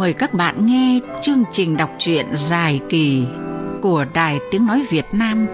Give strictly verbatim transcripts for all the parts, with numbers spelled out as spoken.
mời các bạn nghe chương trình đọc truyện dài kỳ của Đài Tiếng Nói Việt Nam.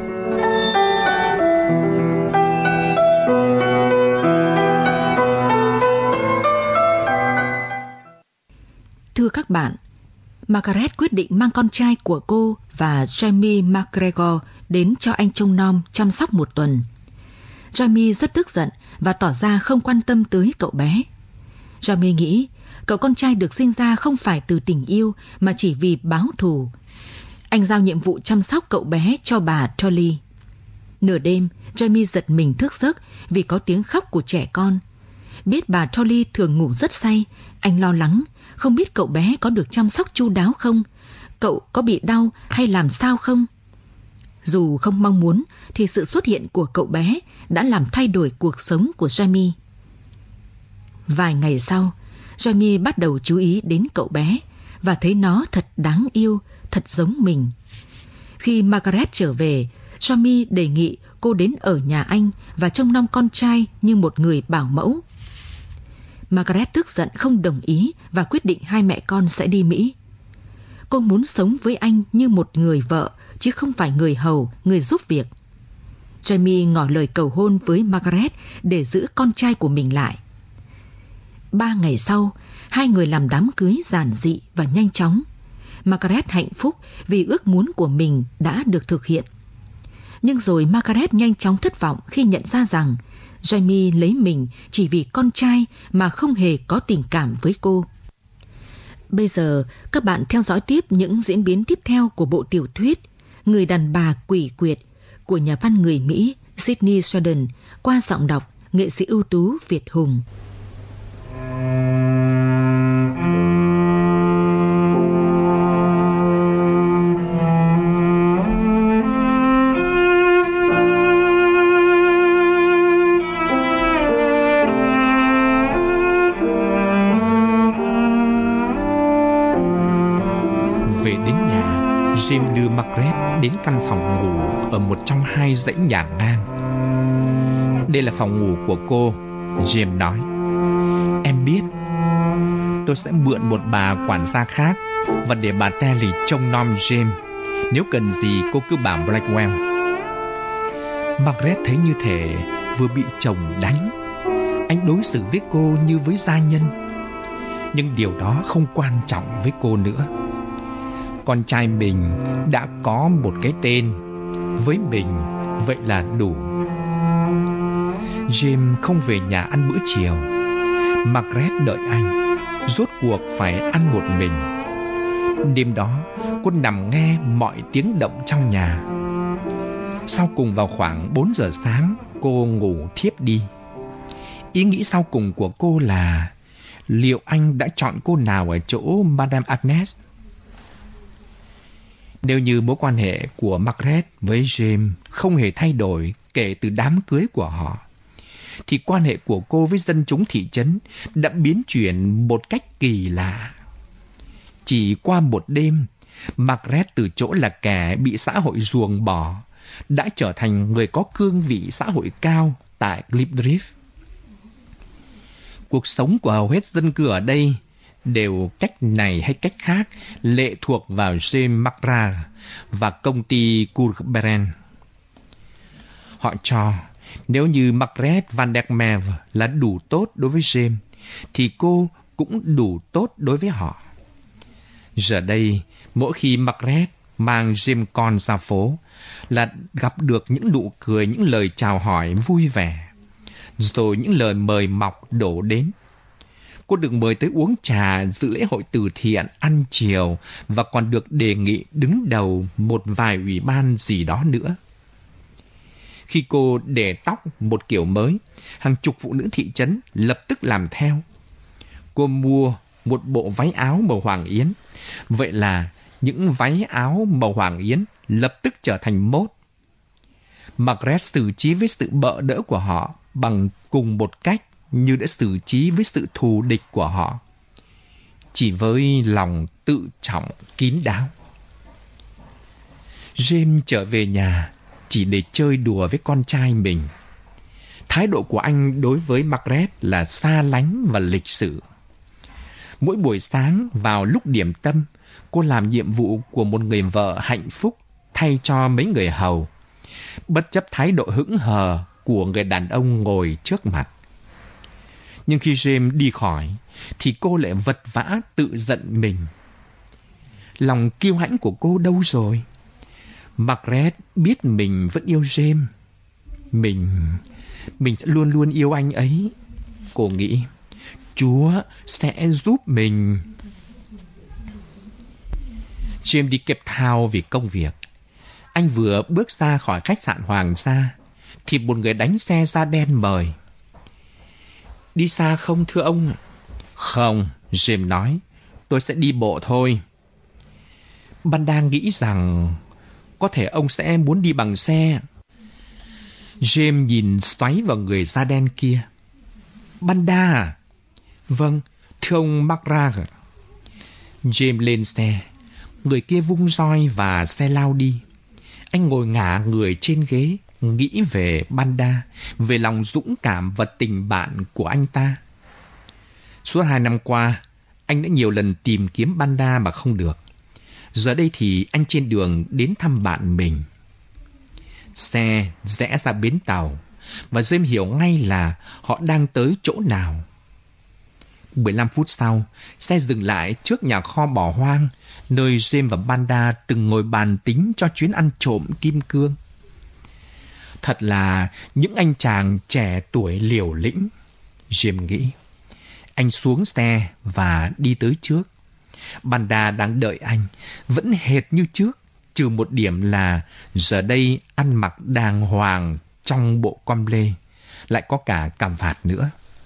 Thưa các bạn, Margaret quyết định mang con trai của cô và Jamie McGregor đến cho anh trông nom chăm sóc một tuần. Jamie rất tức giận và tỏ ra không quan tâm tới cậu bé. Jamie nghĩ cậu con trai được sinh ra không phải từ tình yêu mà chỉ vì báo thù. Anh giao nhiệm vụ chăm sóc cậu bé cho bà Tolly. Nửa đêm, Jamie giật mình thức giấc vì có tiếng khóc của trẻ con. Biết bà Tolly thường ngủ rất say, anh lo lắng, không biết cậu bé có được chăm sóc chu đáo không, cậu có bị đau hay làm sao không. Dù không mong muốn thì sự xuất hiện của cậu bé đã làm thay đổi cuộc sống của Jamie. Vài ngày sau, Jamie bắt đầu chú ý đến cậu bé và thấy nó thật đáng yêu, thật giống mình. Khi Margaret trở về, Jamie đề nghị cô đến ở nhà anh và trông nom con trai như một người bảo mẫu. Margaret tức giận không đồng ý và quyết định hai mẹ con sẽ đi Mỹ. Cô muốn sống với anh như một người vợ, chứ không phải người hầu, người giúp việc. Jamie ngỏ lời cầu hôn với Margaret để giữ con trai của mình lại. Ba ngày sau, hai người làm đám cưới giản dị và nhanh chóng. Margaret hạnh phúc vì ước muốn của mình đã được thực hiện. Nhưng rồi Margaret nhanh chóng thất vọng khi nhận ra rằng Jamie lấy mình chỉ vì con trai mà không hề có tình cảm với cô. Bây giờ, các bạn theo dõi tiếp những diễn biến tiếp theo của bộ tiểu thuyết Người đàn bà quỷ quyệt của nhà văn người Mỹ Sydney Sheldon qua giọng đọc nghệ sĩ ưu tú Việt Hùng. Jim đưa Margaret đến căn phòng ngủ ở một trong hai dãy nhà ngang. Đây là phòng ngủ của cô, Jim nói. Em biết, tôi sẽ mượn một bà quản gia khác và để bà Telly trông nom Jim. Nếu cần gì cô cứ bảo Blackwell. Margaret thấy như thể vừa bị chồng đánh. Anh đối xử với cô như với gia nhân. Nhưng điều đó không quan trọng với cô nữa. Con trai mình đã có một cái tên, với mình vậy là đủ. Jim không về nhà ăn bữa chiều. Margaret đợi anh, rốt cuộc phải ăn một mình. Đêm đó, cô nằm nghe mọi tiếng động trong nhà. Sau cùng vào khoảng bốn giờ sáng, cô ngủ thiếp đi. Ý nghĩ sau cùng của cô là liệu anh đã chọn cô nào ở chỗ Madame Agnes? Nếu như mối quan hệ của Margaret với James không hề thay đổi kể từ đám cưới của họ, thì quan hệ của cô với dân chúng thị trấn đã biến chuyển một cách kỳ lạ. Chỉ qua một đêm, Margaret từ chỗ là kẻ bị xã hội ruồng bỏ, đã trở thành người có cương vị xã hội cao tại Cliffdrift. Cuộc sống của hầu hết dân cư ở đây đều cách này hay cách khác lệ thuộc vào James McGrath và công ty Courberen. Họ cho nếu như Margaret Van der Merwe là đủ tốt đối với James, thì cô cũng đủ tốt đối với họ. Giờ đây, mỗi khi Margaret mang James con ra phố là gặp được những nụ cười, những lời chào hỏi vui vẻ, rồi những lời mời mọc đổ đến. Cô được mời tới uống trà, dự lễ hội từ thiện, ăn chiều và còn được đề nghị đứng đầu một vài ủy ban gì đó nữa. Khi cô để tóc một kiểu mới, hàng chục phụ nữ thị trấn lập tức làm theo. Cô mua một bộ váy áo màu hoàng yến. Vậy là những váy áo màu hoàng yến lập tức trở thành mốt. Margaret xử trí với sự bợ đỡ của họ bằng cùng một cách như đã xử trí với sự thù địch của họ, chỉ với lòng tự trọng kín đáo. James trở về nhà chỉ để chơi đùa với con trai mình. Thái độ của anh đối với Margaret là xa lánh và lịch sự. Mỗi buổi sáng vào lúc điểm tâm, cô làm nhiệm vụ của một người vợ hạnh phúc thay cho mấy người hầu, bất chấp thái độ hững hờ của người đàn ông ngồi trước mặt. Nhưng khi James đi khỏi, thì cô lại vật vã tự giận mình. Lòng kiêu hãnh của cô đâu rồi? Margaret biết mình vẫn yêu James. Mình, mình sẽ luôn luôn yêu anh ấy. Cô nghĩ, Chúa sẽ giúp mình. James đi Cape Town vì công việc. Anh vừa bước ra khỏi khách sạn Hoàng gia, thì một người đánh xe da đen mời. Đi xa không thưa ông? Không, James nói, tôi sẽ đi bộ thôi. Banda nghĩ rằng có thể ông sẽ muốn đi bằng xe. James nhìn xoáy vào người da đen kia. Banda à? Vâng, thưa ông McGrath. James lên xe. Người kia vung roi và xe lao đi. Anh ngồi ngả người trên ghế, nghĩ về Banda, về lòng dũng cảm và tình bạn của anh ta. Suốt hai năm qua, anh đã nhiều lần tìm kiếm Banda mà không được. Giờ đây thì anh trên đường đến thăm bạn mình. Xe rẽ ra bến tàu, và James hiểu ngay là họ đang tới chỗ nào. mười lăm phút sau, xe dừng lại trước nhà kho bỏ hoang, nơi James và Banda từng ngồi bàn tính cho chuyến ăn trộm kim cương. Thật là những anh chàng trẻ tuổi liều lĩnh, James nghĩ. Anh xuống xe và đi tới trước. Banda đang đợi anh, vẫn hệt như trước, trừ một điểm là giờ đây ăn mặc đàng hoàng trong bộ com lê, lại có cả cằm vạt nữa.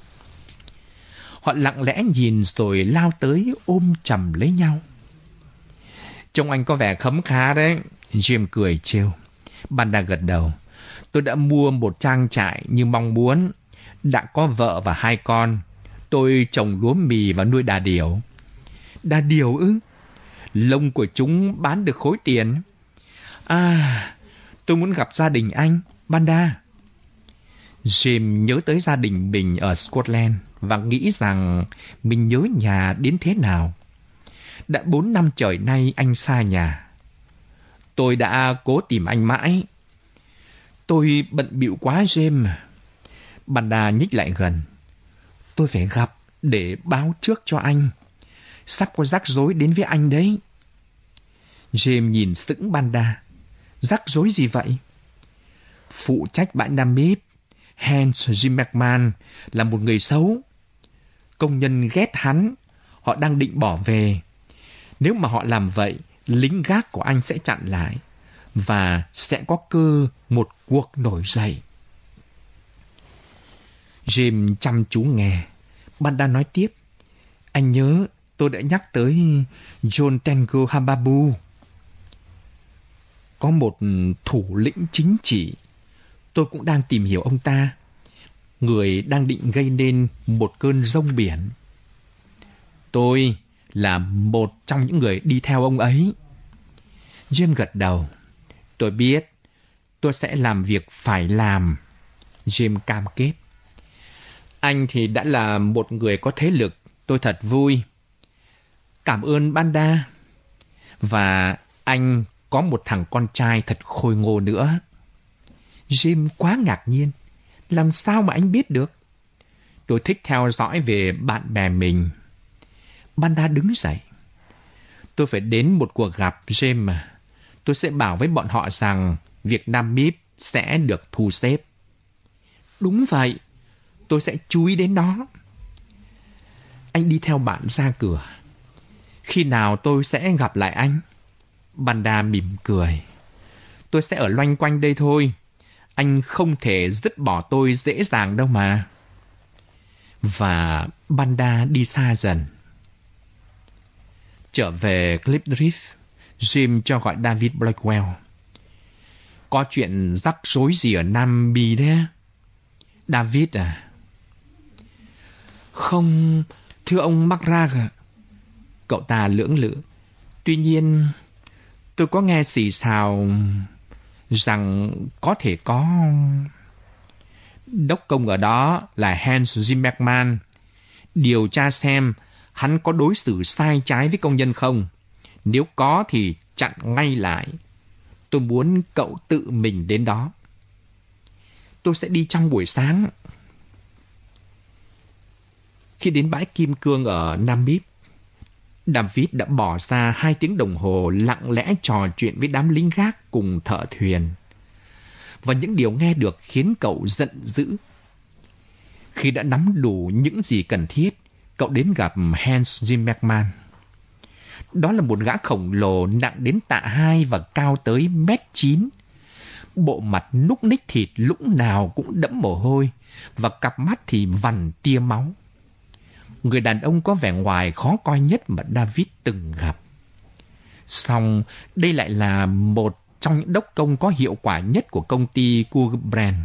Họ lặng lẽ nhìn rồi lao tới ôm chầm lấy nhau. Trông anh có vẻ khấm khá đấy, James cười trêu. Banda gật đầu. Tôi đã mua một trang trại như mong muốn, đã có vợ và hai con. Tôi trồng lúa mì và nuôi đà điểu. Đà điểu ư? Lông của chúng bán được khối tiền. À, tôi muốn gặp gia đình anh, Banda. James nhớ tới gia đình mình ở Scotland và nghĩ rằng mình nhớ nhà đến thế nào. Đã bốn năm trời nay anh xa nhà. Tôi đã cố tìm anh mãi. Tôi bận bịu quá, James. Banda nhích lại gần. Tôi phải gặp để báo trước cho anh. Sắp có rắc rối đến với anh đấy. James nhìn sững Banda. Rắc rối gì vậy? Phụ trách bãi Namib, Hans Zimmerman là một người xấu. Công nhân ghét hắn. Họ đang định bỏ về. Nếu mà họ làm vậy, lính gác của anh sẽ chặn lại. Và sẽ có cơ một cuộc nổi dậy. James chăm chú nghe. Banda nói tiếp. Anh nhớ tôi đã nhắc tới John Tango Hababu. Có một thủ lĩnh chính trị. Tôi cũng đang tìm hiểu ông ta. Người đang định gây nên một cơn giông biển. Tôi là một trong những người đi theo ông ấy. James gật đầu. Tôi biết. Tôi sẽ làm việc phải làm. James cam kết. Anh thì đã là một người có thế lực. Tôi thật vui. Cảm ơn Banda. Và anh có một thằng con trai thật khôi ngô nữa. James quá ngạc nhiên. Làm sao mà anh biết được? Tôi thích theo dõi về bạn bè mình. Banda đứng dậy. Tôi phải đến một cuộc gặp, James mà. Tôi sẽ bảo với bọn họ rằng việc Namib sẽ được thu xếp. Đúng vậy. Tôi sẽ chú ý đến nó. Anh đi theo bạn ra cửa. Khi nào tôi sẽ gặp lại anh? Banda mỉm cười. Tôi sẽ ở loanh quanh đây thôi. Anh không thể dứt bỏ tôi dễ dàng đâu mà. Và Banda đi xa dần. Trở về Cliff James cho gọi David Blackwell. Có chuyện rắc rối gì ở Nam Bi đấy? David à? Không, thưa ông McGrath. Cậu ta lưỡng lự. Tuy nhiên, tôi có nghe xì xào rằng có thể có... Đốc công ở đó là Hans Zimmerman. Điều tra xem hắn có đối xử sai trái với công nhân không? Nếu có thì chặn ngay lại. Tôi muốn cậu tự mình đến đó. Tôi sẽ đi trong buổi sáng. Khi đến bãi kim cương ở Nam Míp, David đã bỏ ra hai tiếng đồng hồ lặng lẽ trò chuyện với đám lính gác cùng thợ thuyền. Và những điều nghe được khiến cậu giận dữ. Khi đã nắm đủ những gì cần thiết, cậu đến gặp Hans Zimmermann. Đó là một gã khổng lồ nặng đến tạ hai và cao tới mét chín. Bộ mặt núc ních thịt lúc nào cũng đẫm mồ hôi và cặp mắt thì vằn tia máu. Người đàn ông có vẻ ngoài khó coi nhất mà David từng gặp. Song đây lại là một trong những đốc công có hiệu quả nhất của công ty Kurbrand.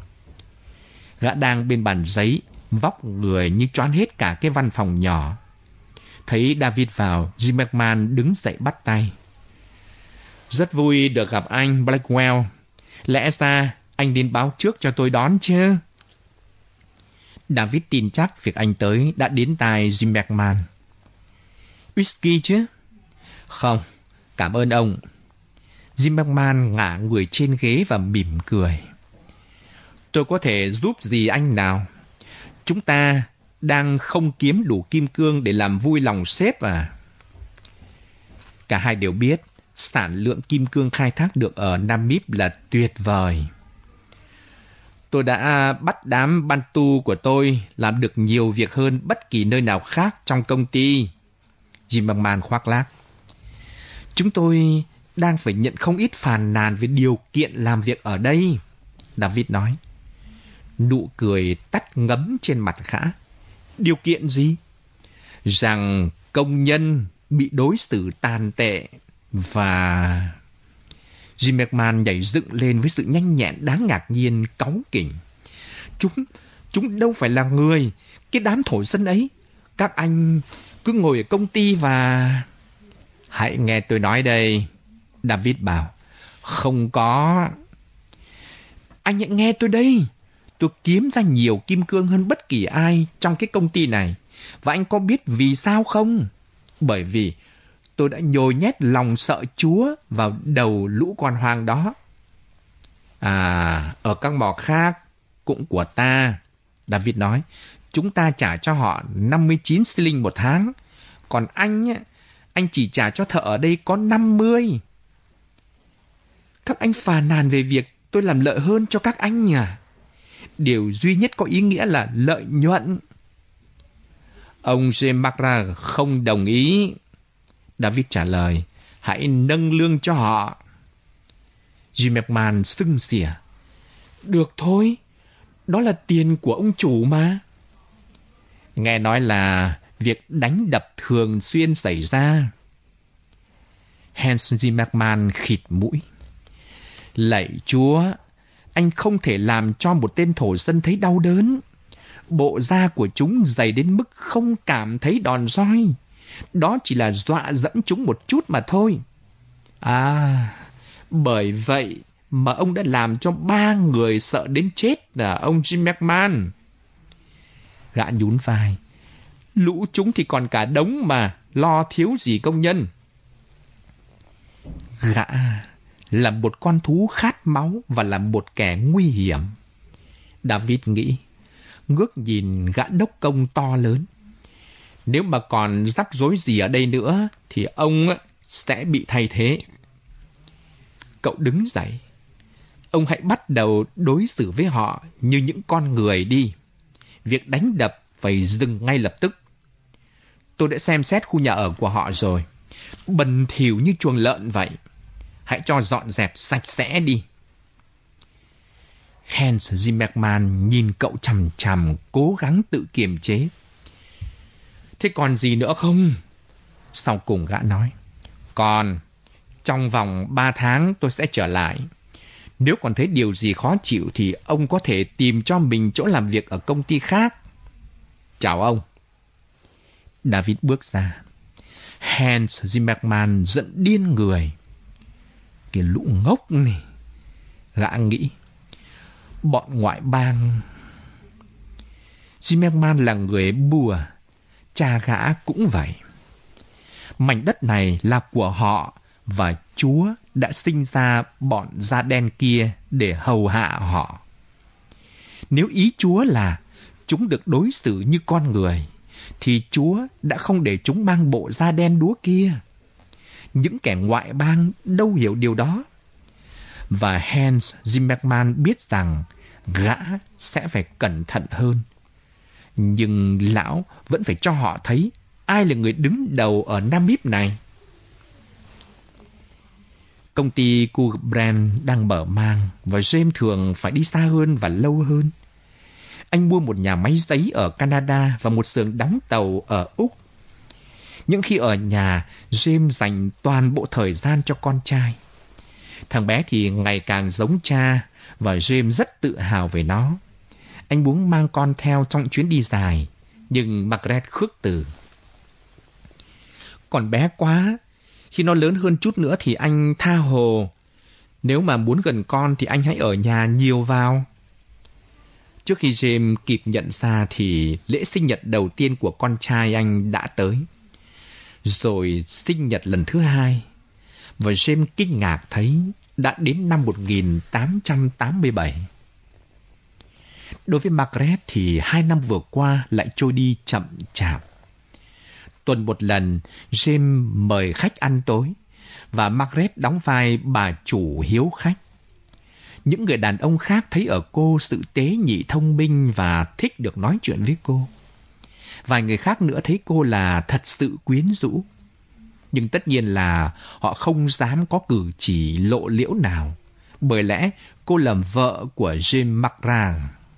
Gã đang bên bàn giấy, vóc người như choán hết cả cái văn phòng nhỏ. Thấy David vào, Zimmermann đứng dậy bắt tay. Rất vui được gặp anh Blackwell. Lẽ ra anh nên báo trước cho tôi đón chứ? David tin chắc việc anh tới đã đến tai Zimmermann. Whisky chứ? Không, cảm ơn ông. Zimmermann ngả người trên ghế và mỉm cười. Tôi có thể giúp gì anh nào? Chúng ta đang không kiếm đủ kim cương để làm vui lòng sếp à? Cả hai đều biết sản lượng kim cương khai thác được ở Nam Míp là tuyệt vời. Tôi đã bắt đám Bantu của tôi làm được nhiều việc hơn bất kỳ nơi nào khác trong công ty. Zimmermann khoác lác. Chúng tôi đang phải nhận không ít phàn nàn về điều kiện làm việc ở đây, David nói. Nụ cười tắt ngấm trên mặt gã. Điều kiện gì? Rằng công nhân bị đối xử tàn tệ và... Zimmermann nhảy dựng lên với sự nhanh nhẹn đáng ngạc nhiên, cáu kỉnh. Chúng, chúng đâu phải là người, cái đám thổ dân ấy. Các anh cứ ngồi ở công ty và... Hãy nghe tôi nói đây, David bảo. Không có... Anh hãy nghe tôi đây. Tôi kiếm ra nhiều kim cương hơn bất kỳ ai trong cái công ty này. Và anh có biết vì sao không? Bởi vì tôi đã nhồi nhét lòng sợ Chúa vào đầu lũ con hoang đó. À, ở các mỏ khác cũng của ta, David nói. Chúng ta trả cho họ năm mươi chín xi linh một tháng. Còn anh, anh chỉ trả cho thợ ở đây có năm mươi. Các anh phàn nàn về việc tôi làm lợi hơn cho các anh nhỉ? Điều duy nhất có ý nghĩa là lợi nhuận. Ông Zimmermann không đồng ý. David trả lời, hãy nâng lương cho họ. Zimmermann sưng xỉa. Được thôi, đó là tiền của ông chủ mà. Nghe nói là việc đánh đập thường xuyên xảy ra. Hans Zimmermann khịt mũi. Lạy Chúa, anh không thể làm cho một tên thổ dân thấy đau đớn. Bộ da của chúng dày đến mức không cảm thấy đòn roi. Đó chỉ là dọa dẫm chúng một chút mà thôi. À, bởi vậy mà ông đã làm cho ba người sợ đến chết là ông Zimmermann. Gã nhún vai. Lũ chúng thì còn cả đống mà, lo thiếu gì công nhân. Gã là một con thú khát máu và là một kẻ nguy hiểm. David nghĩ, ngước nhìn gã đốc công to lớn. Nếu mà còn rắc rối gì ở đây nữa thì ông sẽ bị thay thế. Cậu đứng dậy. Ông hãy bắt đầu đối xử với họ như những con người đi. Việc đánh đập phải dừng ngay lập tức. Tôi đã xem xét khu nhà ở của họ rồi. Bẩn thỉu như chuồng lợn vậy. Hãy cho dọn dẹp sạch sẽ đi. Hans Zimmermann nhìn cậu chằm chằm, cố gắng tự kiềm chế. Thế còn gì nữa không? Sau cùng gã nói. Còn, trong vòng ba tháng tôi sẽ trở lại. Nếu còn thấy điều gì khó chịu thì ông có thể tìm cho mình chỗ làm việc ở công ty khác. Chào ông. David bước ra. Hans Zimmermann giận điên người. Cái lũ ngốc này. Gã nghĩ. Bọn ngoại bang. Zimmermann là người bùa. cha gã cũng vậy. Mảnh đất này là của họ và Chúa đã sinh ra bọn da đen kia để hầu hạ họ. Nếu ý Chúa là chúng được đối xử như con người, thì Chúa đã không để chúng mang bộ da đen đúa kia. Những kẻ ngoại bang đâu hiểu điều đó. Và Hans Zimmermann biết rằng gã sẽ phải cẩn thận hơn. Nhưng lão vẫn phải cho họ thấy ai là người đứng đầu ở Nam Íp này. Công ty Kurbrand đang mở mang và James thường phải đi xa hơn và lâu hơn. Anh mua một nhà máy giấy ở Canada và một xưởng đóng tàu ở Úc. Những khi ở nhà, James dành toàn bộ thời gian cho con trai. Thằng bé thì ngày càng giống cha và James rất tự hào về nó. Anh muốn mang con theo trong chuyến đi dài, nhưng Margaret khước từ. Còn bé quá, khi nó lớn hơn chút nữa thì anh tha hồ. Nếu mà muốn gần con thì anh hãy ở nhà nhiều vào. Trước khi James kịp nhận ra thì lễ sinh nhật đầu tiên của con trai anh đã tới. Rồi sinh nhật lần thứ hai. Và James kinh ngạc thấy đã đến năm một nghìn tám trăm tám mươi bảy. Đối với Margaret thì hai năm vừa qua lại trôi đi chậm chạp. Tuần một lần, James mời khách ăn tối và Margaret đóng vai bà chủ hiếu khách. Những người đàn ông khác thấy ở cô sự tế nhị thông minh và thích được nói chuyện với cô. Vài người khác nữa thấy cô là thật sự quyến rũ. Nhưng tất nhiên là họ không dám có cử chỉ lộ liễu nào, bởi lẽ cô là vợ của James Markgraf.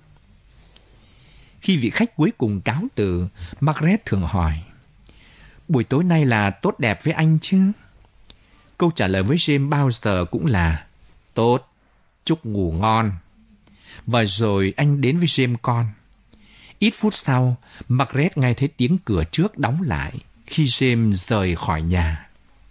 Khi vị khách cuối cùng cáo từ, Margaret thường hỏi, buổi tối nay là tốt đẹp với anh chứ? Câu trả lời với James bao giờ cũng là, tốt, chúc ngủ ngon. Và rồi anh đến với James con. Ít phút sau, Margaret nghe thấy tiếng cửa trước đóng lại khi James rời khỏi nhà.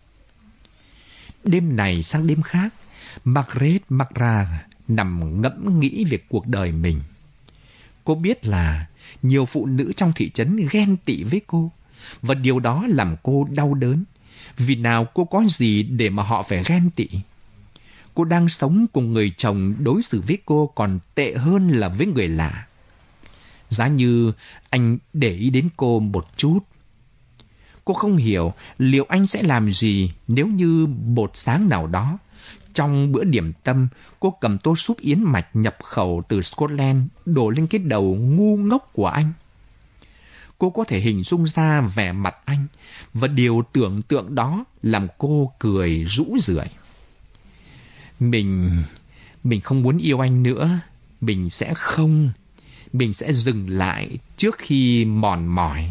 Đêm này sang đêm khác, Margaret Markgraf nằm ngẫm nghĩ về cuộc đời mình. Cô biết là nhiều phụ nữ trong thị trấn ghen tị với cô, và điều đó làm cô đau đớn. Vì nào cô có gì để mà họ phải ghen tị? Cô đang sống cùng người chồng đối xử với cô còn tệ hơn là với người lạ. Giá như anh để ý đến cô một chút. Cô không hiểu liệu anh sẽ làm gì nếu như một sáng nào đó, trong bữa điểm tâm, cô cầm tô súp yến mạch nhập khẩu từ Scotland đổ lên cái đầu ngu ngốc của anh. Cô có thể hình dung ra vẻ mặt anh, và điều tưởng tượng đó làm cô cười rũ rượi. Mình... mình không muốn yêu anh nữa. Mình sẽ không... Mình sẽ dừng lại trước khi mòn mỏi.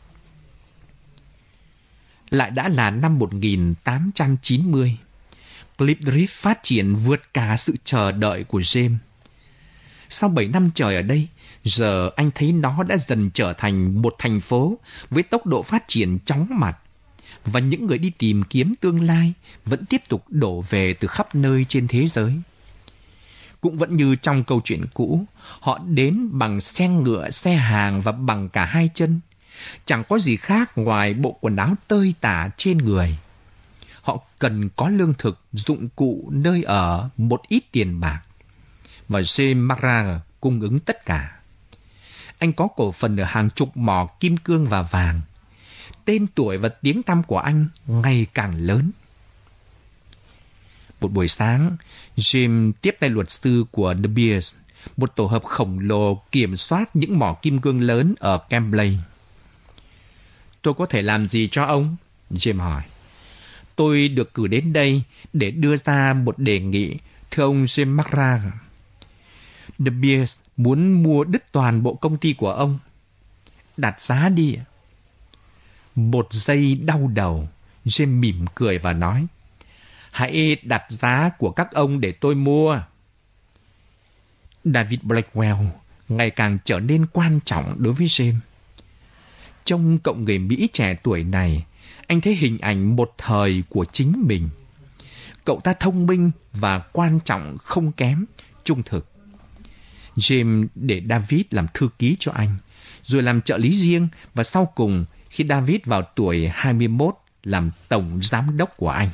Lại đã là năm một nghìn tám trăm chín mươi. Clipdrift phát triển vượt cả sự chờ đợi của James. Sau bảy năm trời ở đây, giờ anh thấy nó đã dần trở thành một thành phố với tốc độ phát triển chóng mặt. Và những người đi tìm kiếm tương lai vẫn tiếp tục đổ về từ khắp nơi trên thế giới. Cũng vẫn như trong câu chuyện cũ, họ đến bằng xe ngựa, xe hàng và bằng cả hai chân. Chẳng có gì khác ngoài bộ quần áo tơi tả trên người. Họ cần có lương thực, dụng cụ, nơi ở, một ít tiền bạc. Và James Markgraf cung ứng tất cả. Anh có cổ phần ở hàng chục mỏ kim cương và vàng. Tên tuổi và tiếng tăm của anh ngày càng lớn. Một buổi sáng, James tiếp tay luật sư của De Beers, một tổ hợp khổng lồ kiểm soát những mỏ kim cương lớn ở Cambridge. Tôi có thể làm gì cho ông? James hỏi. Tôi được cử đến đây để đưa ra một đề nghị, thưa ông James Markgraf. De Beers muốn mua đứt toàn bộ công ty của ông. Đặt giá đi. Một giây đau đầu, James mỉm cười và nói, hãy đặt giá của các ông để tôi mua. David Blackwell ngày càng trở nên quan trọng đối với James. Trong cậu người Mỹ trẻ tuổi này, anh thấy hình ảnh một thời của chính mình. Cậu ta thông minh và quan trọng không kém, trung thực. James để David làm thư ký cho anh, rồi làm trợ lý riêng và sau cùng khi David vào tuổi hai mươi mốt làm tổng giám đốc của anh.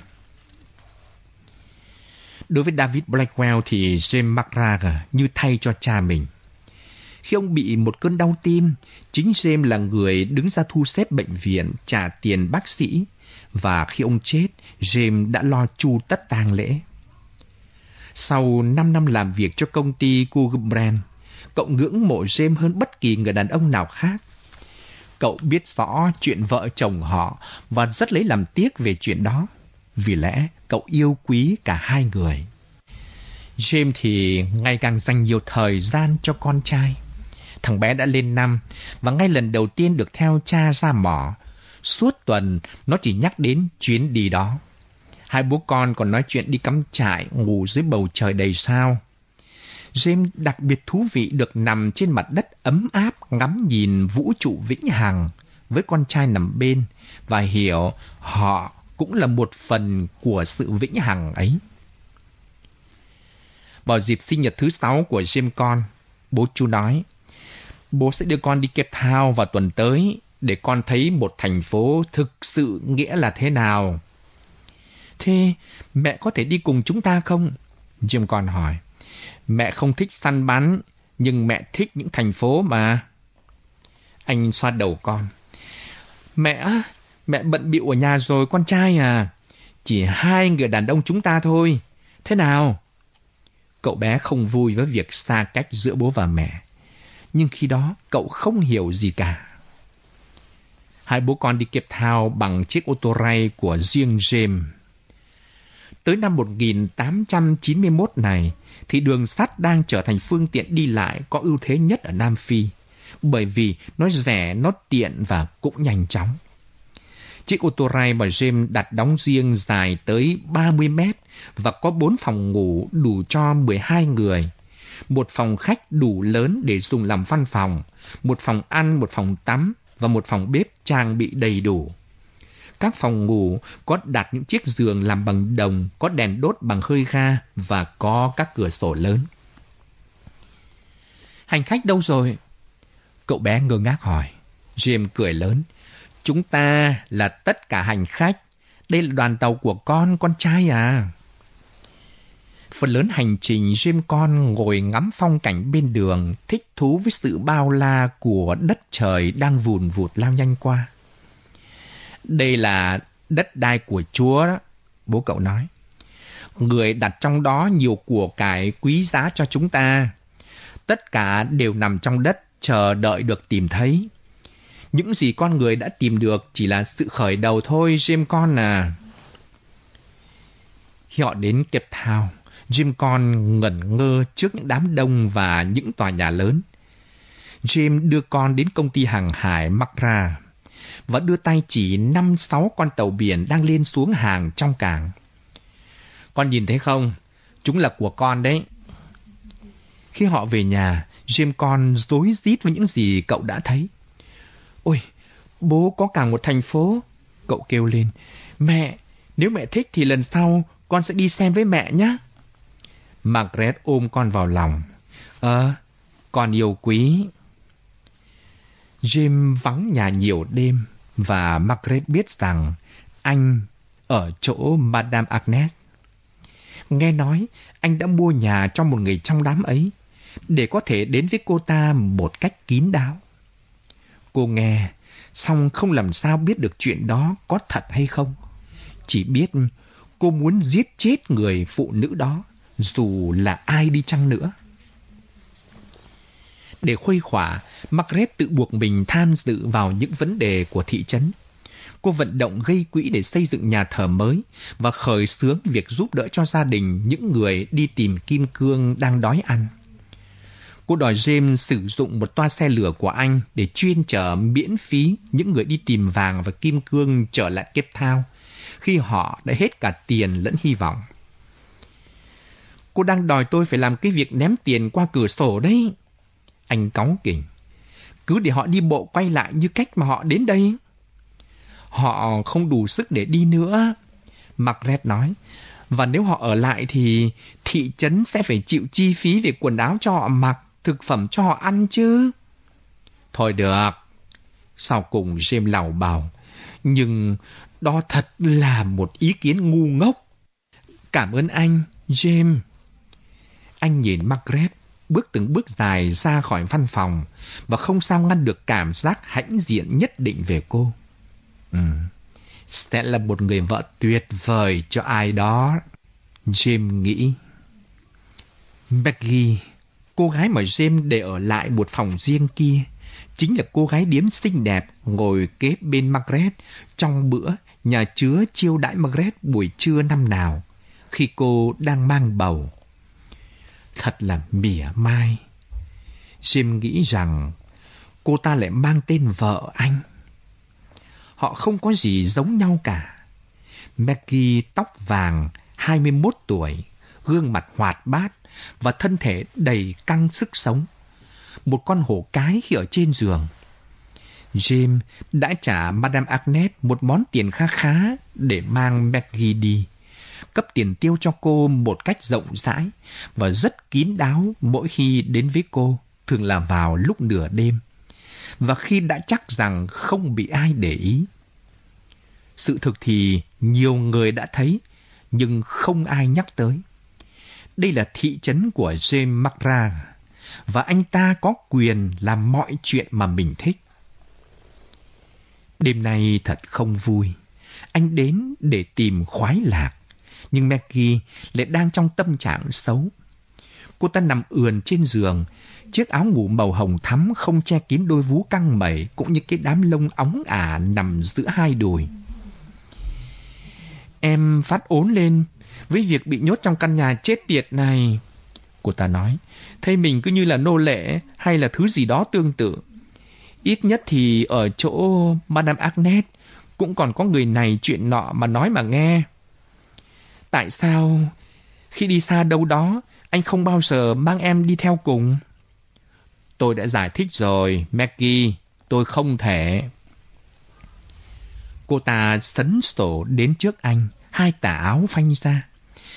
Đối với David Blackwell thì James McGrath như thay cho cha mình. Khi ông bị một cơn đau tim, chính James là người đứng ra thu xếp bệnh viện, trả tiền bác sĩ, và khi ông chết, James đã lo chu tất tang lễ. Sau năm năm làm việc cho công ty Cook-Brand, cậu ngưỡng mộ James hơn bất kỳ người đàn ông nào khác. Cậu biết rõ chuyện vợ chồng họ và rất lấy làm tiếc về chuyện đó, vì lẽ cậu yêu quý cả hai người. James thì ngày càng dành nhiều thời gian cho con trai. Thằng bé đã lên năm và ngay lần đầu tiên được theo cha ra mỏ, suốt tuần nó chỉ nhắc đến chuyến đi đó. Hai bố con còn nói chuyện đi cắm trại, ngủ dưới bầu trời đầy sao. James đặc biệt thú vị được nằm trên mặt đất ấm áp ngắm nhìn vũ trụ vĩnh hằng với con trai nằm bên và hiểu họ cũng là một phần của sự vĩnh hằng ấy. Vào dịp sinh nhật thứ sáu của James con, bố chú nói, bố sẽ đưa con đi Cape Town vào tuần tới để con thấy một thành phố thực sự nghĩa là thế nào. Thế mẹ có thể đi cùng chúng ta không? James con hỏi. Mẹ không thích săn bắn, nhưng mẹ thích những thành phố mà. Anh xoa đầu con. Mẹ, mẹ bận bịu ở nhà rồi con trai à. Chỉ hai người đàn ông chúng ta thôi. Thế nào? Cậu bé không vui với việc xa cách giữa bố và mẹ. Nhưng khi đó cậu không hiểu gì cả. Hai bố con đi Cape Town bằng chiếc ô tô ray của riêng James. Tới năm một nghìn tám trăm chín mươi mốt này, thì đường sắt đang trở thành phương tiện đi lại có ưu thế nhất ở Nam Phi, bởi vì nó rẻ, nó tiện và cũng nhanh chóng. Chiếc ô tô ray mà James đặt đóng riêng dài tới ba mươi mét và có bốn phòng ngủ đủ cho mười hai người, một phòng khách đủ lớn để dùng làm văn phòng, một phòng ăn, một phòng tắm và một phòng bếp trang bị đầy đủ. Các phòng ngủ có đặt những chiếc giường làm bằng đồng, có đèn đốt bằng hơi ga và có các cửa sổ lớn. Hành khách đâu rồi? Cậu bé ngơ ngác hỏi. James cười lớn. Chúng ta là tất cả hành khách. Đây là đoàn tàu của con, con trai à. Phần lớn hành trình, James con ngồi ngắm phong cảnh bên đường, thích thú với sự bao la của đất trời đang vùn vụt lao nhanh qua. Đây là đất đai của Chúa đó, bố cậu nói. Người đặt trong đó nhiều của cải quý giá cho chúng ta. Tất cả đều nằm trong đất, chờ đợi được tìm thấy. Những gì con người đã tìm được chỉ là sự khởi đầu thôi, James con à. Khi họ đến Cape Town, James con ngẩn ngơ trước những đám đông và những tòa nhà lớn. James đưa con đến công ty hàng hải McGrath và đưa tay chỉ năm sáu con tàu biển đang lên xuống hàng trong cảng. Con nhìn thấy không? Chúng là của con đấy. Khi họ về nhà, James con rối rít với những gì cậu đã thấy. Ôi, bố có cả một thành phố. Cậu kêu lên. Mẹ, nếu mẹ thích thì lần sau con sẽ đi xem với mẹ nhé. Margaret ôm con vào lòng. Ờ, con yêu quý. James vắng nhà nhiều đêm và Margaret biết rằng anh ở chỗ Madame Agnes. Nghe nói anh đã mua nhà cho một người trong đám ấy để có thể đến với cô ta một cách kín đáo. Cô nghe, song không làm sao biết được chuyện đó có thật hay không. Chỉ biết cô muốn giết chết người phụ nữ đó, dù là ai đi chăng nữa. Để khuây khỏa, Margaret tự buộc mình tham dự vào những vấn đề của thị trấn. Cô vận động gây quỹ để xây dựng nhà thờ mới và khởi xướng việc giúp đỡ cho gia đình những người đi tìm kim cương đang đói ăn. Cô đòi James sử dụng một toa xe lửa của anh để chuyên chở miễn phí những người đi tìm vàng và kim cương trở lại Cape Town khi họ đã hết cả tiền lẫn hy vọng. Cô đang đòi tôi phải làm cái việc ném tiền qua cửa sổ đấy. Anh cáu kỉnh. Cứ để họ đi bộ quay lại như cách mà họ đến đây. Họ không đủ sức để đi nữa, Margaret nói. Và nếu họ ở lại thì thị trấn sẽ phải chịu chi phí về quần áo cho họ mặc, thực phẩm cho họ ăn chứ. Thôi được, Sau cùng James lảo bào, nhưng đó thật là một ý kiến ngu ngốc. Cảm ơn anh, James. Anh nhìn Margaret bước từng bước dài ra khỏi văn phòng và không sao ngăn được cảm giác hãnh diện nhất định về cô. Ừ, sẽ là một người vợ tuyệt vời cho ai đó, James nghĩ. Maggie, cô gái mà James để ở lại một phòng riêng kia, chính là cô gái điếm xinh đẹp ngồi kế bên Margaret trong bữa nhà chứa chiêu đãi Margaret buổi trưa năm nào, khi cô đang mang bầu. Thật là mỉa mai. James nghĩ rằng cô ta lại mang tên vợ anh. Họ không có gì giống nhau cả. Maggie tóc vàng, hai mươi mốt tuổi, gương mặt hoạt bát và thân thể đầy căng sức sống. Một con hổ cái khi ở trên giường. James đã trả Madame Agnes một món tiền khá khá để mang Maggie đi, cấp tiền tiêu cho cô một cách rộng rãi và rất kín đáo mỗi khi đến với cô, thường là vào lúc nửa đêm, và khi đã chắc rằng không bị ai để ý. Sự thực thì nhiều người đã thấy, nhưng không ai nhắc tới. Đây là thị trấn của James McGrath, và anh ta có quyền làm mọi chuyện mà mình thích. Đêm nay thật không vui. Anh đến để tìm khoái lạc, nhưng Maggie lại đang trong tâm trạng xấu. Cô ta nằm ườn trên giường, chiếc áo ngủ màu hồng thắm không che kín đôi vú căng mẩy cũng như cái đám lông óng ả nằm giữa hai đùi. Em phát ốm lên với việc bị nhốt trong căn nhà chết tiệt này, cô ta nói. Thấy mình cứ như là nô lệ hay là thứ gì đó tương tự. Ít nhất thì ở chỗ Madame Agnes cũng còn có người này chuyện nọ mà nói mà nghe. Tại sao khi đi xa đâu đó anh không bao giờ mang em đi theo cùng? Tôi đã giải thích rồi, Maggie, tôi không thể. Cô ta sấn sổ đến trước anh, hai tà áo phanh ra.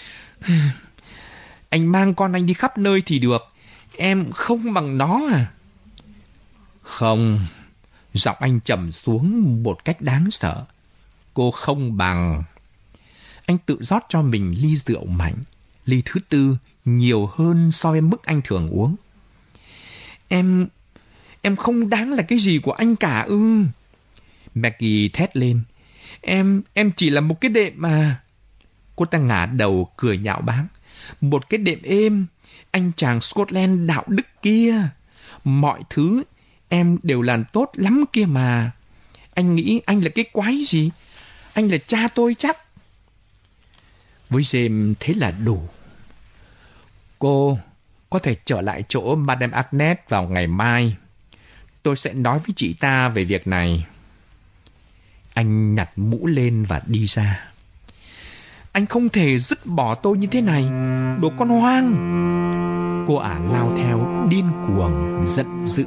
Anh mang con anh đi khắp nơi thì được, em không bằng nó à? Không, giọng anh trầm xuống một cách đáng sợ. Cô không bằng. Anh tự rót cho mình ly rượu mạnh, ly thứ tư nhiều hơn so với mức anh thường uống. Em, em không đáng là cái gì của anh cả ư? Maggie thét lên. Em, em chỉ là một cái đệm mà. Cô ta ngả đầu cười nhạo báng. Một cái đệm êm, anh chàng Scotland đạo đức kia. Mọi thứ em đều làm tốt lắm kia mà. Anh nghĩ anh là cái quái gì? Anh là cha tôi chắc. Với James thế là đủ. Cô có thể trở lại chỗ Madame Agnes vào ngày mai. Tôi sẽ nói với chị ta về việc này. Anh nhặt mũ lên và đi ra. Anh không thể dứt bỏ tôi như thế này, đồ con hoang. Cô ả lao theo điên cuồng, giận dữ.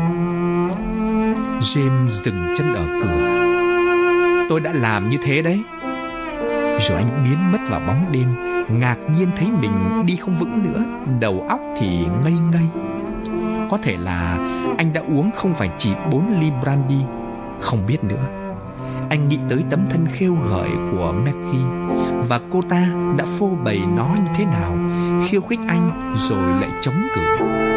James dừng chân ở cửa. Tôi đã làm như thế đấy. Rồi anh biến mất vào bóng đêm, ngạc nhiên thấy mình đi không vững nữa, đầu óc thì ngây ngây. Có thể là anh đã uống không phải chỉ bốn ly brandy, không biết nữa. Anh nghĩ tới tấm thân khêu gợi của Maggie và cô ta đã phô bày nó như thế nào, khiêu khích anh rồi lại chống cự.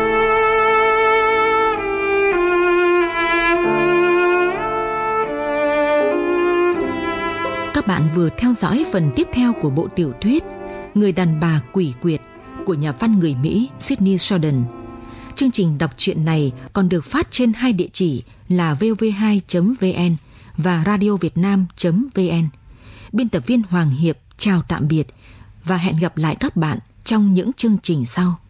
Các bạn vừa theo dõi phần tiếp theo của bộ tiểu thuyết Người đàn bà quỷ quyệt của nhà văn người Mỹ Sydney Sheldon. Chương trình đọc truyện này còn được phát trên hai địa chỉ là vov hai chấm vn và radiovietnam chấm vn. Biên tập viên Hoàng Hiệp chào tạm biệt và hẹn gặp lại các bạn trong những chương trình sau.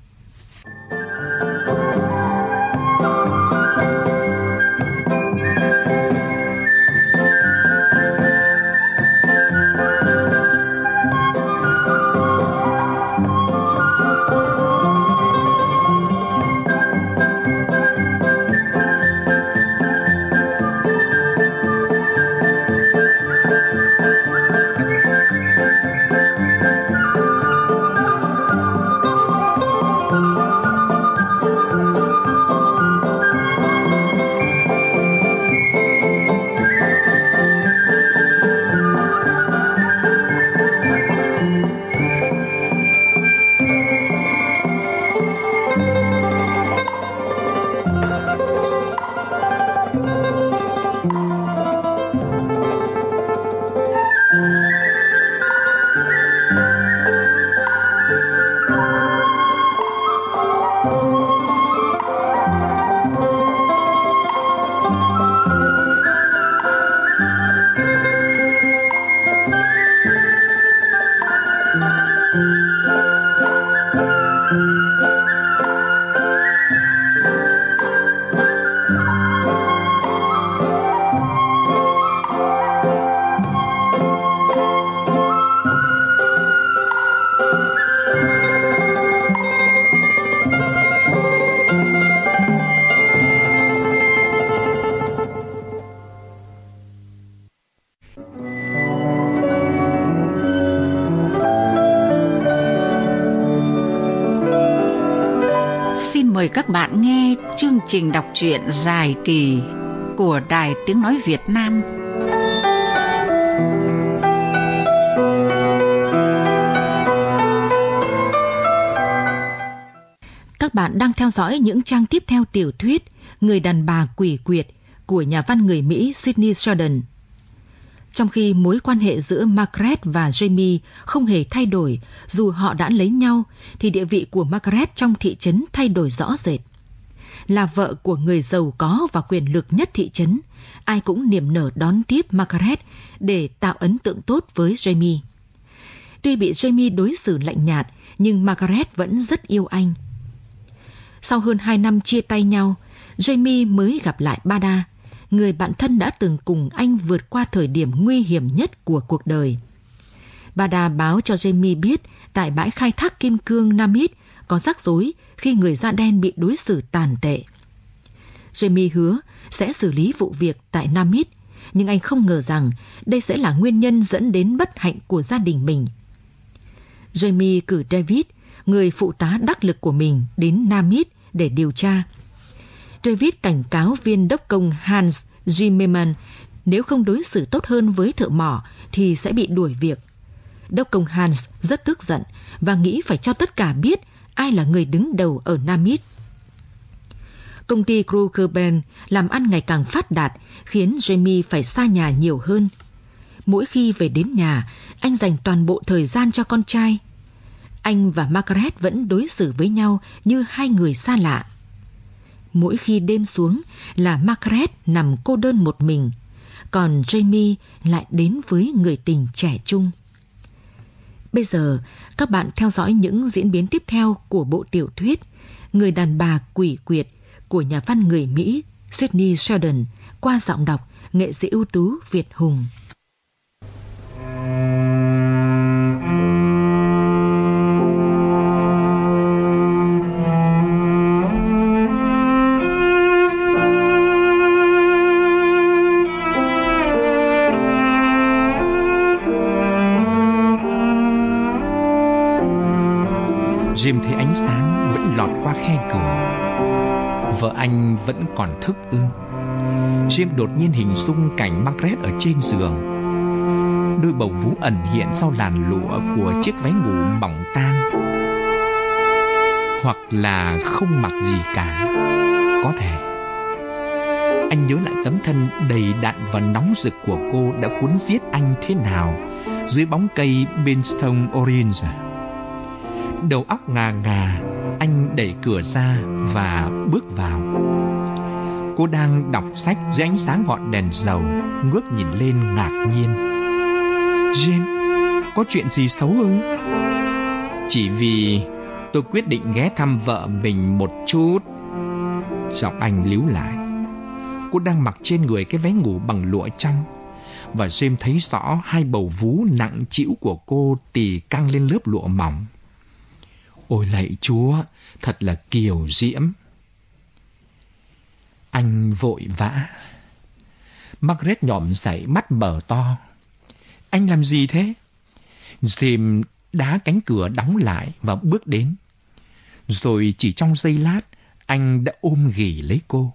Mời các bạn nghe chương trình đọc truyện dài kỳ của Đài Tiếng Nói Việt Nam. Các bạn đang theo dõi những trang tiếp theo tiểu thuyết Người đàn bà quỷ quyệt của nhà văn người Mỹ Sidney Sheldon. Trong khi mối quan hệ giữa Margaret và Jamie không hề thay đổi dù họ đã lấy nhau, thì địa vị của Margaret trong thị trấn thay đổi rõ rệt. Là vợ của người giàu có và quyền lực nhất thị trấn, ai cũng niềm nở đón tiếp Margaret để tạo ấn tượng tốt với Jamie. Tuy bị Jamie đối xử lạnh nhạt, nhưng Margaret vẫn rất yêu anh. Sau hơn hai năm chia tay nhau, Jamie mới gặp lại Bada, người bạn thân đã từng cùng anh vượt qua thời điểm nguy hiểm nhất của cuộc đời. Bada báo cho Jamie biết tại bãi khai thác kim cương Namib có rắc rối khi người da đen bị đối xử tàn tệ. Jamie hứa sẽ xử lý vụ việc tại Namib, nhưng anh không ngờ rằng đây sẽ là nguyên nhân dẫn đến bất hạnh của gia đình mình. Jamie cử David, người phụ tá đắc lực của mình, đến Namib để điều tra. David cảnh cáo viên đốc công Hans Zimmermann nếu không đối xử tốt hơn với thợ mỏ thì sẽ bị đuổi việc. Đốc công Hans rất tức giận và nghĩ phải cho tất cả biết ai là người đứng đầu ở Namib. Công ty Krugerben làm ăn ngày càng phát đạt khiến Jamie phải xa nhà nhiều hơn. Mỗi khi về đến nhà, anh dành toàn bộ thời gian cho con trai. Anh và Margaret vẫn đối xử với nhau như hai người xa lạ. Mỗi khi đêm xuống là Margaret nằm cô đơn một mình, còn Jamie lại đến với người tình trẻ trung. Bây giờ, các bạn theo dõi những diễn biến tiếp theo của bộ tiểu thuyết Người đàn bà quỷ quyệt của nhà văn người Mỹ Sidney Sheldon qua giọng đọc nghệ sĩ ưu tú Việt Hùng. Jim thấy ánh sáng vẫn lọt qua khe cửa. Vợ anh vẫn còn thức ư? Jim đột nhiên hình dung cảnh Margaret ở trên giường, đôi bầu vú ẩn hiện sau làn lụa của chiếc váy ngủ mỏng tang. Hoặc là không mặc gì cả. Có thể. Anh nhớ lại tấm thân đầy đặn và nóng rực của cô đã cuốn giết anh thế nào dưới bóng cây bên sông Orange. Đầu óc ngà ngà, anh đẩy cửa ra và bước vào. Cô đang đọc sách dưới ánh sáng ngọn đèn dầu, ngước nhìn lên ngạc nhiên. Jim, có chuyện gì xấu ư? Chỉ vì tôi quyết định ghé thăm vợ mình một chút. Giọng anh líu lại. Cô đang mặc trên người cái váy ngủ bằng lụa trong, và Jim thấy rõ hai bầu vú nặng trĩu của cô tì căng lên lớp lụa mỏng. Ôi lạy Chúa, thật là kiều diễm. Anh vội vã. Margaret nhổm dậy, mắt mở to. Anh làm gì thế? Jim đá cánh cửa đóng lại và bước đến. Rồi chỉ trong giây lát, anh đã ôm ghì lấy cô.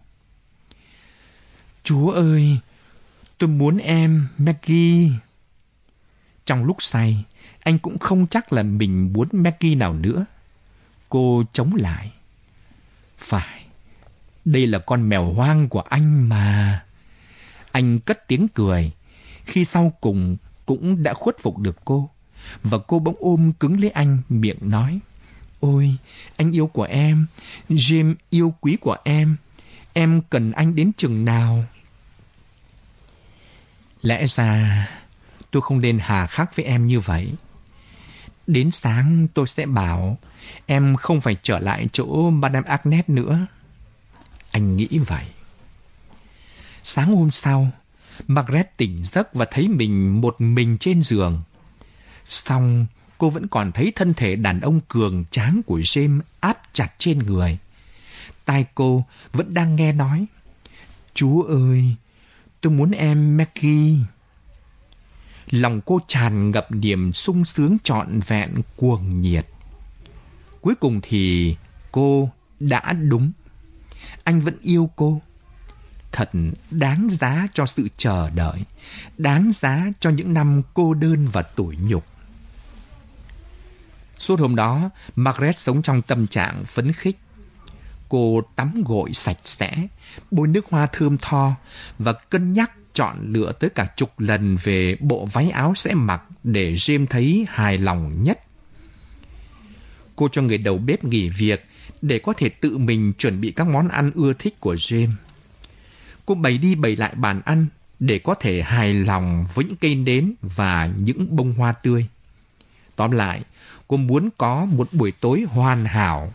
Chúa ơi, tôi muốn em, Maggie. Trong lúc say, anh cũng không chắc là mình muốn Maggie nào nữa. Cô chống lại. Phải, đây là con mèo hoang của anh mà. Anh cất tiếng cười, khi sau cùng cũng đã khuất phục được cô. Và cô bỗng ôm cứng lấy anh, miệng nói. Ôi, anh yêu của em, Jim yêu quý của em. Em cần anh đến chừng nào? Lẽ ra tôi không nên hà khắc với em như vậy. Đến sáng tôi sẽ bảo em không phải trở lại chỗ Madame Agnes nữa. Anh nghĩ vậy. Sáng hôm sau, Margaret tỉnh giấc và thấy mình một mình trên giường. Song cô vẫn còn thấy thân thể đàn ông cường tráng của James áp chặt trên người. Tai cô vẫn đang nghe nói. Chúa ơi, tôi muốn em Maggie. Lòng cô tràn ngập niềm sung sướng trọn vẹn cuồng nhiệt. Cuối cùng thì cô, đã đúng. Anh vẫn yêu cô. Thật đáng giá cho sự chờ đợi, đáng giá cho những năm cô đơn và tủi nhục. Suốt hôm đó, Margaret sống trong tâm trạng phấn khích. Cô tắm gội sạch sẽ, bôi nước hoa thơm tho và cân nhắc chọn lựa tới cả chục lần về bộ váy áo sẽ mặc để James thấy hài lòng nhất. Cô cho người đầu bếp nghỉ việc để có thể tự mình chuẩn bị các món ăn ưa thích của James. Cô bày đi bày lại bàn ăn để có thể hài lòng với những cây nến và những bông hoa tươi. Tóm lại, cô muốn có một buổi tối hoàn hảo.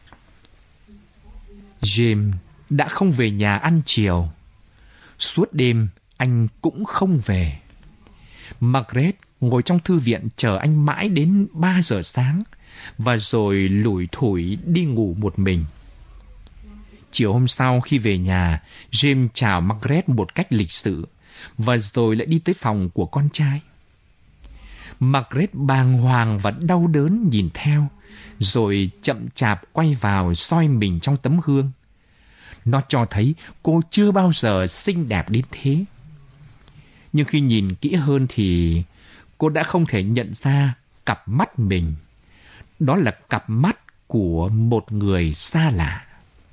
James đã không về nhà ăn chiều. Suốt đêm, anh cũng không về. Margaret ngồi trong thư viện chờ anh mãi đến ba giờ sáng, và rồi lủi thủi đi ngủ một mình. Chiều hôm sau khi về nhà, James chào Margaret một cách lịch sự, và rồi lại đi tới phòng của con trai. Margaret bàng hoàng và đau đớn nhìn theo, rồi chậm chạp quay vào soi mình trong tấm gương. Nó cho thấy cô chưa bao giờ xinh đẹp đến thế. Nhưng khi nhìn kỹ hơn thì cô đã không thể nhận ra cặp mắt mình. Đó là cặp mắt của một người xa lạ.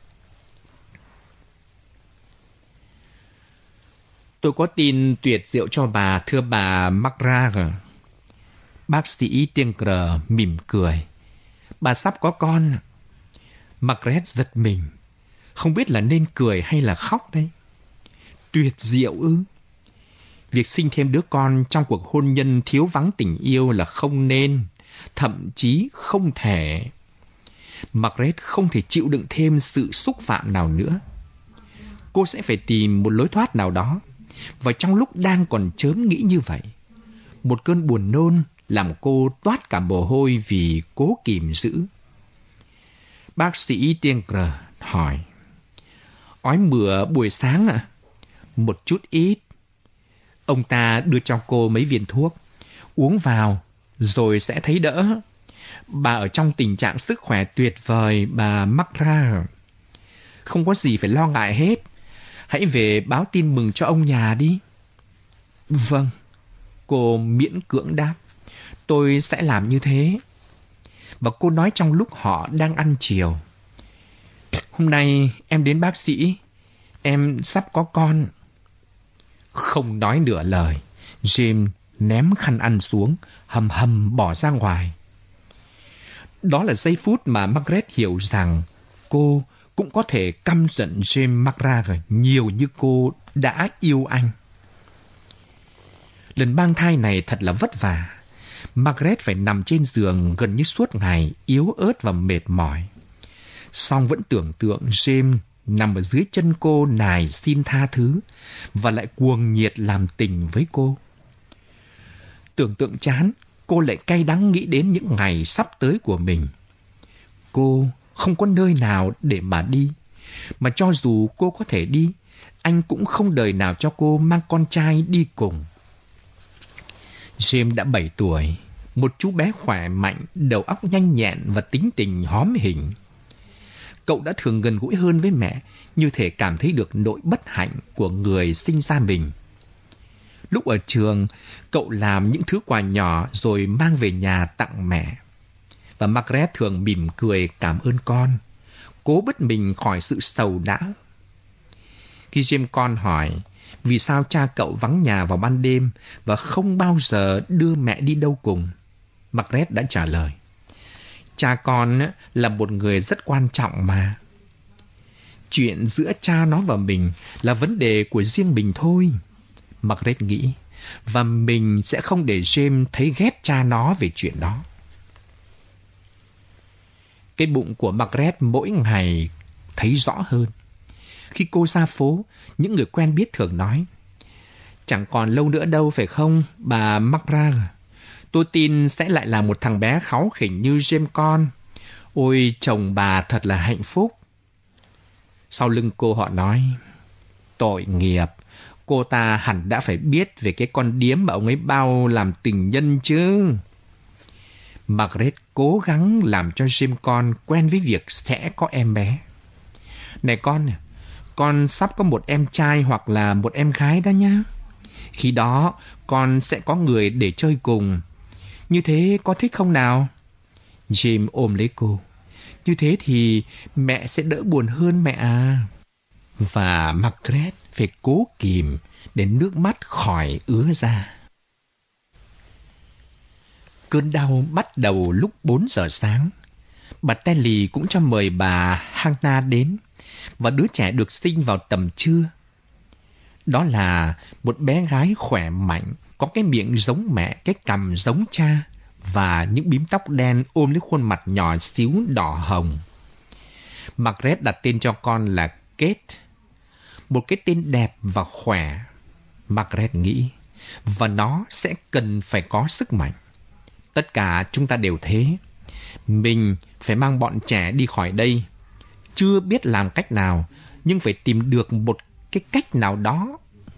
Tôi có tin tuyệt diệu cho bà, thưa bà McGrath. Bác sĩ Tinker mỉm cười. Bà sắp có con. Margaret giật mình, không biết là nên cười hay là khóc đây. Tuyệt diệu ư? Việc sinh thêm đứa con trong cuộc hôn nhân thiếu vắng tình yêu là không nên, thậm chí không thể. Margaret không thể chịu đựng thêm sự xúc phạm nào nữa. Cô sẽ phải tìm một lối thoát nào đó. Và trong lúc đang còn chớm nghĩ như vậy, một cơn buồn nôn làm cô toát cả mồ hôi vì cố kìm giữ. Bác sĩ Tinker hỏi, ói mửa buổi sáng ạ? À? Một chút ít. Ông ta đưa cho cô mấy viên thuốc. Uống vào, rồi sẽ thấy đỡ. Bà ở trong tình trạng sức khỏe tuyệt vời, bà McGrath. Không có gì phải lo ngại hết. Hãy về báo tin mừng cho ông nhà đi. Vâng, cô miễn cưỡng đáp. Tôi sẽ làm như thế. Và cô nói trong lúc họ đang ăn chiều. Hôm nay em đến bác sĩ. Em sắp có con. Không nói nửa lời, James ném khăn ăn xuống, hầm hầm bỏ ra ngoài. Đó là giây phút mà Margaret hiểu rằng cô cũng có thể căm giận James McGrath nhiều như cô đã yêu anh. Lần mang thai này thật là vất vả. Margaret phải nằm trên giường gần như suốt ngày, yếu ớt và mệt mỏi. Song vẫn tưởng tượng James nằm ở dưới chân cô nài xin tha thứ và lại cuồng nhiệt làm tình với cô. Tưởng tượng chán, cô lại cay đắng nghĩ đến những ngày sắp tới của mình. Cô không có nơi nào để mà đi, mà cho dù cô có thể đi, anh cũng không đời nào cho cô mang con trai đi cùng. James đã bảy tuổi, một chú bé khỏe mạnh, đầu óc nhanh nhẹn và tính tình hóm hỉnh. Cậu đã thường gần gũi hơn với mẹ, như thể cảm thấy được nỗi bất hạnh của người sinh ra mình. Lúc ở trường, cậu làm những thứ quà nhỏ rồi mang về nhà tặng mẹ. Và Margaret thường mỉm cười cảm ơn con, cố bứt mình khỏi sự sầu não. Khi James con hỏi vì sao cha cậu vắng nhà vào ban đêm và không bao giờ đưa mẹ đi đâu cùng, Margaret đã trả lời, cha con là một người rất quan trọng mà. Chuyện giữa cha nó và mình là vấn đề của riêng mình thôi, Margaret nghĩ, và mình sẽ không để James thấy ghét cha nó về chuyện đó. Cái bụng của Margaret mỗi ngày thấy rõ hơn. Khi cô ra phố, những người quen biết thường nói, chẳng còn lâu nữa đâu phải không, bà McGrath? Tôi tin sẽ lại là một thằng bé kháu khỉnh như James con. Ôi, chồng bà thật là hạnh phúc. Sau lưng cô họ nói, tội nghiệp, cô ta hẳn đã phải biết về cái con điếm mà ông ấy bao làm tình nhân chứ. Margaret cố gắng làm cho James con quen với việc sẽ có em bé. Này con, con sắp có một em trai hoặc là một em gái đó nhá. Khi đó, con sẽ có người để chơi cùng. Như thế có thích không nào? James ôm lấy cô. Như thế thì mẹ sẽ đỡ buồn hơn mẹ à. Và Margaret phải cố kìm để nước mắt khỏi ứa ra. Cơn đau bắt đầu lúc bốn giờ sáng. Bà Telly cũng cho mời bà Hannah đến, và đứa trẻ được sinh vào tầm trưa. Đó là một bé gái khỏe mạnh, có cái miệng giống mẹ, cái cằm giống cha, và những bím tóc đen ôm lấy khuôn mặt nhỏ xíu đỏ hồng. Margaret đặt tên cho con là Kate, một cái tên đẹp và khỏe, Margaret nghĩ, và nó sẽ cần phải có sức mạnh. Tất cả chúng ta đều thế. Mình phải mang bọn trẻ đi khỏi đây. Chưa biết làm cách nào, nhưng phải tìm được một cái cách nào đó.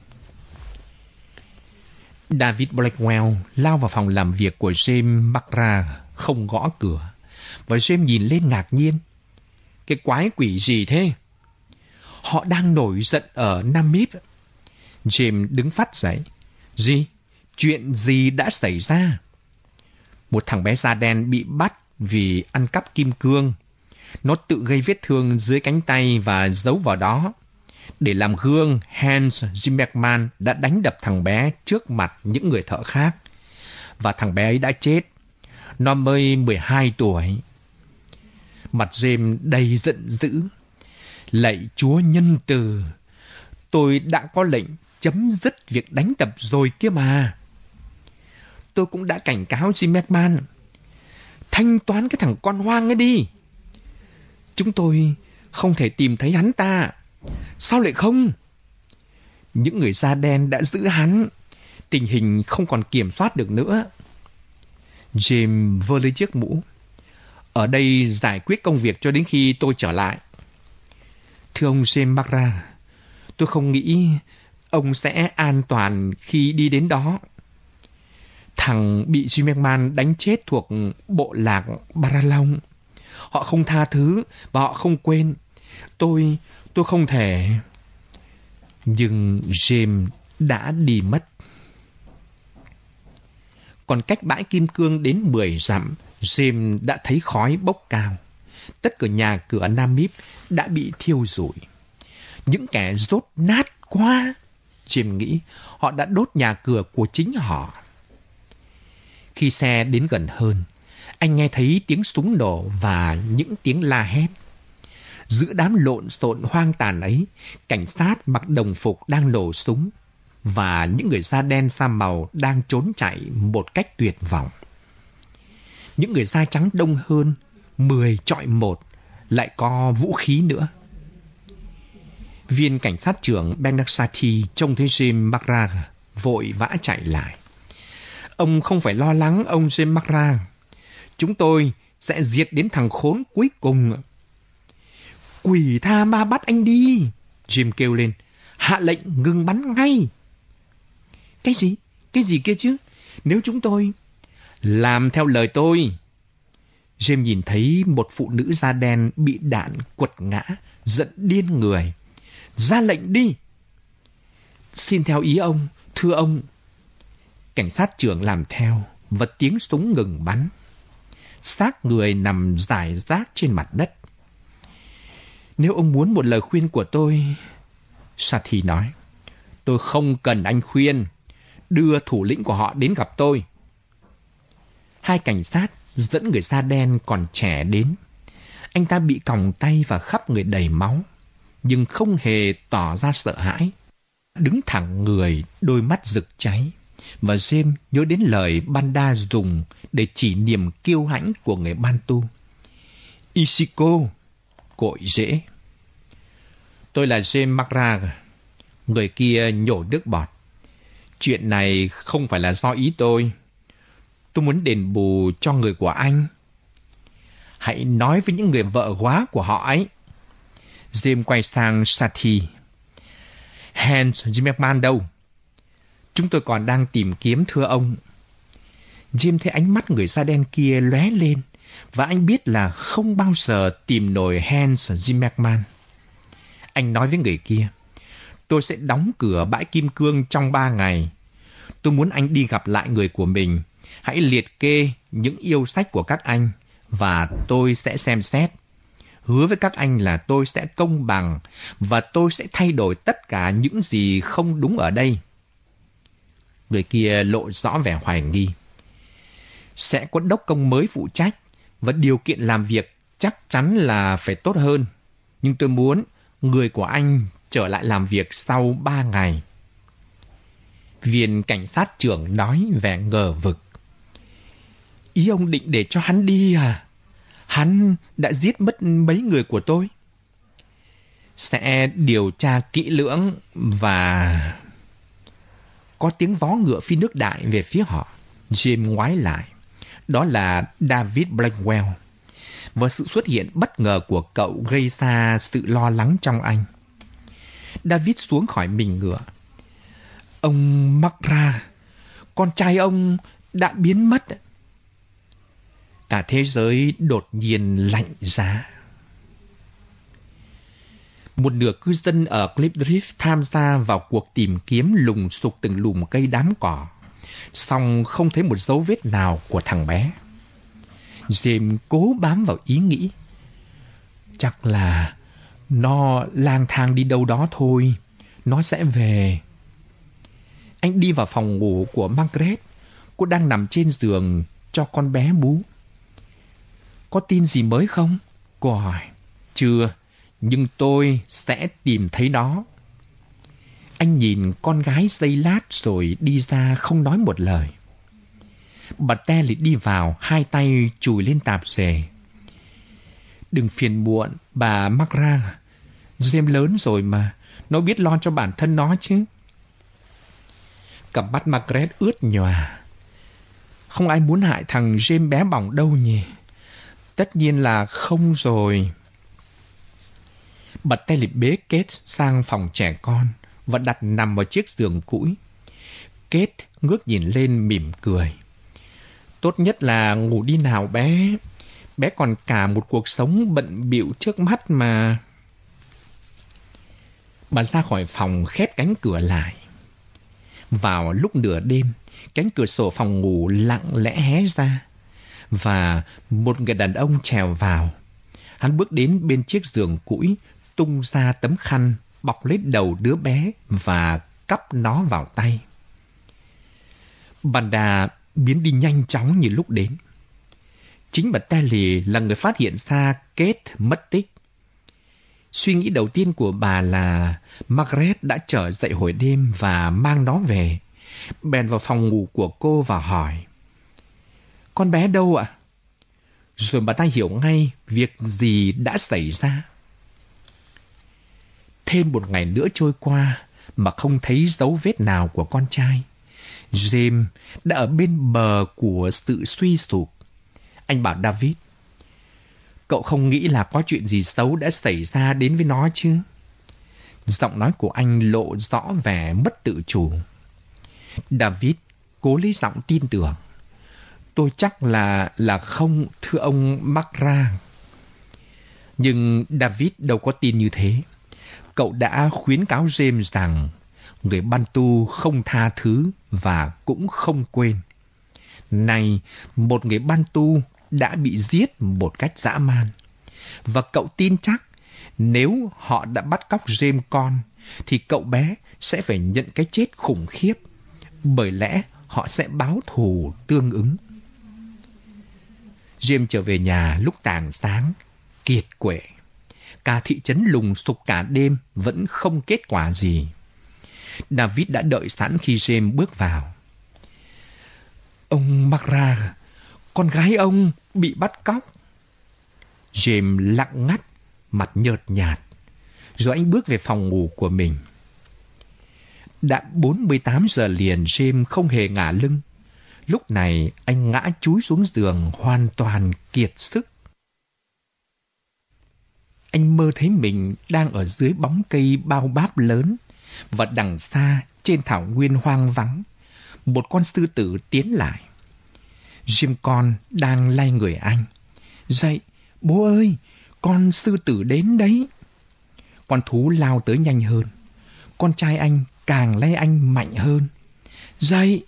David Blackwell lao vào phòng làm việc của James McGrath, không gõ cửa, và James nhìn lên ngạc nhiên. Cái quái quỷ gì thế? Họ đang nổi giận ở Nam Mip. James đứng phát dậy. Gì? Chuyện gì đã xảy ra? Một thằng bé da đen bị bắt vì ăn cắp kim cương. Nó tự gây vết thương dưới cánh tay và giấu vào đó. Để làm gương, Hans Zimmermann đã đánh đập thằng bé trước mặt những người thợ khác. Và thằng bé ấy đã chết. Nó mới mười hai tuổi. Mặt James đầy giận dữ. Lạy Chúa nhân từ, tôi đã có lệnh chấm dứt việc đánh đập rồi kia mà. Tôi cũng đã cảnh cáo Zimmermann. Thanh toán cái thằng con hoang ấy đi. Chúng tôi không thể tìm thấy hắn ta. Sao lại không? Những người da đen đã giữ hắn. Tình hình không còn kiểm soát được nữa. James vơ lấy chiếc mũ. Ở đây giải quyết công việc cho đến khi tôi trở lại. Thưa ông James McGrath, tôi không nghĩ ông sẽ an toàn khi đi đến đó. Thằng bị Zimmermann đánh chết thuộc bộ lạc Baralong. Họ không tha thứ và họ không quên. Tôi, tôi không thể... Nhưng James đã đi mất. Còn cách bãi kim cương đến mười dặm, James đã thấy khói bốc cao. Tất cả nhà cửa Nam Mip đã bị thiêu rụi. Những kẻ dốt nát quá, James nghĩ, họ đã đốt nhà cửa của chính họ. Khi xe đến gần hơn, anh nghe thấy tiếng súng nổ và những tiếng la hét. Giữa đám lộn xộn hoang tàn ấy, cảnh sát mặc đồng phục đang nổ súng, và những người da đen da màu đang trốn chạy một cách tuyệt vọng. Những người da trắng đông hơn, mười chọi một, lại có vũ khí nữa. Viên cảnh sát trưởng Benaksati trông thấy James McGrath vội vã chạy lại. Ông không phải lo lắng, ông James McGrath. Chúng tôi sẽ diệt đến thằng khốn cuối cùng. Quỷ tha ma bắt anh đi, Jim kêu lên. Hạ lệnh ngừng bắn ngay. Cái gì? Cái gì kia chứ? Nếu chúng tôi... Làm theo lời tôi. James nhìn thấy một phụ nữ da đen bị đạn quật ngã, giận điên người. Ra lệnh đi. Xin theo ý ông, thưa ông. Cảnh sát trưởng làm theo, và tiếng súng ngừng bắn. Xác người nằm rải rác trên mặt đất. Nếu ông muốn một lời khuyên của tôi, Sathi nói, tôi không cần anh khuyên. Đưa thủ lĩnh của họ đến gặp tôi. Hai cảnh sát dẫn người da đen còn trẻ đến. Anh ta bị còng tay và khắp người đầy máu, nhưng không hề tỏ ra sợ hãi. Đứng thẳng người, đôi mắt rực cháy. Và James nhớ đến lời Banda dùng để chỉ niềm kiêu hãnh của người Bantu. Isiko, cội rễ. Tôi là James McGrath. Người kia nhổ nước bọt. Chuyện này không phải là do ý tôi. Tôi muốn đền bù cho người của anh. Hãy nói với những người vợ góa của họ ấy. James quay sang Sathi. Hans Zimmermann đâu? Chúng tôi còn đang tìm kiếm, thưa ông. James thấy ánh mắt người da đen kia lóe lên, và anh biết là không bao giờ tìm nổi Hans Zimmermann. Anh nói với người kia, tôi sẽ đóng cửa bãi kim cương trong ba ngày. Tôi muốn anh đi gặp lại người của mình. Hãy liệt kê những yêu sách của các anh và tôi sẽ xem xét. Hứa với các anh là tôi sẽ công bằng và tôi sẽ thay đổi tất cả những gì không đúng ở đây. Người kia lộ rõ vẻ hoài nghi. Sẽ có đốc công mới phụ trách và điều kiện làm việc chắc chắn là phải tốt hơn. Nhưng tôi muốn người của anh trở lại làm việc sau ba ngày. Viên cảnh sát trưởng nói vẻ ngờ vực. Ý ông định để cho hắn đi à? Hắn đã giết mất mấy người của tôi. Sẽ điều tra kỹ lưỡng và... Có tiếng vó ngựa phi nước đại về phía họ. James ngoái lại. Đó là David Blackwell. Và sự xuất hiện bất ngờ của cậu gây ra sự lo lắng trong anh. David xuống khỏi mình ngựa. Ông Makra, con trai ông đã biến mất. Cả thế giới đột nhiên lạnh giá. Một nửa cư dân ở Cliff Drift tham gia vào cuộc tìm kiếm lùng sục từng lùm cây đám cỏ, song không thấy một dấu vết nào của thằng bé. James cố bám vào ý nghĩ. Chắc là nó lang thang đi đâu đó thôi, nó sẽ về. Anh đi vào phòng ngủ của Margaret. Cô đang nằm trên giường cho con bé bú. Có tin gì mới không? Cô hỏi. Chưa, nhưng tôi sẽ tìm thấy nó. Anh nhìn con gái giây lát rồi đi ra không nói một lời. Bà Telly đi vào, hai tay chùi lên tạp dề. Đừng phiền muộn, bà Makra. James lớn rồi mà, nó biết lo cho bản thân nó chứ. Cặp mắt Margaret ướt nhòa. Không ai muốn hại thằng James bé bỏng đâu nhỉ? Tất nhiên là không rồi. Bà Telly bế Kate sang phòng trẻ con và đặt nằm vào chiếc giường cũi. Kate ngước nhìn lên mỉm cười. Tốt nhất là ngủ đi nào bé. Bé còn cả một cuộc sống bận bịu trước mắt mà. Bà ra khỏi phòng khép cánh cửa lại. Vào lúc nửa đêm, cánh cửa sổ phòng ngủ lặng lẽ hé ra và một người đàn ông trèo vào. Hắn bước đến bên chiếc giường cũi, tung ra tấm khăn, bọc lấy đầu đứa bé và cắp nó vào tay. Banda biến đi nhanh chóng như lúc đến. Chính bà Telly là người phát hiện ra Kate mất tích. Suy nghĩ đầu tiên của bà là Margaret đã trở dậy hồi đêm và mang nó về. Bèn vào phòng ngủ của cô và hỏi. Con bé đâu ạ? Rồi bà ta hiểu ngay việc gì đã xảy ra. Thêm một ngày nữa trôi qua mà không thấy dấu vết nào của con trai. James đã ở bên bờ của sự suy sụp. Anh bảo David, cậu không nghĩ là có chuyện gì xấu đã xảy ra đến với nó chứ? Giọng nói của anh lộ rõ vẻ mất tự chủ. David cố lấy giọng tin tưởng. Tôi chắc là là không, thưa ông Makra. Nhưng David đâu có tin như thế. Cậu đã khuyến cáo James rằng người Bantu không tha thứ và cũng không quên. Này, một người Bantu đã bị giết một cách dã man. Và cậu tin chắc nếu họ đã bắt cóc James con thì cậu bé sẽ phải nhận cái chết khủng khiếp. Bởi lẽ họ sẽ báo thù tương ứng. James trở về nhà lúc tảng sáng, kiệt quệ. Cả thị trấn lùng sục cả đêm vẫn không kết quả gì. David đã đợi sẵn khi James bước vào. Ông Makra, con gái ông bị bắt cóc. James lặng ngắt, mặt nhợt nhạt. Rồi anh bước về phòng ngủ của mình. Đã bốn mươi tám giờ liền James không hề ngả lưng. Lúc này anh ngã chúi xuống giường hoàn toàn kiệt sức. Anh mơ thấy mình đang ở dưới bóng cây bao báp lớn và đằng xa trên thảo nguyên hoang vắng, một con sư tử tiến lại. Jim con đang lay người anh. Dậy, bố ơi, con sư tử đến đấy. Con thú lao tới nhanh hơn. Con trai anh càng lay anh mạnh hơn. Dậy!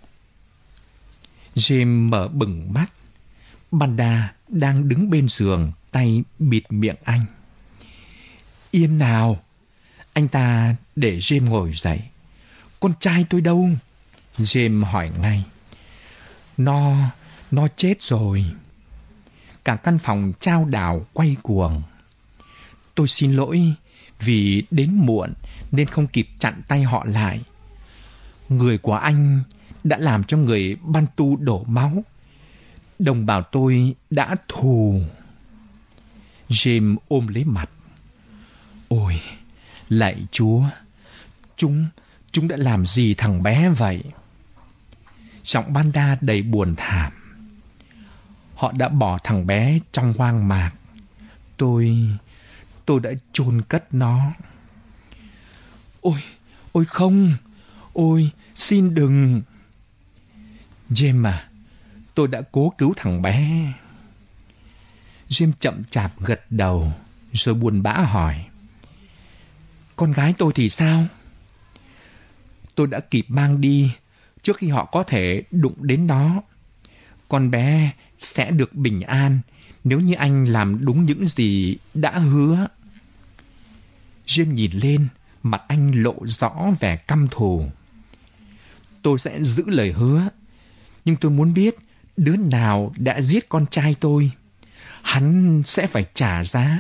James mở bừng mắt. Banda đang đứng bên giường, tay bịt miệng anh. Yên nào! Anh ta để James ngồi dậy. Con trai tôi đâu? James hỏi ngay. Nó, nó chết rồi. Cả căn phòng chao đảo quay cuồng. Tôi xin lỗi vì đến muộn nên không kịp chặn tay họ lại. Người của anh đã làm cho người Bantu đổ máu. Đồng bào tôi đã thù. James ôm lấy mặt. Ôi, lạy Chúa, chúng, chúng đã làm gì thằng bé vậy? Giọng Banda đầy buồn thảm. Họ đã bỏ thằng bé trong hoang mạc. Tôi, tôi đã chôn cất nó. Ôi, ôi không, ôi, xin đừng. James à, tôi đã cố cứu thằng bé. James chậm chạp gật đầu, rồi buồn bã hỏi. Con gái tôi thì sao? Tôi đã kịp mang đi trước khi họ có thể đụng đến nó. Con bé sẽ được bình an nếu như anh làm đúng những gì đã hứa. James nhìn lên, mặt anh lộ rõ vẻ căm thù. Tôi sẽ giữ lời hứa, nhưng tôi muốn biết đứa nào đã giết con trai tôi. Hắn sẽ phải trả giá.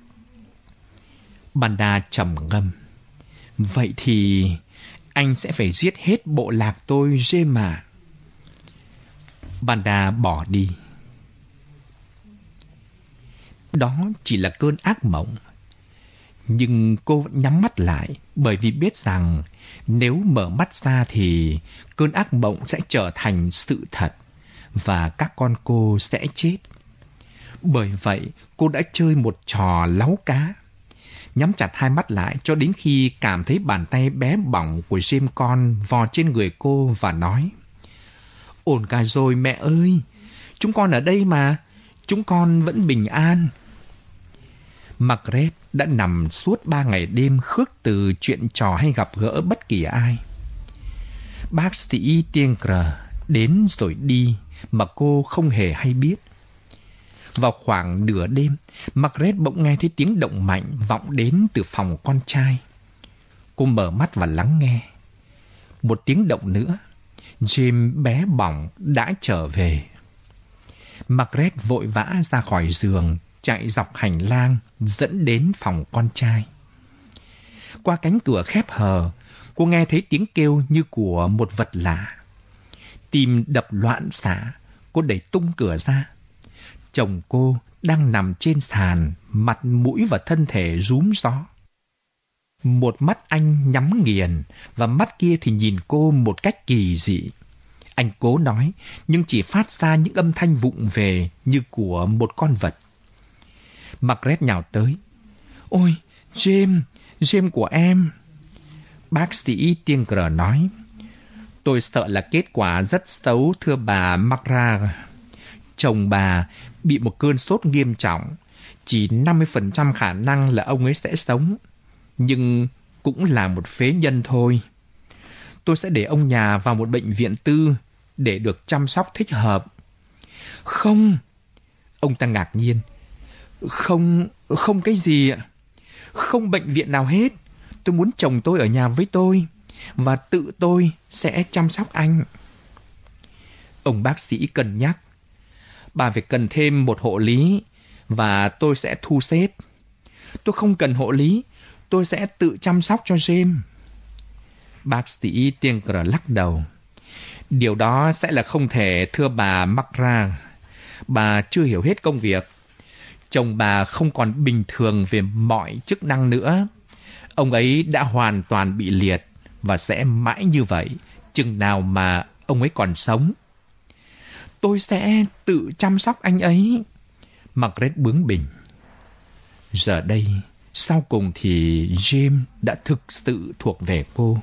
Banda trầm ngâm. Vậy thì anh sẽ phải giết hết bộ lạc tôi, James à. Banda bỏ đi. Đó chỉ là cơn ác mộng. Nhưng cô vẫn nhắm mắt lại, bởi vì biết rằng nếu mở mắt ra thì cơn ác mộng sẽ trở thành sự thật và các con cô sẽ chết. Bởi vậy, cô đã chơi một trò láu cá. Nhắm chặt hai mắt lại cho đến khi cảm thấy bàn tay bé bỏng của James con vò trên người cô và nói: Ổn cả rồi mẹ ơi, chúng con ở đây mà, chúng con vẫn bình an. Margaret đã nằm suốt ba ngày đêm khước từ chuyện trò hay gặp gỡ bất kỳ ai. Bác sĩ Tiengre đến rồi đi mà cô không hề hay biết. Vào khoảng nửa đêm, Margaret bỗng nghe thấy tiếng động mạnh vọng đến từ phòng con trai. Cô mở mắt và lắng nghe. Một tiếng động nữa, James bé bỏng đã trở về. Margaret vội vã ra khỏi giường, chạy dọc hành lang dẫn đến phòng con trai. Qua cánh cửa khép hờ, cô nghe thấy tiếng kêu như của một vật lạ. Tim đập loạn xạ, cô đẩy tung cửa ra. Chồng cô đang nằm trên sàn, mặt mũi và thân thể rúm gió. Một mắt anh nhắm nghiền và mắt kia thì nhìn cô một cách kỳ dị. Anh cố nói nhưng chỉ phát ra những âm thanh vụng về như của một con vật. Margaret nhào tới. Ôi, James, James của em. Bác sĩ Tiengre nói. Tôi sợ là kết quả rất xấu thưa bà Margaret. Chồng bà bị một cơn sốt nghiêm trọng. Chỉ năm mươi phần trăm khả năng là ông ấy sẽ sống. Nhưng cũng là một phế nhân thôi. Tôi sẽ để ông nhà vào một bệnh viện tư để được chăm sóc thích hợp. Không. Ông ta ngạc nhiên. Không, không cái gì ạ. Không bệnh viện nào hết. Tôi muốn chồng tôi ở nhà với tôi và tự tôi sẽ chăm sóc anh. Ông bác sĩ cân nhắc. Bà phải cần thêm một hộ lý và tôi sẽ thu xếp. Tôi không cần hộ lý, tôi sẽ tự chăm sóc cho James. Bác sĩ Tiengre lắc đầu. Điều đó sẽ là không thể thưa bà Margaret. Bà chưa hiểu hết công việc. Chồng bà không còn bình thường về mọi chức năng nữa. Ông ấy đã hoàn toàn bị liệt và sẽ mãi như vậy chừng nào mà ông ấy còn sống. Tôi sẽ tự chăm sóc anh ấy. Margaret bướng bỉnh. Giờ đây, sau cùng thì James đã thực sự thuộc về cô.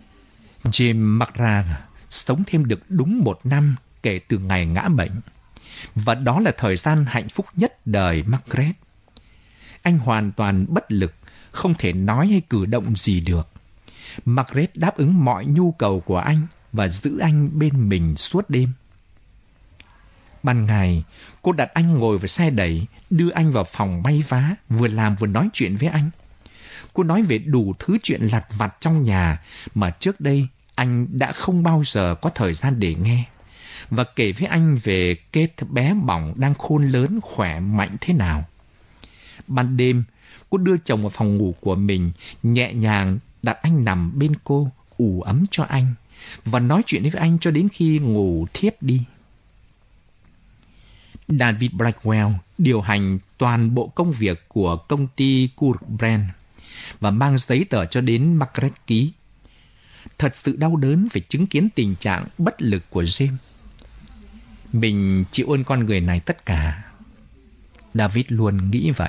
James Margaret sống thêm được đúng một năm kể từ ngày ngã bệnh. Và đó là thời gian hạnh phúc nhất đời Margaret. Anh hoàn toàn bất lực, không thể nói hay cử động gì được. Margaret đáp ứng mọi nhu cầu của anh và giữ anh bên mình suốt đêm. Ban ngày, cô đặt anh ngồi vào xe đẩy, đưa anh vào phòng may vá, vừa làm vừa nói chuyện với anh. Cô nói về đủ thứ chuyện lặt vặt trong nhà mà trước đây anh đã không bao giờ có thời gian để nghe, và kể với anh về Kate bé bỏng đang khôn lớn, khỏe mạnh thế nào. Ban đêm, cô đưa chồng vào phòng ngủ của mình, nhẹ nhàng đặt anh nằm bên cô, ủ ấm cho anh, và nói chuyện với anh cho đến khi ngủ thiếp đi. David Blackwell điều hành toàn bộ công việc của công ty Cook-Brand và mang giấy tờ cho đến Margaret ký. Thật sự đau đớn phải chứng kiến tình trạng bất lực của James. Mình chịu ơn con người này tất cả. David luôn nghĩ vậy.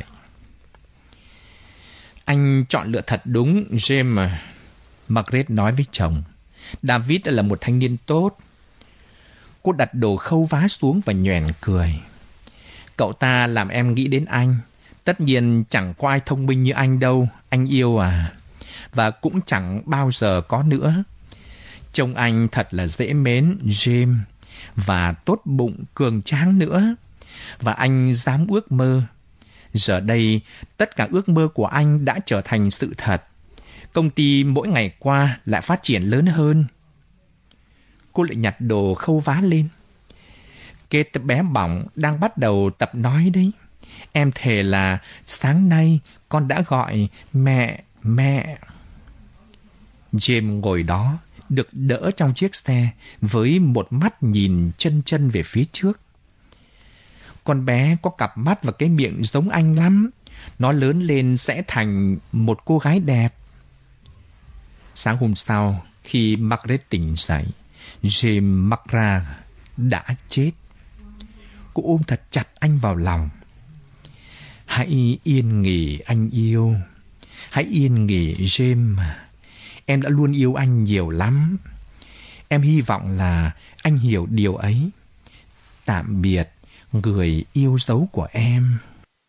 Anh chọn lựa thật đúng, James. Margaret nói với chồng. David là một thanh niên tốt. Cô đặt đồ khâu vá xuống và nhoẻn cười. Cậu ta làm em nghĩ đến anh. Tất nhiên chẳng có ai thông minh như anh đâu, anh yêu à. Và cũng chẳng bao giờ có nữa. Trông anh thật là dễ mến, James. Và tốt bụng, cường tráng nữa. Và anh dám ước mơ. Giờ đây, tất cả ước mơ của anh đã trở thành sự thật. Công ty mỗi ngày qua lại phát triển lớn hơn. Cô lại nhặt đồ khâu vá lên. Kate bé bỏng đang bắt đầu tập nói đấy. Em thề là sáng nay con đã gọi mẹ, mẹ. James ngồi đó, được đỡ trong chiếc xe, với một mắt nhìn chân chân về phía trước. Con bé có cặp mắt và cái miệng giống anh lắm. Nó lớn lên sẽ thành một cô gái đẹp. Sáng hôm sau, khi Margaret tỉnh dậy, James McGrath đã chết. Cô ôm thật chặt anh vào lòng. Hãy yên nghỉ anh yêu. Hãy yên nghỉ James. Em đã luôn yêu anh nhiều lắm. Em hy vọng là anh hiểu điều ấy. Tạm biệt, người yêu dấu của em.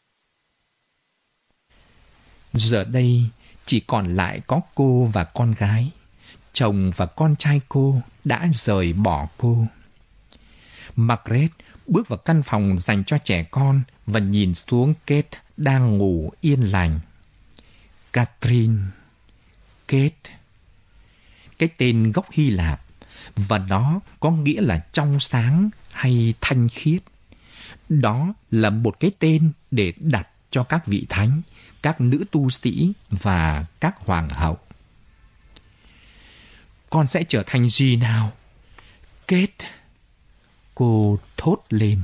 Giờ đây chỉ còn lại có cô và con gái. Chồng và con trai cô đã rời bỏ cô. Margaret bước vào căn phòng dành cho trẻ con và nhìn xuống Kate đang ngủ yên lành. Catherine, Kate. Cái tên gốc Hy Lạp, và nó có nghĩa là trong sáng hay thanh khiết. Đó là một cái tên để đặt cho các vị thánh, các nữ tu sĩ và các hoàng hậu. Con sẽ trở thành gì nào? Kate, cô thốt lên.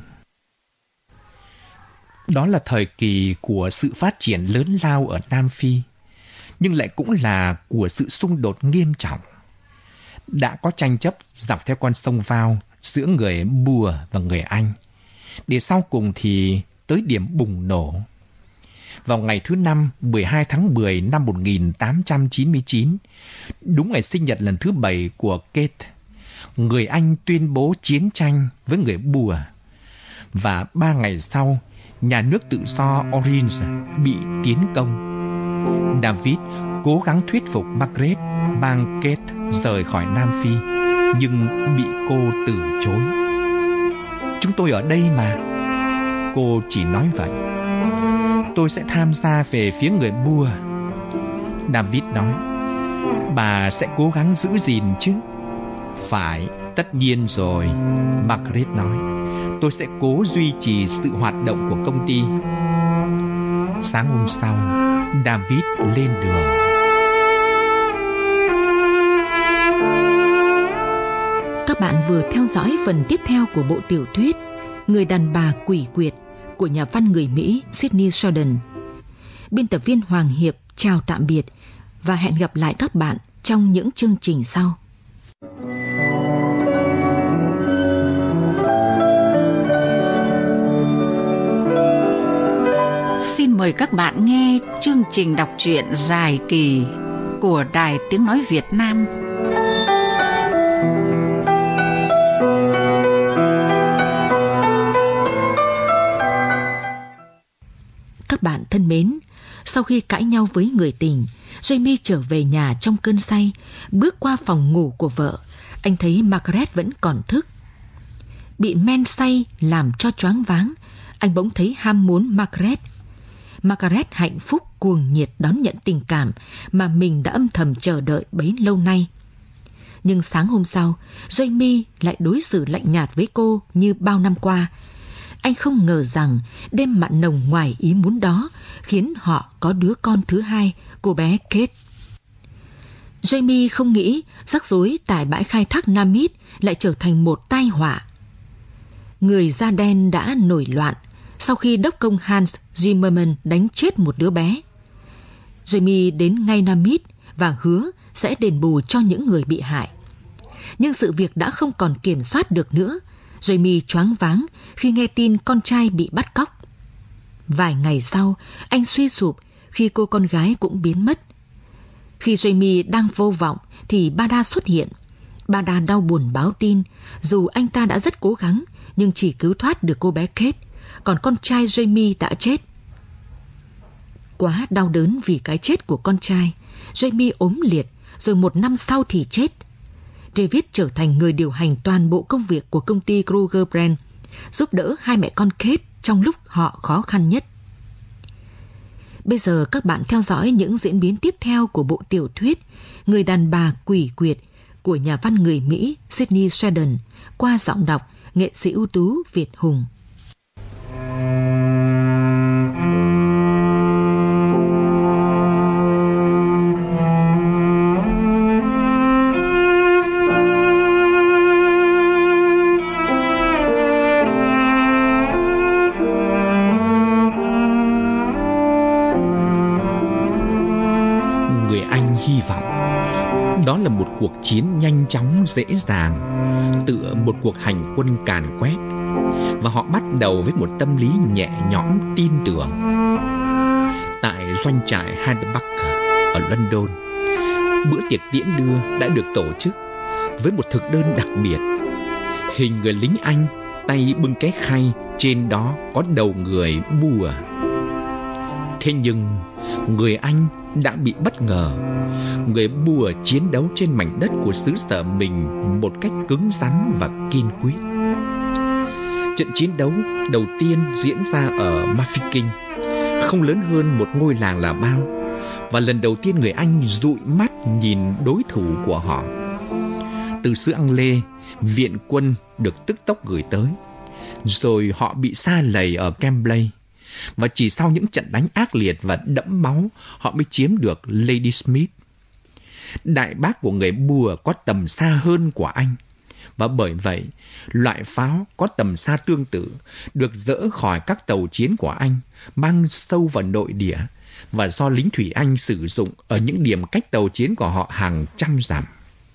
Đó là thời kỳ của sự phát triển lớn lao ở Nam Phi, nhưng lại cũng là của sự xung đột nghiêm trọng. Đã có tranh chấp dọc theo con sông Vào giữa người Boer và người Anh, để sau cùng thì tới điểm bùng nổ. Vào ngày thứ năm, mười hai tháng mười năm một nghìn tám trăm chín mươi chín, đúng ngày sinh nhật lần thứ bảy của Kate, người Anh tuyên bố chiến tranh với người Boer. Và ba ngày sau, nhà nước tự do Orange bị tiến công. David cố gắng thuyết phục Margaret mang Kate rời khỏi Nam Phi, nhưng bị cô từ chối. Chúng tôi ở đây mà. Cô chỉ nói vậy. Tôi sẽ tham gia về phía người Boer. David nói. Bà sẽ cố gắng giữ gìn chứ? Phải, tất nhiên rồi. Margaret nói. Tôi sẽ cố duy trì sự hoạt động của công ty. Sáng hôm sau, David lên đường. Các bạn vừa theo dõi phần tiếp theo của bộ tiểu thuyết Người đàn bà quỷ quyệt của nhà văn người Mỹ Sidney Sheldon. Biên tập viên Hoàng Hiệp chào tạm biệt và hẹn gặp lại các bạn trong những chương trình sau. Xin mời các bạn nghe chương trình đọc truyện dài kỳ của Đài Tiếng Nói Việt Nam. Sau khi cãi nhau với người tình, Jamie trở về nhà trong cơn say. Bước qua phòng ngủ của vợ, anh thấy Margaret vẫn còn thức. Bị men say làm cho choáng váng, anh bỗng thấy ham muốn Margaret. Margaret hạnh phúc cuồng nhiệt đón nhận tình cảm mà mình đã âm thầm chờ đợi bấy lâu nay. Nhưng sáng hôm sau, Jamie lại đối xử lạnh nhạt với cô như bao năm qua. Anh không ngờ rằng đêm mặn nồng ngoài ý muốn đó khiến họ có đứa con thứ hai, cô bé Kate. Jamie không nghĩ rắc rối tại bãi khai thác Namib lại trở thành một tai họa. Người da đen đã nổi loạn sau khi đốc công Hans Zimmermann đánh chết một đứa bé. Jamie đến ngay Namib và hứa sẽ đền bù cho những người bị hại. Nhưng sự việc đã không còn kiểm soát được nữa. Jamie choáng váng khi nghe tin con trai bị bắt cóc. Vài ngày sau, anh suy sụp khi cô con gái cũng biến mất. Khi Jamie đang vô vọng thì Bada xuất hiện. Bada đau buồn báo tin, dù anh ta đã rất cố gắng nhưng chỉ cứu thoát được cô bé Kate, còn con trai Jamie đã chết. Quá đau đớn vì cái chết của con trai, Jamie ốm liệt, rồi một năm sau thì chết. David trở thành người điều hành toàn bộ công việc của công ty Kruger Brand, giúp đỡ hai mẹ con Kate trong lúc họ khó khăn nhất. Bây giờ các bạn theo dõi những diễn biến tiếp theo của bộ tiểu thuyết Người đàn bà quỷ quyệt của nhà văn người Mỹ Sidney Sheldon qua giọng đọc nghệ sĩ ưu tú Việt Hùng. Đó là một cuộc chiến nhanh chóng dễ dàng, tựa một cuộc hành quân càn quét, và họ bắt đầu với một tâm lý nhẹ nhõm tin tưởng. Tại doanh trại Heidelberg ở London, bữa tiệc tiễn đưa đã được tổ chức với một thực đơn đặc biệt. Hình người lính Anh tay bưng cái khay, trên đó có đầu người bùa. Thế nhưng người Anh đã bị bất ngờ. Người bùa chiến đấu trên mảnh đất của xứ sở mình một cách cứng rắn và kiên quyết. Trận chiến đấu đầu tiên diễn ra ở Mafeking, không lớn hơn một ngôi làng là bao, và lần đầu tiên người Anh dụi mắt nhìn đối thủ của họ. Từ xứ Anglê, viện quân được tức tốc gửi tới, rồi họ bị sa lầy ở Cambrai. Và chỉ sau những trận đánh ác liệt và đẫm máu, họ mới chiếm được Ladysmith. Đại bác của người bùa có tầm xa hơn của Anh, và bởi vậy, loại pháo có tầm xa tương tự được dỡ khỏi các tàu chiến của Anh, mang sâu vào nội địa, và do lính thủy Anh sử dụng ở những điểm cách tàu chiến của họ hàng trăm dặm.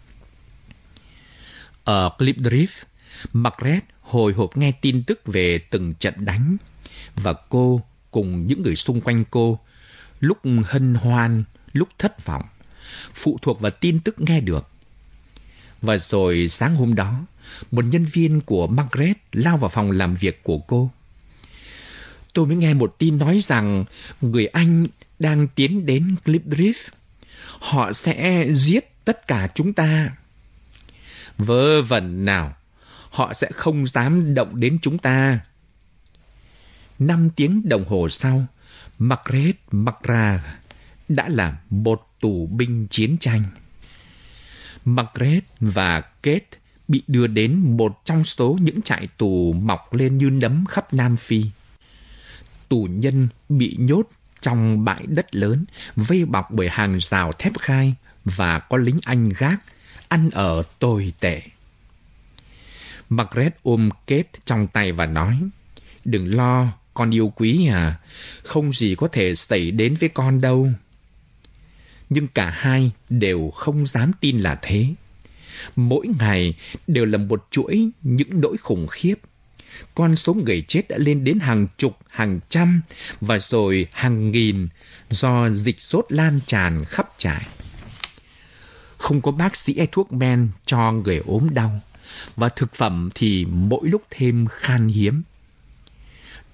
Ở Clipdrift, Margaret hồi hộp nghe tin tức về từng trận đánh, và cô cùng những người xung quanh cô, lúc hân hoan, lúc thất vọng, phụ thuộc vào tin tức nghe được. Và rồi sáng hôm đó, một nhân viên của Margaret lao vào phòng làm việc của cô. Tôi mới nghe một tin nói rằng người Anh đang tiến đến Clipdrift. Họ sẽ giết tất cả chúng ta. Vớ vẩn nào, họ sẽ không dám động đến chúng ta. Năm tiếng đồng hồ sau, Margaret McGrath đã là một tù binh chiến tranh. Margaret và Kate bị đưa đến một trong số những trại tù mọc lên như nấm khắp Nam Phi. Tù nhân bị nhốt trong bãi đất lớn, vây bọc bởi hàng rào thép gai và có lính Anh gác, ăn ở tồi tệ. Margaret ôm Kate trong tay và nói, đừng lo, con yêu quý à, không gì có thể xảy đến với con đâu. Nhưng cả hai đều không dám tin là thế. Mỗi ngày đều là một chuỗi những nỗi khủng khiếp. Con số người chết đã lên đến hàng chục, hàng trăm và rồi hàng nghìn do dịch sốt lan tràn khắp trại. Không có bác sĩ hay thuốc men cho người ốm đau, và thực phẩm thì mỗi lúc thêm khan hiếm.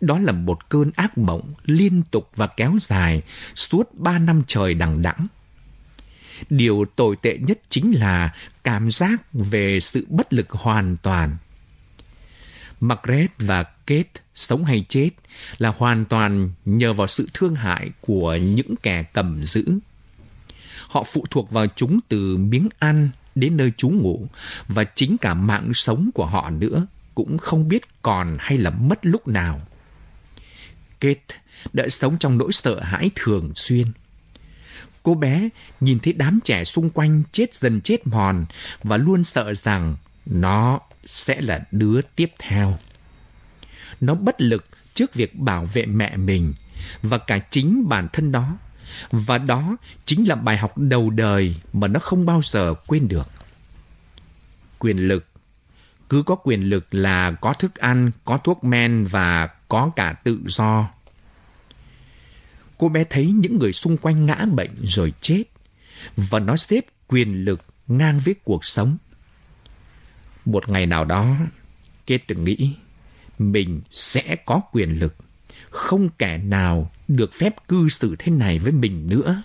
đó là một cơn ác mộng liên tục và kéo dài suốt ba năm trời đằng đẵng. Điều tồi tệ nhất chính là cảm giác về sự bất lực hoàn toàn. Margaret và Kate sống hay chết là hoàn toàn nhờ vào sự thương hại của những kẻ cầm giữ. Họ phụ thuộc vào chúng từ miếng ăn đến nơi trú ngụ, và chính cả mạng sống của họ nữa cũng không biết còn hay là mất lúc nào. Kate đã sống trong nỗi sợ hãi thường xuyên. Cô bé nhìn thấy đám trẻ xung quanh chết dần chết mòn và luôn sợ rằng nó sẽ là đứa tiếp theo. Nó bất lực trước việc bảo vệ mẹ mình và cả chính bản thân nó, và đó chính là bài học đầu đời mà nó không bao giờ quên được. Quyền lực. Cứ có quyền lực là có thức ăn, có thuốc men và có cả tự do. Cô bé thấy những người xung quanh ngã bệnh rồi chết, và nó xếp quyền lực ngang với cuộc sống. Một ngày nào đó, Kate từng nghĩ mình sẽ có quyền lực. Không kẻ nào được phép cư xử thế này với mình nữa.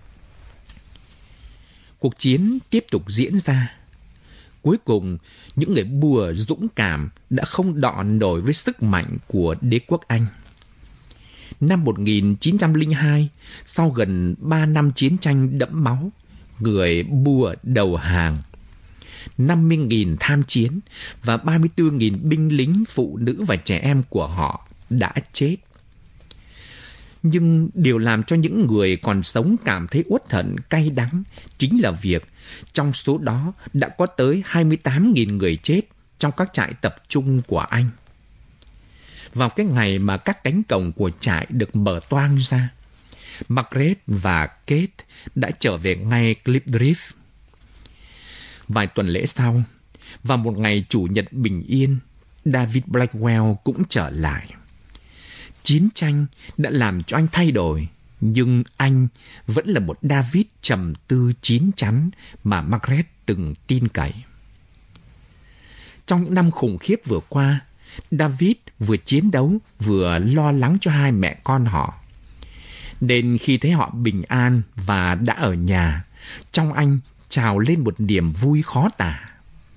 Cuộc chiến tiếp tục diễn ra. Cuối cùng, những người bùa dũng cảm đã không đọ nổi với sức mạnh của đế quốc Anh. Năm một nghìn chín trăm lẻ hai, sau gần ba năm chiến tranh đẫm máu, người bùa đầu hàng. năm mươi nghìn tham chiến và ba mươi tư nghìn binh lính, phụ nữ và trẻ em của họ đã chết. Nhưng điều làm cho những người còn sống cảm thấy uất hận cay đắng chính là việc trong số đó đã có tới hai mươi tám nghìn người chết trong các trại tập trung của Anh. Vào cái ngày mà các cánh cổng của trại được mở toang ra, Margaret và Kate đã trở về ngay Clipdrift. Vài tuần lễ sau, vào một ngày chủ nhật bình yên, David Blackwell cũng trở lại. Chiến tranh đã làm cho anh thay đổi, nhưng anh vẫn là một David trầm tư chín chắn mà Margaret từng tin cậy. Trong những năm khủng khiếp vừa qua, David vừa chiến đấu vừa lo lắng cho hai mẹ con họ. Nên khi thấy họ bình an và đã ở nhà, trong anh trào lên một niềm vui khó tả.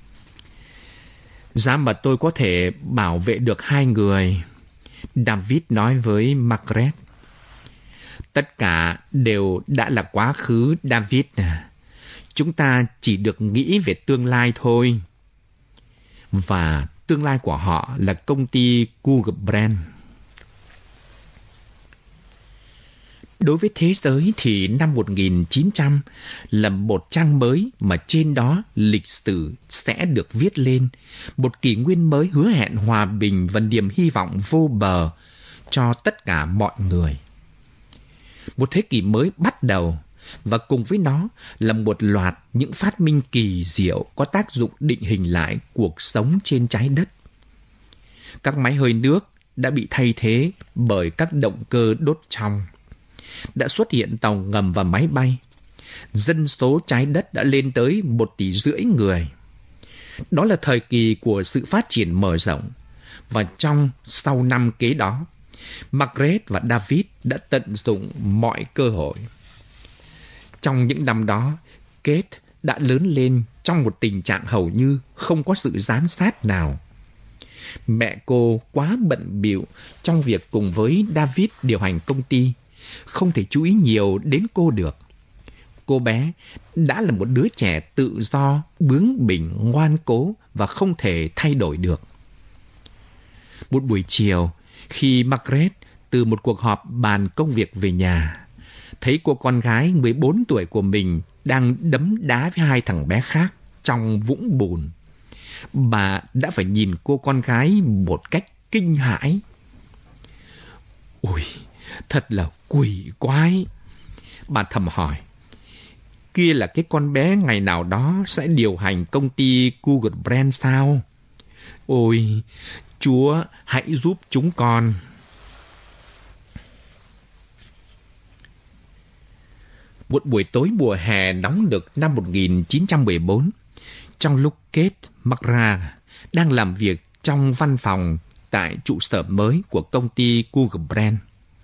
Giá mà tôi có thể bảo vệ được hai người, David nói với Margaret. Tất cả đều đã là quá khứ, David. Chúng ta chỉ được nghĩ về tương lai thôi. Và tương lai của họ là công ty Courbrand. Đối với thế giới thì năm một nghìn chín trăm là một trang mới mà trên đó lịch sử sẽ được viết lên, một kỷ nguyên mới hứa hẹn hòa bình và niềm hy vọng vô bờ cho tất cả mọi người. Một thế kỷ mới bắt đầu, và cùng với nó là một loạt những phát minh kỳ diệu có tác dụng định hình lại cuộc sống trên trái đất. Các máy hơi nước đã bị thay thế bởi các động cơ đốt trong. Đã xuất hiện tàu ngầm và máy bay. Dân số trái đất đã lên tới một tỷ rưỡi người. Đó là thời kỳ của sự phát triển mở rộng. Và trong sau năm kế đó, Margaret và David đã tận dụng mọi cơ hội. Trong những năm đó, Kate đã lớn lên trong một tình trạng hầu như không có sự giám sát nào. Mẹ cô quá bận bịu trong việc cùng với David điều hành công ty, không thể chú ý nhiều đến cô được. Cô bé đã là một đứa trẻ tự do, bướng bỉnh, ngoan cố và không thể thay đổi được. Một buổi chiều, khi Margaret từ một cuộc họp bàn công việc về nhà, thấy cô con gái mười bốn tuổi của mình đang đấm đá với hai thằng bé khác trong vũng bùn, bà đã phải nhìn cô con gái một cách kinh hãi. Ôi, thật là quỷ quái! Bà thầm hỏi, kia là cái con bé ngày nào đó sẽ điều hành công ty Courbrand sao? Ôi, Chúa hãy giúp chúng con! Một buổi tối mùa hè nóng nực năm một nghìn chín trăm mười bốn, trong lúc Kate McGrath đang làm việc trong văn phòng tại trụ sở mới của công ty Kugelbrand.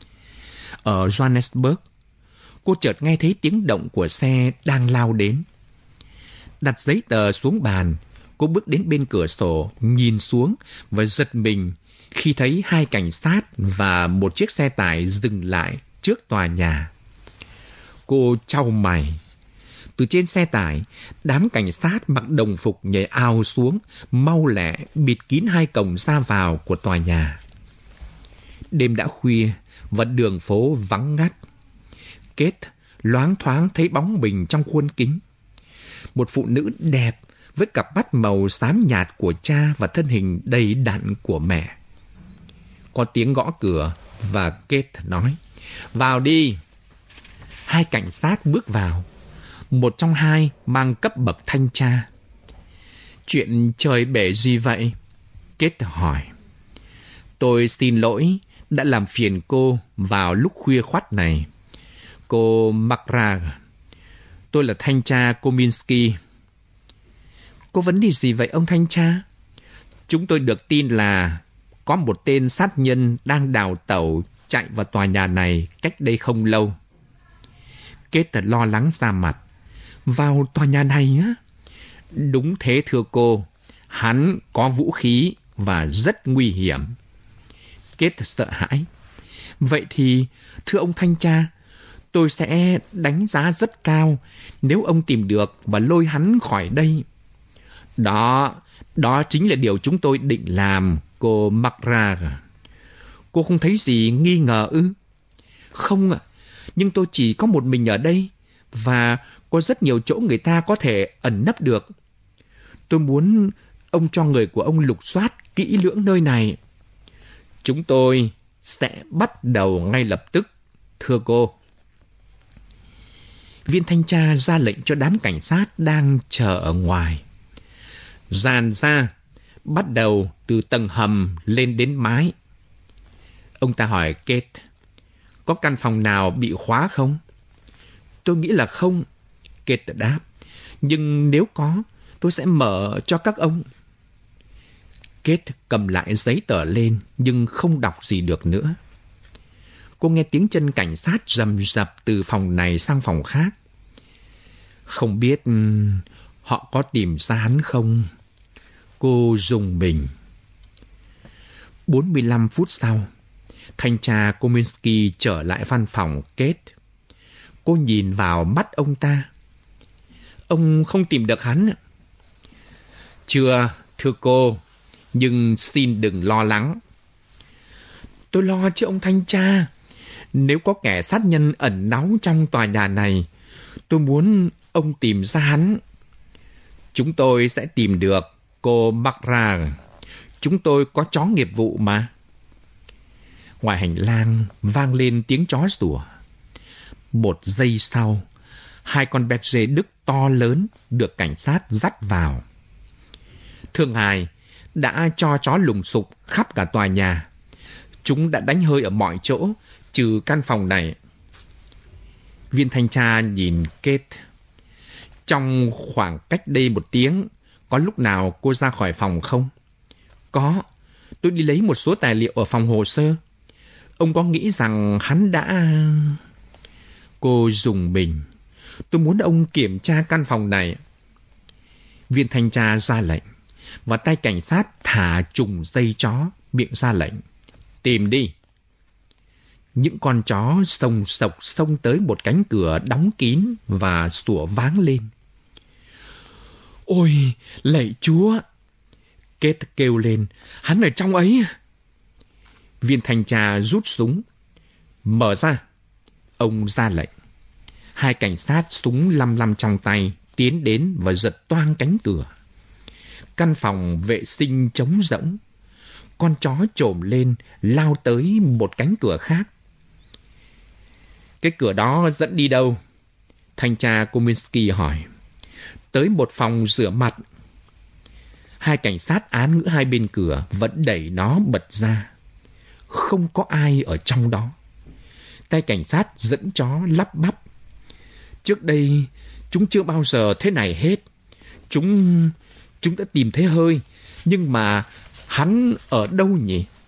Ở Johannesburg, cô chợt nghe thấy tiếng động của xe đang lao đến. Đặt giấy tờ xuống bàn, cô bước đến bên cửa sổ, nhìn xuống và giật mình khi thấy hai cảnh sát và một chiếc xe tải dừng lại trước tòa nhà. Cô chau mày. Từ trên xe tải, đám cảnh sát mặc đồng phục nhảy ào xuống, mau lẹ bịt kín hai cổng ra vào của tòa nhà. Đêm đã khuya và đường phố vắng ngắt. Kate loáng thoáng thấy bóng mình trong khuôn kính. Một phụ nữ đẹp với cặp mắt màu xám nhạt của cha và thân hình đầy đặn của mẹ. Có tiếng gõ cửa và Kate nói, "Vào đi." Hai cảnh sát bước vào. Một trong hai mang cấp bậc thanh tra. "Chuyện trời bể gì vậy?" Kate hỏi. "Tôi xin lỗi đã làm phiền cô vào lúc khuya khoắt này. Cô Makra, tôi là thanh tra Kominski." "Có vấn đề gì vậy ông thanh tra?" "Chúng tôi được tin là có một tên sát nhân đang đào tẩu chạy vào tòa nhà này cách đây không lâu." Kate lo lắng ra mặt. "Vào tòa nhà này á?" "Đúng thế thưa cô. Hắn có vũ khí và rất nguy hiểm." Kate sợ hãi. "Vậy thì, thưa ông thanh tra, tôi sẽ đánh giá rất cao nếu ông tìm được và lôi hắn khỏi đây." Đó, đó chính là điều chúng tôi định làm, cô Makra." "Cô không thấy gì nghi ngờ ư?" "Không ạ, nhưng tôi chỉ có một mình ở đây và có rất nhiều chỗ người ta có thể ẩn nấp được. Tôi muốn ông cho người của ông lục soát kỹ lưỡng nơi này." "Chúng tôi sẽ bắt đầu ngay lập tức, thưa cô." Viên thanh tra ra lệnh cho đám cảnh sát đang chờ ở ngoài. "Dàn ra, bắt đầu từ tầng hầm lên đến mái." Ông ta hỏi Kate, "Có căn phòng nào bị khóa không?" "Tôi nghĩ là không," Kate đáp. "Nhưng nếu có, tôi sẽ mở cho các ông." Kate cầm lại giấy tờ lên nhưng không đọc gì được nữa. Cô nghe tiếng chân cảnh sát rầm rập từ phòng này sang phòng khác. Không biết họ có tìm ra hắn không? Cô rùng mình. bốn mươi lăm phút sau, thanh tra Kominski trở lại văn phòng Kate. Cô nhìn vào mắt ông ta. "Ông không tìm được hắn?" "Chưa, thưa cô, nhưng xin đừng lo lắng." "Tôi lo chứ ông thanh tra. Nếu có kẻ sát nhân ẩn náu trong tòa nhà này, tôi muốn ông tìm ra hắn." "Chúng tôi sẽ tìm được, cô Makra. Chúng tôi có chó nghiệp vụ mà." Ngoài hành lang vang lên tiếng chó sủa. Một giây sau, hai con Berger Đức to lớn được cảnh sát dắt vào. Thượng Hải đã cho chó lùng sục khắp cả tòa nhà. Chúng đã đánh hơi ở mọi chỗ, trừ căn phòng này. Viên thanh tra nhìn Kate. "Trong khoảng cách đây một tiếng, có lúc nào cô ra khỏi phòng không?" "Có, tôi đi lấy một số tài liệu ở phòng hồ sơ." "Ông có nghĩ rằng hắn đã..." Cô rùng mình. "Tôi muốn ông kiểm tra căn phòng này." Viên thanh tra ra lệnh, và tay cảnh sát thả trùng dây chó, miệng ra lệnh. "Tìm đi." Những con chó sồng sộc xông tới một cánh cửa đóng kín và sủa váng lên. "Ôi, lạy Chúa!" Kate kêu lên, "Hắn ở trong ấy." Viên thanh tra rút súng. "Mở ra." Ông ra lệnh. Hai cảnh sát súng lăm lăm trong tay tiến đến và giật toang cánh cửa. Căn phòng vệ sinh trống rỗng. Con chó trồm lên, lao tới một cánh cửa khác. "Cái cửa đó dẫn đi đâu?" Thanh tra Kominski hỏi. "Tới một phòng rửa mặt." Hai cảnh sát án ngữ hai bên cửa vẫn đẩy nó bật ra. Không có ai ở trong đó. Tay cảnh sát dẫn chó lắp bắp. "Trước đây, chúng chưa bao giờ thế này hết. Chúng... chúng đã tìm thấy hơi. Nhưng mà hắn ở đâu nhỉ?"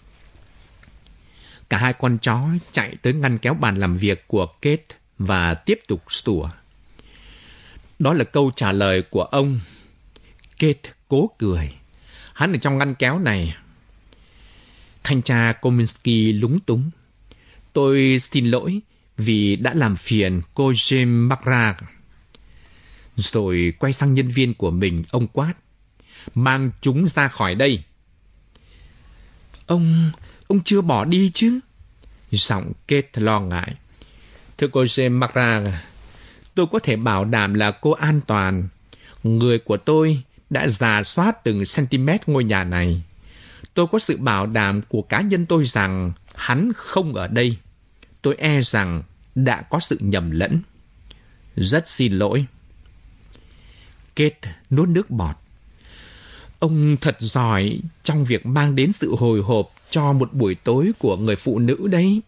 Cả hai con chó chạy tới ngăn kéo bàn làm việc của Kate và tiếp tục sủa. Đó là câu trả lời của ông. Kate cố cười. Hắn ở trong ngăn kéo này. Thanh tra Kominsky lúng túng. Tôi xin lỗi vì đã làm phiền cô James McGrath. Rồi quay sang nhân viên của mình, ông quát. Mang chúng ra khỏi đây. Ông, ông chưa bỏ đi chứ? Giọng Kate lo ngại. Thưa cô James McGrath, tôi có thể bảo đảm là cô an toàn. Người của tôi đã rà soát từng cm ngôi nhà này. Tôi có sự bảo đảm của cá nhân tôi rằng hắn không ở đây. Tôi e rằng đã có sự nhầm lẫn. Rất xin lỗi. Kate nuốt nước bọt. Ông thật giỏi trong việc mang đến sự hồi hộp cho một buổi tối của người phụ nữ đấy.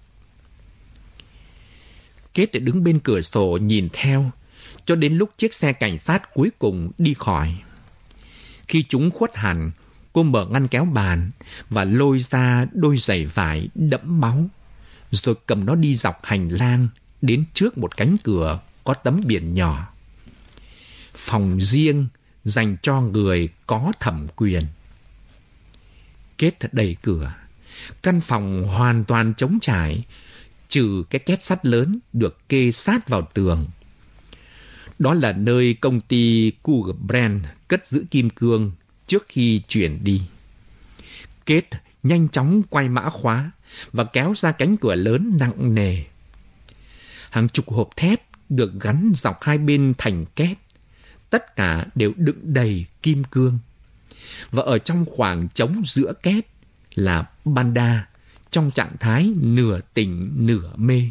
Kate đứng bên cửa sổ nhìn theo, cho đến lúc chiếc xe cảnh sát cuối cùng đi khỏi. Khi chúng khuất hẳn, cô mở ngăn kéo bàn và lôi ra đôi giày vải đẫm máu, rồi cầm nó đi dọc hành lang đến trước một cánh cửa có tấm biển nhỏ. Phòng riêng dành cho người có thẩm quyền. Kate đẩy cửa. Căn phòng hoàn toàn trống trải, trừ cái két sắt lớn được kê sát vào tường. Đó là nơi công ty Cougar-Brand cất giữ kim cương trước khi chuyển đi. Kate nhanh chóng quay mã khóa và kéo ra cánh cửa lớn nặng nề. Hàng chục hộp thép được gắn dọc hai bên thành két. Tất cả đều đựng đầy kim cương. Và ở trong khoảng trống giữa két là Banda trong trạng thái nửa tỉnh nửa mê.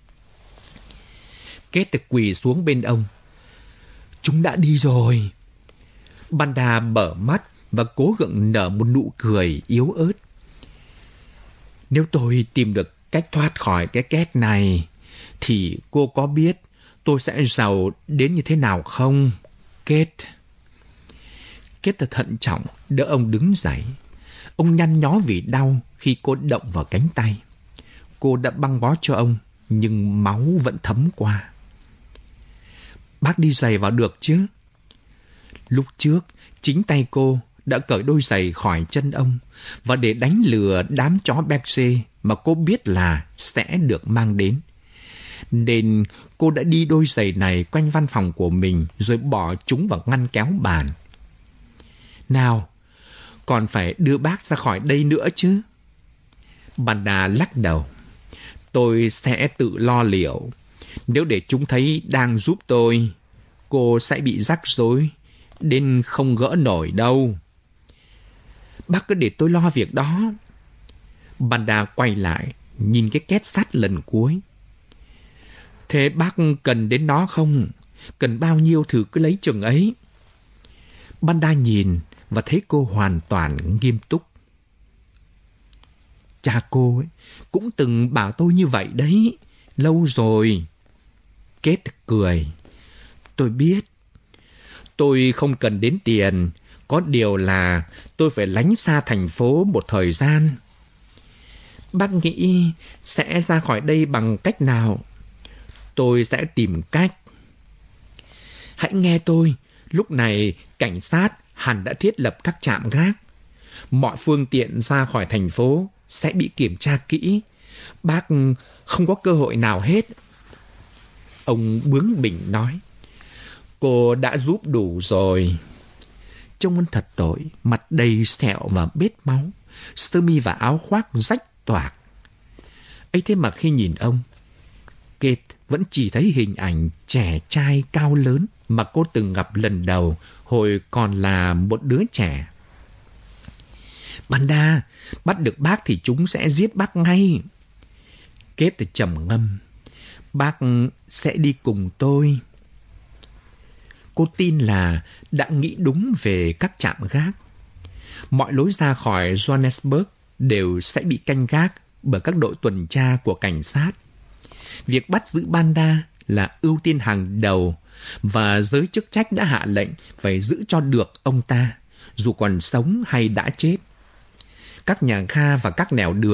Kate quỳ xuống bên ông. Chúng đã đi rồi. Banda mở mắt và cố gượng nở một nụ cười yếu ớt. Nếu tôi tìm được cách thoát khỏi cái két này, thì cô có biết tôi sẽ giàu đến như thế nào không, Kate? Kate thận trọng đỡ ông đứng dậy. Ông nhăn nhó vì đau khi cô động vào cánh tay. Cô đã băng bó cho ông, nhưng máu vẫn thấm qua. Bác đi giày vào được chứ? Lúc trước, chính tay cô đã cởi đôi giày khỏi chân ông và để đánh lừa đám chó Berkshire mà cô biết là sẽ được mang đến. Nên cô đã đi đôi giày này quanh văn phòng của mình rồi bỏ chúng vào ngăn kéo bàn. Nào, còn phải đưa bác ra khỏi đây nữa chứ? Banda lắc đầu. Tôi sẽ tự lo liệu. Nếu để chúng thấy đang giúp tôi, cô sẽ bị rắc rối đến không gỡ nổi đâu. Bác cứ để tôi lo việc đó. Banda quay lại, nhìn cái két sắt lần cuối. Thế bác cần đến nó không? Cần bao nhiêu thử cứ lấy chừng ấy. Banda nhìn và thấy cô hoàn toàn nghiêm túc. Cha cô ấy cũng từng bảo tôi như vậy đấy, lâu rồi. Kate cười. Tôi biết. Tôi không cần đến tiền, có điều là tôi phải lánh xa thành phố một thời gian. Bác nghĩ sẽ ra khỏi đây bằng cách nào? Tôi sẽ tìm cách. Hãy nghe tôi, lúc này cảnh sát hẳn đã thiết lập các trạm gác. Mọi phương tiện ra khỏi thành phố sẽ bị kiểm tra kỹ. Bác không có cơ hội nào hết. Ông bướng bỉnh nói. Cô đã giúp đủ rồi. Trông ông thật tội, mặt đầy sẹo và bết máu, sơ mi và áo khoác rách toạc. Ấy thế mà khi nhìn ông, Kate vẫn chỉ thấy hình ảnh trẻ trai cao lớn mà cô từng gặp lần đầu hồi còn là một đứa trẻ. Banda, bắt được bác thì chúng sẽ giết bác ngay. Kate trầm ngâm. Bác sẽ đi cùng tôi. Cô tin là đã nghĩ đúng về các trạm gác. Mọi lối ra khỏi Johannesburg đều sẽ bị canh gác bởi các đội tuần tra của cảnh sát. Việc bắt giữ Banda là ưu tiên hàng đầu và giới chức trách đã hạ lệnh phải giữ cho được ông ta, dù còn sống hay đã chết. Các nhà ga và các nẻo đường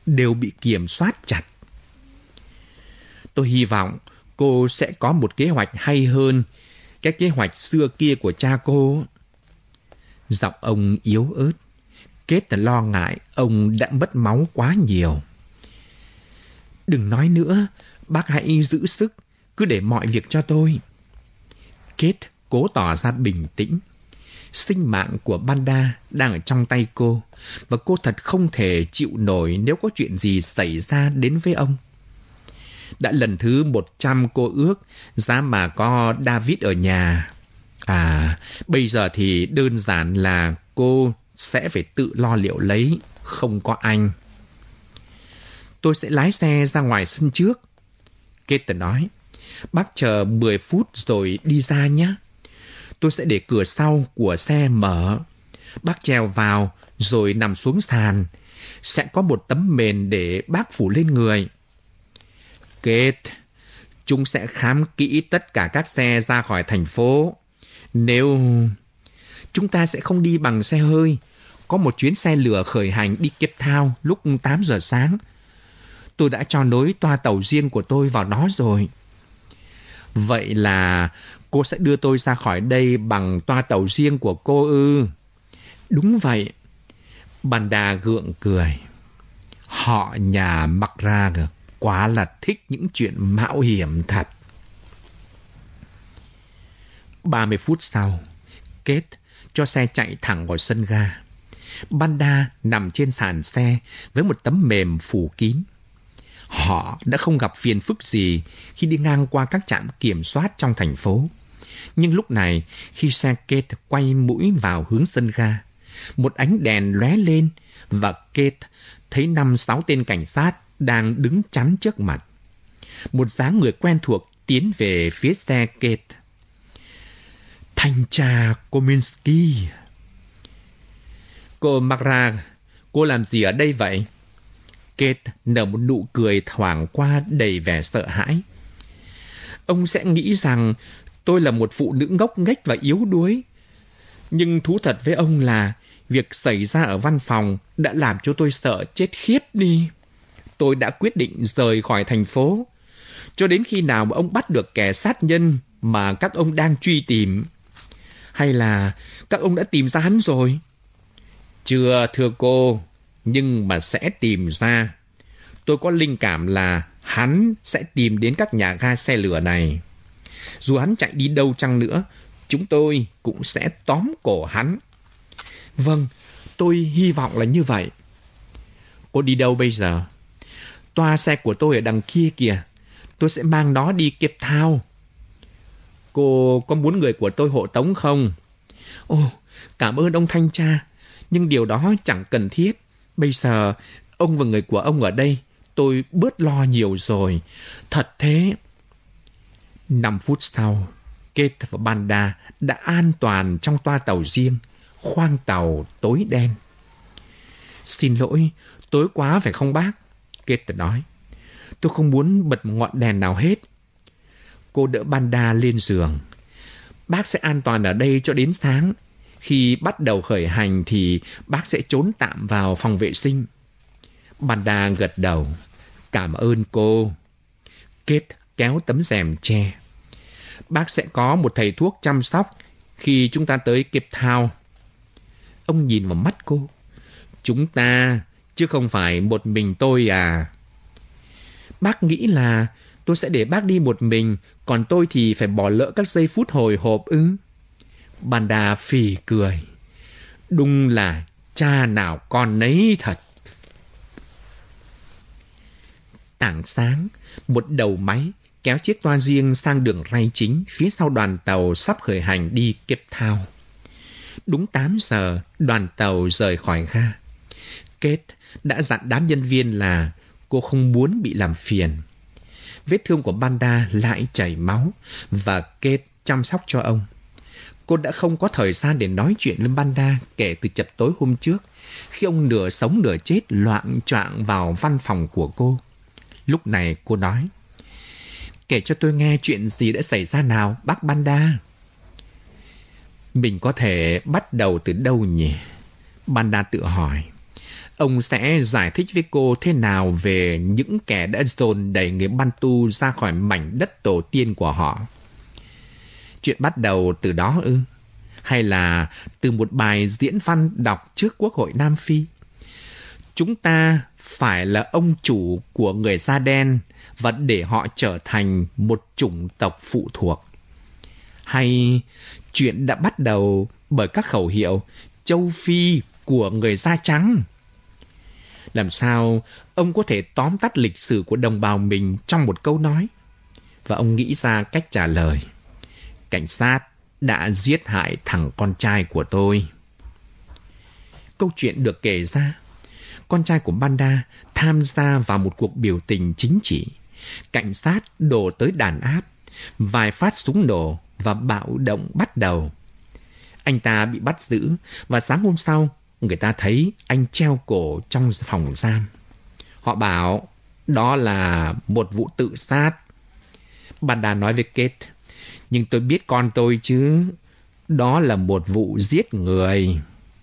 đều bị kiểm soát chặt. Tôi hy vọng cô sẽ có một kế hoạch hay hơn cái kế hoạch xưa kia của cha cô. Giọng ông yếu ớt. Kate lo ngại ông đã mất máu quá nhiều. Đừng nói nữa, bác hãy giữ sức, cứ để mọi việc cho tôi. Kate cố tỏ ra bình tĩnh. Sinh mạng của Banda đang ở trong tay cô, và cô thật không thể chịu nổi nếu có chuyện gì xảy ra đến với ông. Đã lần thứ một trăm cô ước giá mà có David ở nhà. À, bây giờ thì đơn giản là cô sẽ phải tự lo liệu lấy, không có anh. Tôi sẽ lái xe ra ngoài sân trước. Kate nói, bác chờ mười phút rồi đi ra nhé. Tôi sẽ để cửa sau của xe mở. Bác trèo vào rồi nằm xuống sàn. Sẽ có một tấm mền để bác phủ lên người. Kate, chúng sẽ khám kỹ tất cả các xe ra khỏi thành phố. Nếu... Chúng ta sẽ không đi bằng xe hơi. Có một chuyến xe lửa khởi hành đi Cape Town lúc tám giờ sáng. Tôi đã cho nối toa tàu riêng của tôi vào đó rồi. Vậy là cô sẽ đưa tôi ra khỏi đây bằng toa tàu riêng của cô ư? Đúng vậy. Banda gượng cười. Họ nhà McGrath quá là thích những chuyện mạo hiểm thật. ba mươi phút sau, Kate cho xe chạy thẳng vào sân ga. Banda nằm trên sàn xe với một tấm mềm phủ kín. Họ đã không gặp phiền phức gì khi đi ngang qua các trạm kiểm soát trong thành phố. Nhưng lúc này, khi xe Kate quay mũi vào hướng sân ga, một ánh đèn lóe lên và Kate thấy năm sáu tên cảnh sát đang đứng chắn trước mặt. Một dáng người quen thuộc tiến về phía xe Kate. Thanh tra Kominsky. Cô McGrath, cô làm gì ở đây vậy? Kate nở một nụ cười thoảng qua đầy vẻ sợ hãi. Ông sẽ nghĩ rằng tôi là một phụ nữ ngốc nghếch và yếu đuối. Nhưng thú thật với ông là việc xảy ra ở văn phòng đã làm cho tôi sợ chết khiếp đi. Tôi đã quyết định rời khỏi thành phố, cho đến khi nào mà ông bắt được kẻ sát nhân mà các ông đang truy tìm. Hay là các ông đã tìm ra hắn rồi? Chưa thưa cô, nhưng mà sẽ tìm ra. Tôi có linh cảm là hắn sẽ tìm đến các nhà ga xe lửa này. Dù hắn chạy đi đâu chăng nữa, chúng tôi cũng sẽ tóm cổ hắn. Vâng, tôi hy vọng là như vậy. Cô đi đâu bây giờ? Toa xe của tôi ở đằng kia kìa. Tôi sẽ mang nó đi Cape Town. Cô có muốn người của tôi hộ tống không? Ồ, cảm ơn ông thanh tra. Nhưng điều đó chẳng cần thiết. Bây giờ, ông và người của ông ở đây, tôi bớt lo nhiều rồi. Thật thế. Năm phút sau, Kate và Banda đã an toàn trong toa tàu riêng. Khoang tàu tối đen. Xin lỗi, tối quá phải không bác? Kate nói. Tôi không muốn bật ngọn đèn nào hết. Cô đỡ Banda lên giường. Bác sẽ an toàn ở đây cho đến sáng. Khi bắt đầu khởi hành thì bác sẽ trốn tạm vào phòng vệ sinh. Banda gật đầu. Cảm ơn cô. Kate kéo tấm rèm che. Bác sẽ có một thầy thuốc chăm sóc khi chúng ta tới Cape Town. Ông nhìn vào mắt cô. Chúng ta, chứ không phải một mình tôi à? Bác nghĩ là tôi sẽ để bác đi một mình, còn tôi thì phải bỏ lỡ các giây phút hồi hộp ư? Banda phì cười. Đúng là cha nào con nấy thật. Tảng sáng, một đầu máy kéo chiếc toa riêng sang đường ray chính phía sau đoàn tàu sắp khởi hành đi Cape Town. Đúng tám giờ, đoàn tàu rời khỏi ga. Kate đã dặn đám nhân viên là cô không muốn bị làm phiền. Vết thương của Banda lại chảy máu và Kate chăm sóc cho ông. Cô đã không có thời gian để nói chuyện với Banda kể từ chập tối hôm trước, khi ông nửa sống nửa chết loạng choạng vào văn phòng của cô. Lúc này cô nói, kể cho tôi nghe chuyện gì đã xảy ra nào, bác Banda. Mình có thể bắt đầu từ đâu nhỉ? Banda tự hỏi. ông sẽ giải thích với cô thế nào về những kẻ đã dồn đẩy người Bantu ra khỏi mảnh đất tổ tiên của họ. Chuyện bắt đầu từ đó ư? Hay là từ một bài diễn văn đọc trước Quốc hội Nam Phi? Chúng ta phải là ông chủ của người da đen và để họ trở thành một chủng tộc phụ thuộc. Hay chuyện đã bắt đầu bởi các khẩu hiệu châu Phi của người da trắng? Làm sao ông có thể tóm tắt lịch sử của đồng bào mình trong một câu nói? Và ông nghĩ ra cách trả lời. Cảnh sát đã giết hại thằng con trai của tôi. Câu chuyện được kể ra, con trai của Banda tham gia vào một cuộc biểu tình chính trị. Cảnh sát đổ tới đàn áp, vài phát súng nổ và bạo động bắt đầu. Anh ta bị bắt giữ và sáng hôm sau, người ta thấy anh treo cổ trong phòng giam. Họ bảo đó là một vụ tự sát. Banda nói với Kate, nhưng tôi biết con tôi chứ, đó là một vụ giết người.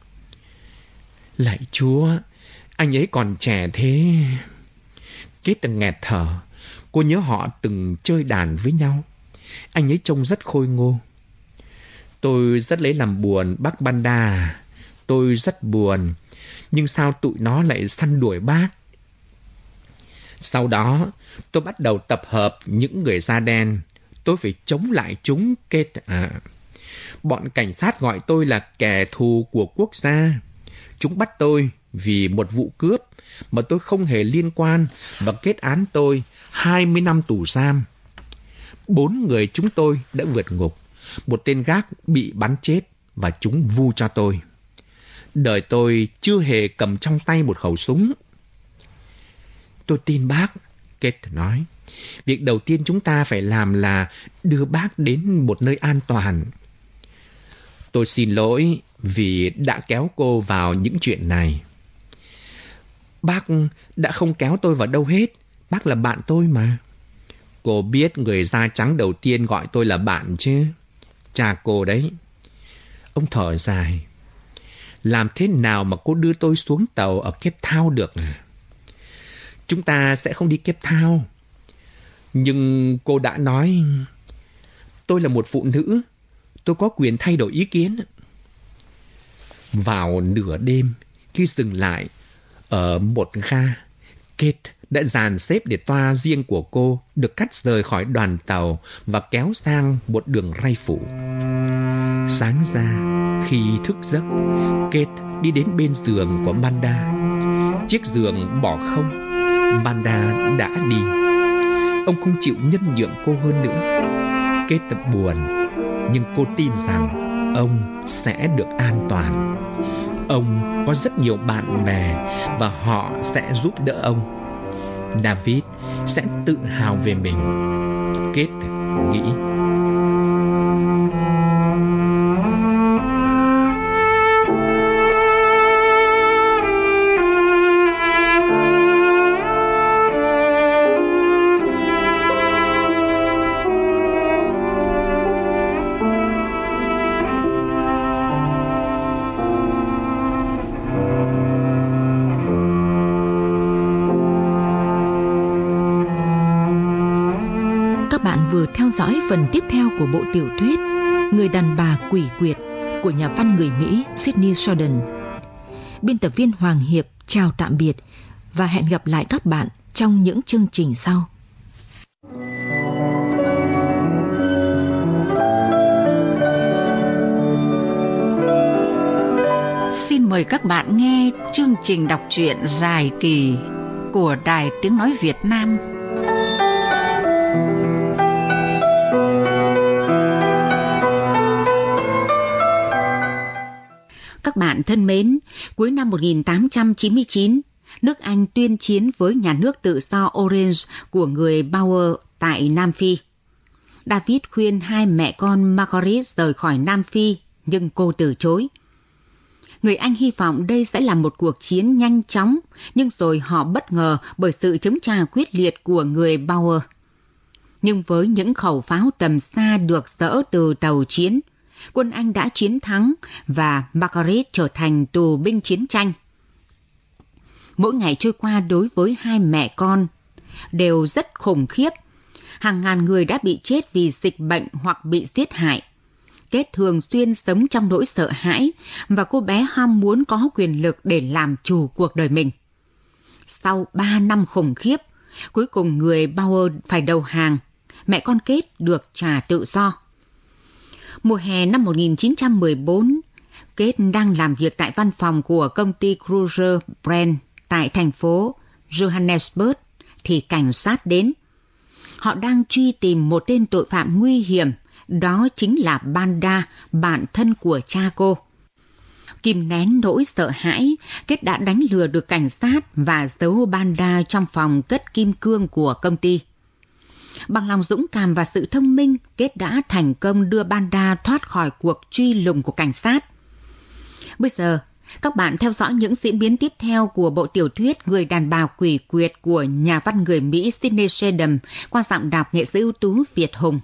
Lạy Chúa, anh ấy còn trẻ thế. Kate từng nghẹt thở. Cô nhớ họ từng chơi đàn với nhau. Anh ấy trông rất khôi ngô. Tôi rất lấy làm buồn, bác Banda. Tôi rất buồn. Nhưng sao tụi nó lại săn đuổi bác? Sau đó, tôi bắt đầu tập hợp những người da đen. Tôi phải chống lại chúng, Kate à. Bọn cảnh sát gọi tôi là kẻ thù của quốc gia. Chúng bắt tôi vì một vụ cướp mà tôi không hề liên quan và kết án tôi hai mươi năm tù giam. Bốn người chúng tôi đã vượt ngục. Một tên gác bị bắn chết và chúng vu cho tôi. Đời tôi chưa hề cầm trong tay một khẩu súng. Tôi tin bác, Kate nói. Việc đầu tiên chúng ta phải làm là đưa bác đến một nơi an toàn. Tôi xin lỗi vì đã kéo cô vào những chuyện này. Bác đã không kéo tôi vào đâu hết. Bác là bạn tôi mà. Cô biết người da trắng đầu tiên gọi tôi là bạn chứ? Cha cô đấy. Ông thở dài. Làm thế nào mà cô đưa tôi xuống tàu ở Cape Town được à? Chúng ta sẽ không đi Cape Town. Nhưng cô đã nói, tôi là một phụ nữ, tôi có quyền thay đổi ý kiến. Vào nửa đêm, khi dừng lại ở một ga, Kate đã dàn xếp để toa riêng của cô được cắt rời khỏi đoàn tàu và kéo sang một đường ray phụ. Sáng ra, khi thức giấc, Kate đi đến bên giường của Banda. Chiếc giường bỏ không, Banda đã đi. Ông không chịu nhân nhượng cô hơn nữa. Kate buồn, nhưng cô tin rằng ông sẽ được an toàn. Ông có rất nhiều bạn bè và họ sẽ giúp đỡ ông. David sẽ tự hào về mình, Kate nghĩ. Vừa theo dõi phần tiếp theo của bộ tiểu thuyết Người đàn bà quỷ quyệt của nhà văn người Mỹ Sidney Sheldon. Biên tập viên Hoàng Hiệp chào tạm biệt và hẹn gặp lại các bạn trong những chương trình sau. Xin mời các bạn nghe chương trình đọc truyện dài kỳ của Đài Tiếng Nói Việt Nam. Các bạn thân mến, cuối năm một nghìn tám trăm chín mươi chín, nước Anh tuyên chiến với nhà nước tự do Orange của người Boer tại Nam Phi. David khuyên hai mẹ con Margaret rời khỏi Nam Phi, nhưng cô từ chối. Người Anh hy vọng đây sẽ là một cuộc chiến nhanh chóng, nhưng rồi họ bất ngờ bởi sự chống trả quyết liệt của người Boer. Nhưng với những khẩu pháo tầm xa được dỡ từ tàu chiến, quân Anh đã chiến thắng và Margaret trở thành tù binh chiến tranh. Mỗi ngày trôi qua đối với hai mẹ con đều rất khủng khiếp. Hàng ngàn người đã bị chết vì dịch bệnh hoặc bị giết hại. Kate thường xuyên sống trong nỗi sợ hãi và cô bé ham muốn có quyền lực để làm chủ cuộc đời mình. Sau ba năm khủng khiếp, cuối cùng người Bauer phải đầu hàng. Mẹ con Kate được trả tự do. Mùa hè năm một nghìn chín trăm mười bốn, Kate đang làm việc tại văn phòng của công ty Kruger Brand tại thành phố Johannesburg thì cảnh sát đến. Họ đang truy tìm một tên tội phạm nguy hiểm, đó chính là Banda, bạn thân của cha cô. Kìm nén nỗi sợ hãi, Kate đã đánh lừa được cảnh sát và giấu Banda trong phòng cất kim cương của công ty. Bằng lòng dũng cảm và sự thông minh, Kate đã thành công đưa Banda thoát khỏi cuộc truy lùng của cảnh sát. Bây giờ, các bạn theo dõi những diễn biến tiếp theo của bộ tiểu thuyết Người đàn bà quỷ quyệt của nhà văn người Mỹ Sidney Sheldon qua giọng đọc nghệ sĩ ưu tú Việt Hùng.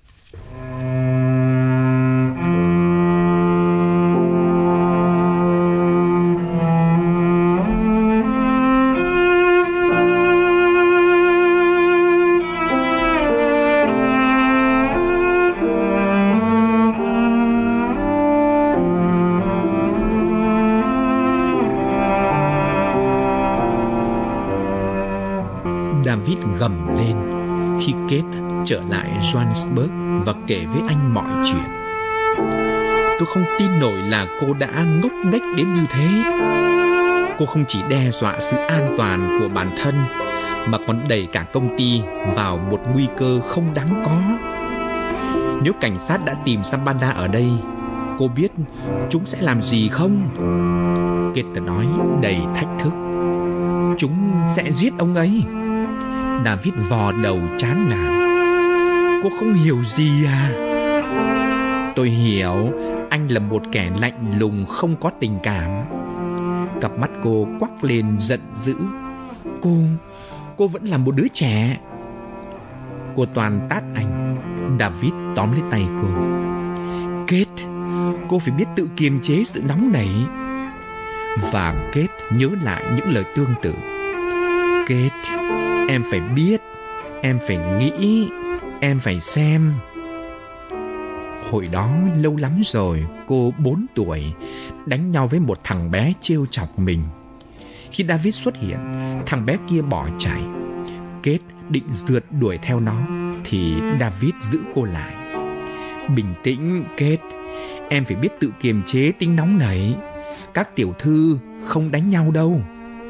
David gầm lên khi Kate trở lại Johannesburg và kể với anh mọi chuyện. Tôi không tin nổi là cô đã ngốc nghếch đến như thế. Cô không chỉ đe dọa sự an toàn của bản thân mà còn đẩy cả công ty vào một nguy cơ không đáng có. Nếu cảnh sát đã tìm ra Banda ở đây, cô biết chúng sẽ làm gì không? Kate nói đầy thách thức. Chúng sẽ giết ông ấy. David vò đầu chán nản. Cô không hiểu gì à? Tôi hiểu, anh là một kẻ lạnh lùng không có tình cảm. Cặp mắt cô quắc lên giận dữ. Cô, cô vẫn là một đứa trẻ. Cô toàn tát anh. David tóm lấy tay cô. Kate, cô phải biết tự kiềm chế sự nóng nảy. Và Kate nhớ lại những lời tương tự. Kate, em phải biết, em phải nghĩ, em phải xem. Hồi đó lâu lắm rồi, cô bốn tuổi, đánh nhau với một thằng bé trêu chọc mình. Khi David xuất hiện, thằng bé kia bỏ chạy. Kate định rượt đuổi theo nó, thì David giữ cô lại. Bình tĩnh, Kate, em phải biết tự kiềm chế tính nóng nảy. Các tiểu thư không đánh nhau đâu.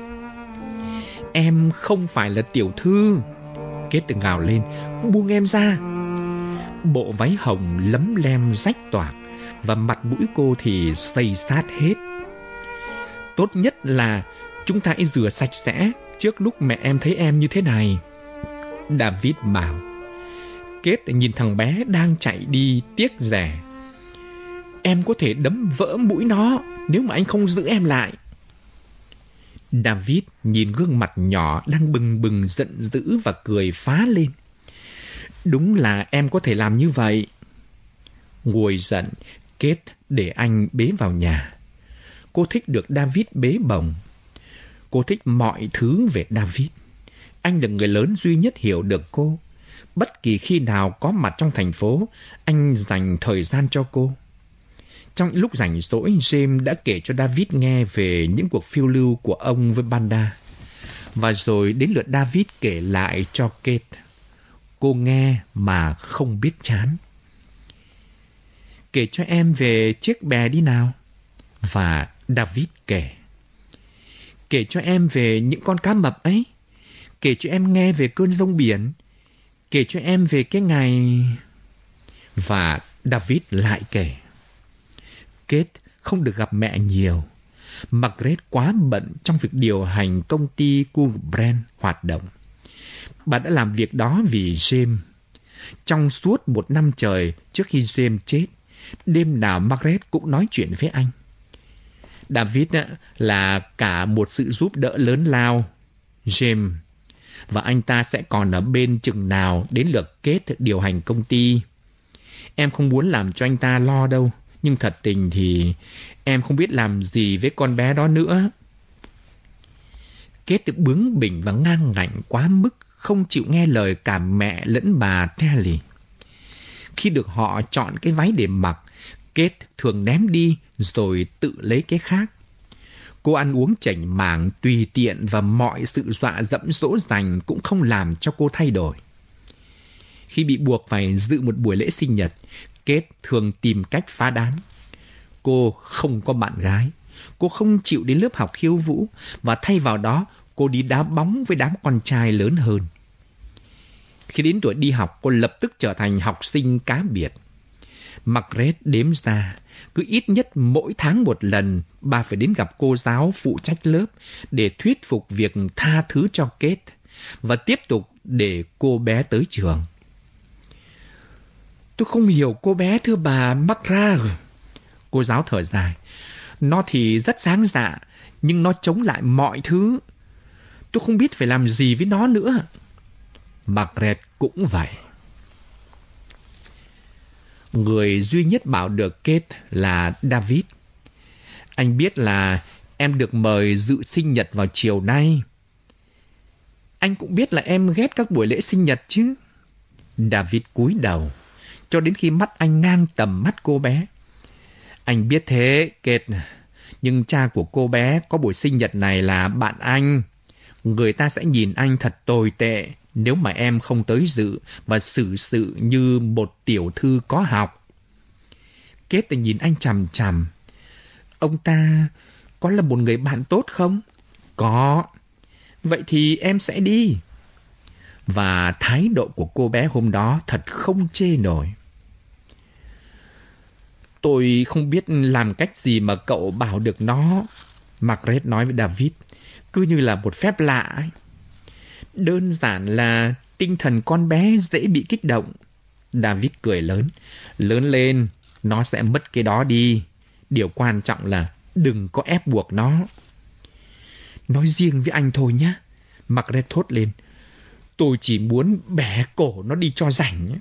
Em không phải là tiểu thư. Kate ngào lên. Buông em ra. Bộ váy hồng lấm lem rách toạc và mặt mũi cô thì xây sát hết. Tốt nhất là chúng ta hãy rửa sạch sẽ trước lúc mẹ em thấy em như thế này, David bảo. Kate nhìn thằng bé đang chạy đi tiếc rẻ. Em có thể đấm vỡ mũi nó nếu mà anh không giữ em lại. David nhìn gương mặt nhỏ đang bừng bừng giận dữ và cười phá lên. Đúng là em có thể làm như vậy. Nguôi giận, Kate để anh bế vào nhà. Cô thích được David bế bồng. Cô thích mọi thứ về David. Anh là người lớn duy nhất hiểu được cô. Bất kỳ khi nào có mặt trong thành phố, anh dành thời gian cho cô. Trong lúc rảnh rỗi, James đã kể cho David nghe về những cuộc phiêu lưu của ông với Banda. Và rồi đến lượt David kể lại cho Kate. Cô nghe mà không biết chán. Kể cho em về chiếc bè đi nào. Và David kể. Kể cho em về những con cá mập ấy. Kể cho em nghe về cơn giông biển. Kể cho em về cái ngày... Và David lại kể. Kate không được gặp mẹ nhiều. Margaret quá bận trong việc điều hành công ty Coolbrand hoạt động. Bà đã làm việc đó vì James. Trong suốt một năm trời trước khi James chết, đêm nào Margaret cũng nói chuyện với anh. David là cả một sự giúp đỡ lớn lao, James, và anh ta sẽ còn ở bên chừng nào đến lượt Kate điều hành công ty. Em không muốn làm cho anh ta lo đâu, nhưng thật tình thì em không biết làm gì với con bé đó nữa. Kate bướng bỉnh và ngang ngạnh quá mức, không chịu nghe lời cả mẹ lẫn bà Telly. Khi được họ chọn cái váy để mặc, Kate thường ném đi rồi tự lấy cái khác. Cô ăn uống chảnh mảng, tùy tiện và mọi sự dọa dẫm dỗ dành cũng không làm cho cô thay đổi. Khi bị buộc phải dự một buổi lễ sinh nhật, Kate thường tìm cách phá đám. Cô không có bạn gái, cô không chịu đến lớp học khiêu vũ và thay vào đó cô đi đá bóng với đám con trai lớn hơn. Khi đến tuổi đi học, cô lập tức trở thành học sinh cá biệt. Margaret đếm ra, cứ ít nhất mỗi tháng một lần, bà phải đến gặp cô giáo phụ trách lớp để thuyết phục việc tha thứ cho Kate và tiếp tục để cô bé tới trường. Tôi không hiểu cô bé, thưa bà Macra. Cô giáo thở dài. Nó thì rất sáng dạ, nhưng nó chống lại mọi thứ. Tôi không biết phải làm gì với nó nữa. Margaret cũng vậy. Người duy nhất bảo được Kate là David. Anh biết là em được mời dự sinh nhật vào chiều nay. Anh cũng biết là em ghét các buổi lễ sinh nhật chứ. David cúi đầu, cho đến khi mắt anh ngang tầm mắt cô bé. Anh biết thế, Kate, nhưng cha của cô bé có buổi sinh nhật này là bạn anh. Người ta sẽ nhìn anh thật tồi tệ nếu mà em không tới dự và xử sự như một tiểu thư có học. Kate nhìn anh chằm chằm. Ông ta có là một người bạn tốt không? Có. Vậy thì em sẽ đi. Và thái độ của cô bé hôm đó thật không chê nổi. Tôi không biết làm cách gì mà cậu bảo được nó, Margaret nói với David, cứ như là một phép lạ ấy. Đơn giản là tinh thần con bé dễ bị kích động. David cười lớn. Lớn lên, nó sẽ mất cái đó đi. Điều quan trọng là đừng có ép buộc nó. Nói riêng với anh thôi nhé, Margaret thốt lên. Tôi chỉ muốn bẻ cổ nó đi cho rảnh.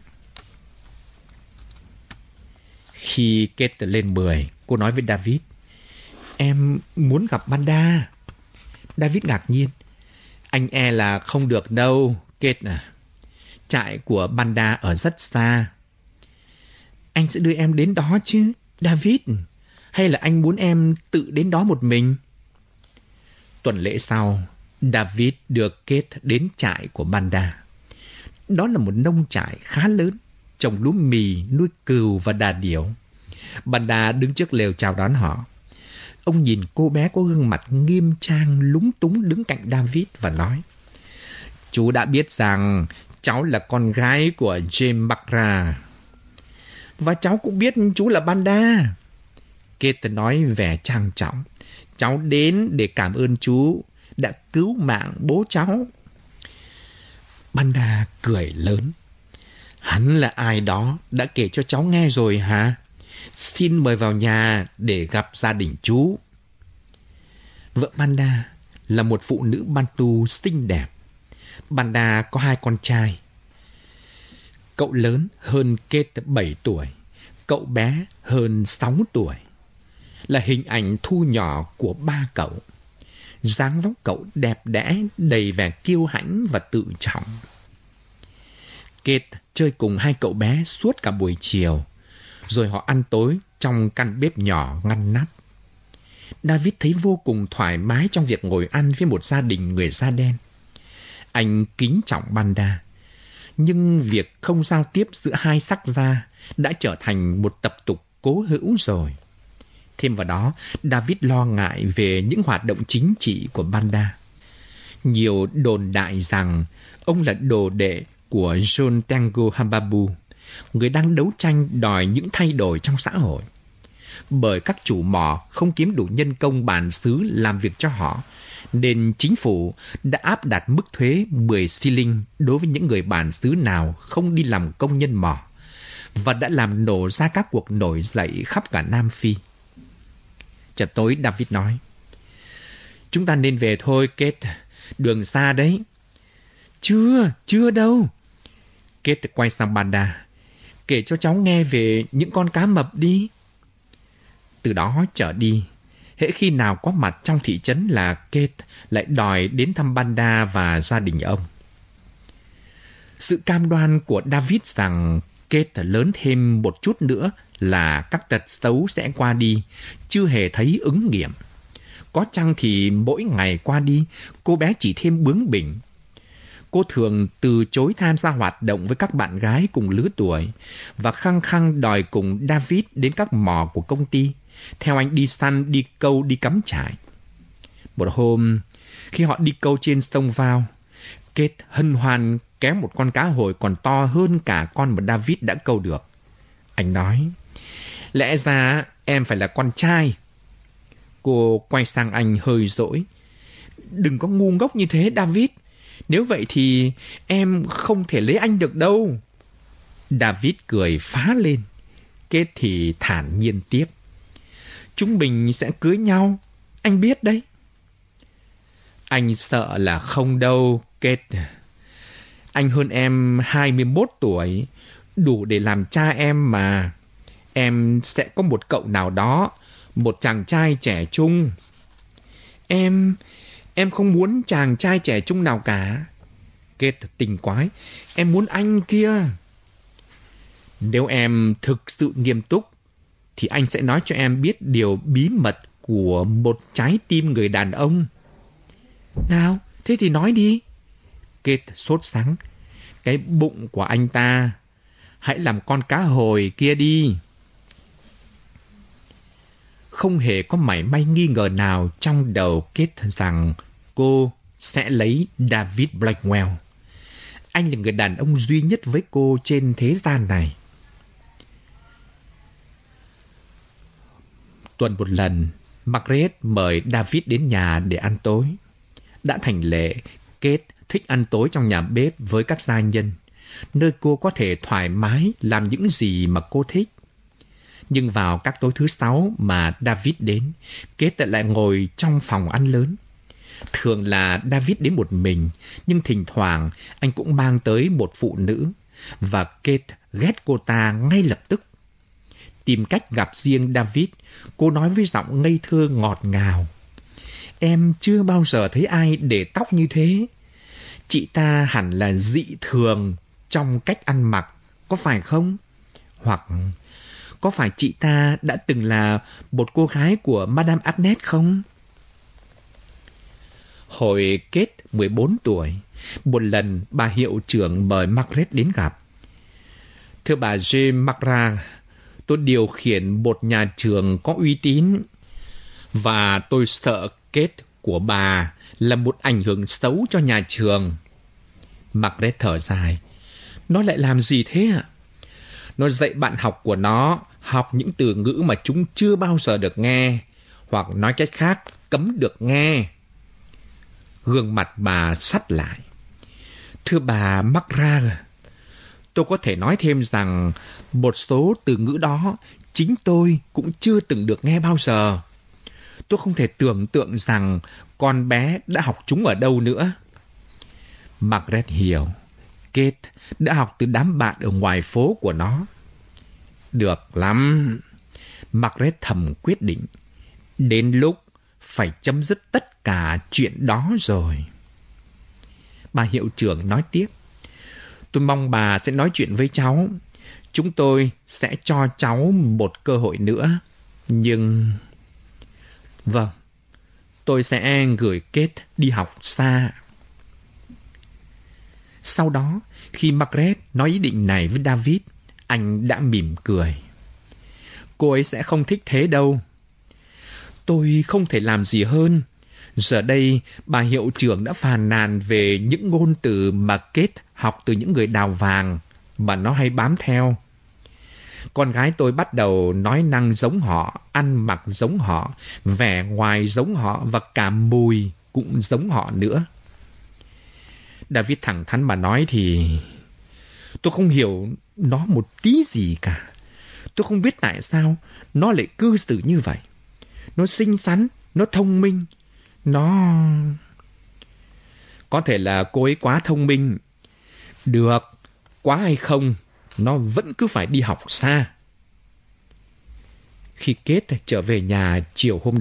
Khi Kate lên mười, cô nói với David, em muốn gặp Banda. David ngạc nhiên. Anh e là không được đâu, Kate à. Trại của Banda ở rất xa. Anh sẽ đưa em đến đó chứ, David. Hay là anh muốn em tự đến đó một mình? Tuần lễ sau, David đưa Kate đến trại của Banda. Đó là một nông trại khá lớn, trồng lúa mì, nuôi cừu và đà điểu. Banda đứng trước lều chào đón họ. Ông nhìn cô bé có gương mặt nghiêm trang lúng túng đứng cạnh David và nói, chú đã biết rằng cháu là con gái của James Macra. Và cháu cũng biết chú là Banda. Kate nói vẻ trang trọng. Cháu đến để cảm ơn chú đã cứu mạng bố cháu. Banda cười lớn. Hắn là ai đó đã kể cho cháu nghe rồi hả? Xin mời vào nhà để gặp gia đình chú. Vợ Banda là một phụ nữ Bantu xinh đẹp. Banda có hai con trai. Cậu lớn hơn Kate bảy tuổi, cậu bé hơn sáu tuổi. Là hình ảnh thu nhỏ của ba cậu. Dáng vóc cậu đẹp đẽ, đầy vẻ kiêu hãnh và tự trọng. Kate chơi cùng hai cậu bé suốt cả buổi chiều, rồi họ ăn tối trong căn bếp nhỏ ngăn nắp. David thấy vô cùng thoải mái trong việc ngồi ăn với một gia đình người da đen. Anh kính trọng Banda, nhưng việc không giao tiếp giữa hai sắc da đã trở thành một tập tục cố hữu rồi. Thêm vào đó, David lo ngại về những hoạt động chính trị của Banda. Nhiều đồn đại rằng ông là đồ đệ của John Tango Hambabu, người đang đấu tranh đòi những thay đổi trong xã hội. Bởi các chủ mỏ không kiếm đủ nhân công bản xứ làm việc cho họ, nên chính phủ đã áp đặt mức thuế mười xi linh đối với những người bản xứ nào không đi làm công nhân mỏ, và đã làm nổ ra các cuộc nổi dậy khắp cả Nam Phi. Chợt tối David nói, chúng ta nên về thôi Kate, đường xa đấy. Chưa, chưa đâu. Kate quay sang Banda, kể cho cháu nghe về những con cá mập đi. Từ đó trở đi, hễ khi nào có mặt trong thị trấn là Kate lại đòi đến thăm Banda và gia đình ông. Sự cam đoan của David rằng Kate lớn thêm một chút nữa là các tật xấu sẽ qua đi, chưa hề thấy ứng nghiệm. Có chăng thì mỗi ngày qua đi, cô bé chỉ thêm bướng bỉnh. Cô thường từ chối tham gia hoạt động với các bạn gái cùng lứa tuổi và khăng khăng đòi cùng David đến các mỏ của công ty, theo anh đi săn, đi câu, đi cắm trại. Một hôm, khi họ đi câu trên sông Vào, Kate hân hoan kéo một con cá hồi còn to hơn cả con mà David đã câu được. Anh nói, lẽ ra em phải là con trai. Cô quay sang anh hơi dỗi. Đừng có ngu ngốc như thế, David. Nếu vậy thì em không thể lấy anh được đâu. David cười phá lên. Kate thì thản nhiên tiếp. Chúng mình sẽ cưới nhau, anh biết đấy. Anh sợ là không đâu, Kate. Anh hơn em hai mươi mốt tuổi, đủ để làm cha em mà. Em sẽ có một cậu nào đó, một chàng trai trẻ trung. Em, em không muốn chàng trai trẻ trung nào cả. Kate tình quái, em muốn anh kia. Nếu em thực sự nghiêm túc, thì anh sẽ nói cho em biết điều bí mật của một trái tim người đàn ông. Nào, thế thì nói đi. Kate sốt sắng. Cái bụng của anh ta, hãy làm con cá hồi kia đi. Không hề có mảy may nghi ngờ nào trong đầu Kate rằng cô sẽ lấy David Blackwell. Anh là người đàn ông duy nhất với cô trên thế gian này. Tuần một lần, Margaret mời David đến nhà để ăn tối. Đã thành lệ, Kate thích ăn tối trong nhà bếp với các gia nhân, nơi cô có thể thoải mái làm những gì mà cô thích. Nhưng vào các tối thứ sáu mà David đến, Kate lại ngồi trong phòng ăn lớn. Thường là David đến một mình, nhưng thỉnh thoảng anh cũng mang tới một phụ nữ, và Kate ghét cô ta ngay lập tức. Tìm cách gặp riêng David, cô nói với giọng ngây thơ ngọt ngào. Em chưa bao giờ thấy ai để tóc như thế. Chị ta hẳn là dị thường trong cách ăn mặc, có phải không? Hoặc có phải chị ta đã từng là một cô gái của Madame Agnes không? Hồi Kate mười bốn tuổi, một lần bà hiệu trưởng mời Margaret đến gặp. Thưa bà James McGrath, tôi điều khiển một nhà trường có uy tín, và tôi sợ Kate của bà là một ảnh hưởng xấu cho nhà trường. Margaret thở dài. Nó lại làm gì thế ạ? Nó dạy bạn học của nó học những từ ngữ mà chúng chưa bao giờ được nghe, hoặc nói cách khác, cấm được nghe. Gương mặt bà sắt lại. Thưa bà McGrath, tôi có thể nói thêm rằng một số từ ngữ đó chính tôi cũng chưa từng được nghe bao giờ. Tôi không thể tưởng tượng rằng con bé đã học chúng ở đâu nữa. Margaret hiểu. Kate đã học từ đám bạn ở ngoài phố của nó. Được lắm. Margaret thầm quyết định. Đến lúc phải chấm dứt tất cả chuyện đó rồi. Bà hiệu trưởng nói tiếp. Tôi mong bà sẽ nói chuyện với cháu. Chúng tôi sẽ cho cháu một cơ hội nữa. Nhưng... Vâng, tôi sẽ gửi Kate đi học xa. Sau đó, khi Margaret nói ý định này với David, anh đã mỉm cười. Cô ấy sẽ không thích thế đâu. Tôi không thể làm gì hơn. Giờ đây, bà hiệu trưởng đã phàn nàn về những ngôn từ mà Kate học từ những người đào vàng mà nó hay bám theo. Con gái tôi bắt đầu nói năng giống họ, ăn mặc giống họ, vẻ ngoài giống họ và cả mùi cũng giống họ nữa. David thẳng thắn mà nói thì tôi không hiểu nó một tí gì cả. Tôi không biết tại sao nó lại cư xử như vậy. Nó xinh xắn, nó thông minh, nó... Có thể là cô ấy quá thông minh. Được, quá hay không, nó vẫn cứ phải đi học xa. Khi Kate trở về nhà chiều hôm đó,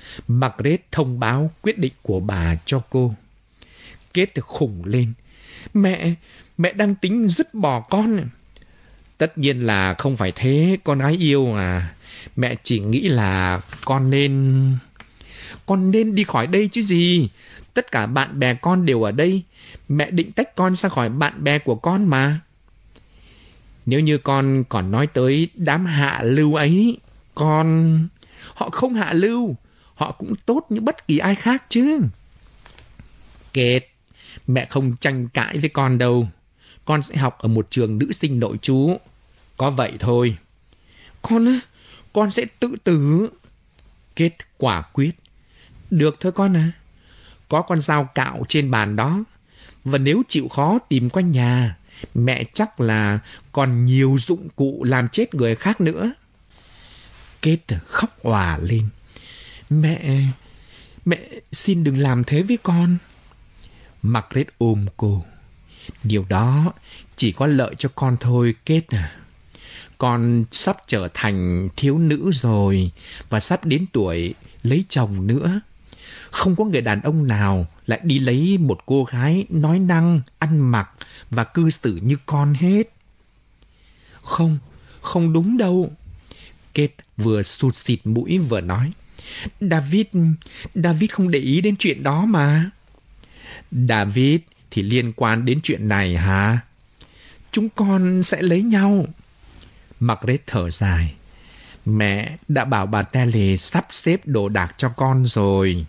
Margaret thông báo quyết định của bà cho cô. Kate khủng lên. Mẹ, mẹ đang tính dứt bỏ con. Tất nhiên là không phải thế, con gái yêu à. Mẹ chỉ nghĩ là con nên... Con nên đi khỏi đây chứ gì. Tất cả bạn bè con đều ở đây. Mẹ định tách con ra khỏi bạn bè của con mà. Nếu như con còn nói tới đám hạ lưu ấy, con... Họ không hạ lưu, họ cũng tốt như bất kỳ ai khác chứ. Kate, mẹ không tranh cãi với con đâu. Con sẽ học ở một trường nữ sinh nội trú. Có vậy thôi. Con á, con sẽ tự tử. Kate quả quyết. Được thôi con à. Có con dao cạo trên bàn đó. Và nếu chịu khó tìm quanh nhà, mẹ chắc là còn nhiều dụng cụ làm chết người khác nữa. Kate khóc òa lên. Mẹ, mẹ xin đừng làm thế với con. Margaret ôm cô. Điều đó chỉ có lợi cho con thôi, Kate à. Con sắp trở thành thiếu nữ rồi và sắp đến tuổi lấy chồng nữa. Không có người đàn ông nào lại đi lấy một cô gái nói năng, ăn mặc và cư xử như con hết. Không, không đúng đâu. Kate vừa sụt xịt mũi vừa nói. David, David không để ý đến chuyện đó mà. David thì liên quan đến chuyện này hả? Chúng con sẽ lấy nhau. Margaret thở dài. Mẹ đã bảo bà Telly sắp xếp đồ đạc cho con rồi.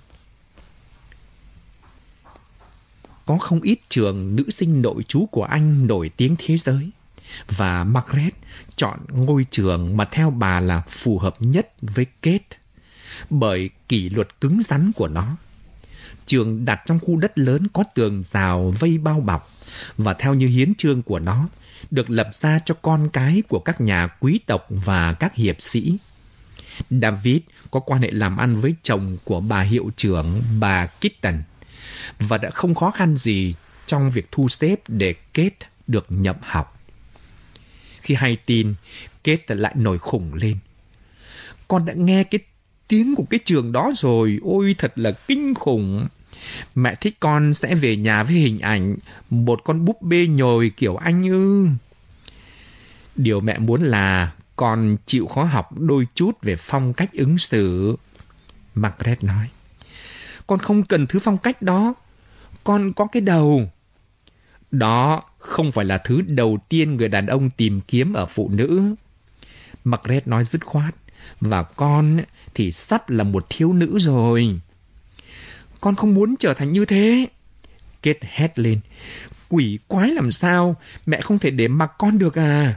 Có không ít trường nữ sinh nội trú của Anh nổi tiếng thế giới, và Margaret chọn ngôi trường mà theo bà là phù hợp nhất với Kate, bởi kỷ luật cứng rắn của nó. Trường đặt trong khu đất lớn có tường rào vây bao bọc, và theo như hiến chương của nó, được lập ra cho con cái của các nhà quý tộc và các hiệp sĩ. David có quan hệ làm ăn với chồng của bà hiệu trưởng, bà Kitten, và đã không khó khăn gì trong việc thu xếp để Kate được nhập học. Khi hay tin, Kate lại nổi khủng lên. Con đã nghe cái tiếng của cái trường đó rồi, ôi thật là kinh khủng. Mẹ thích con sẽ về nhà với hình ảnh một con búp bê nhồi kiểu anh ư. Điều mẹ muốn là con chịu khó học đôi chút về phong cách ứng xử. Margaret nói. Con không cần thứ phong cách đó. Con có cái đầu. Đó không phải là thứ đầu tiên người đàn ông tìm kiếm ở phụ nữ. Margaret nói dứt khoát. Và con thì sắp là một thiếu nữ rồi. Con không muốn trở thành như thế. Kate hét lên. Quỷ quái làm sao? Mẹ không thể để mặc con được à?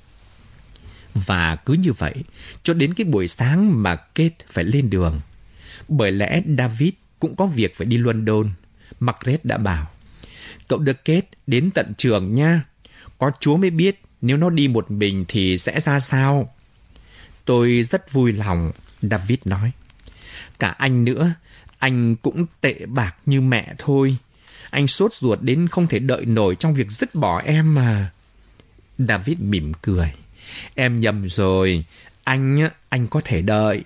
Và cứ như vậy, cho đến cái buổi sáng mà Kate phải lên đường. Bởi lẽ David cũng có việc phải đi London. Margaret đã bảo, cậu đưa Kate đến tận trường nha. Có Chúa mới biết nếu nó đi một mình thì sẽ ra sao. Tôi rất vui lòng, David nói. Cả anh nữa, anh cũng tệ bạc như mẹ thôi. Anh sốt ruột đến không thể đợi nổi trong việc dứt bỏ em mà. David mỉm cười. Em nhầm rồi, anh, anh có thể đợi.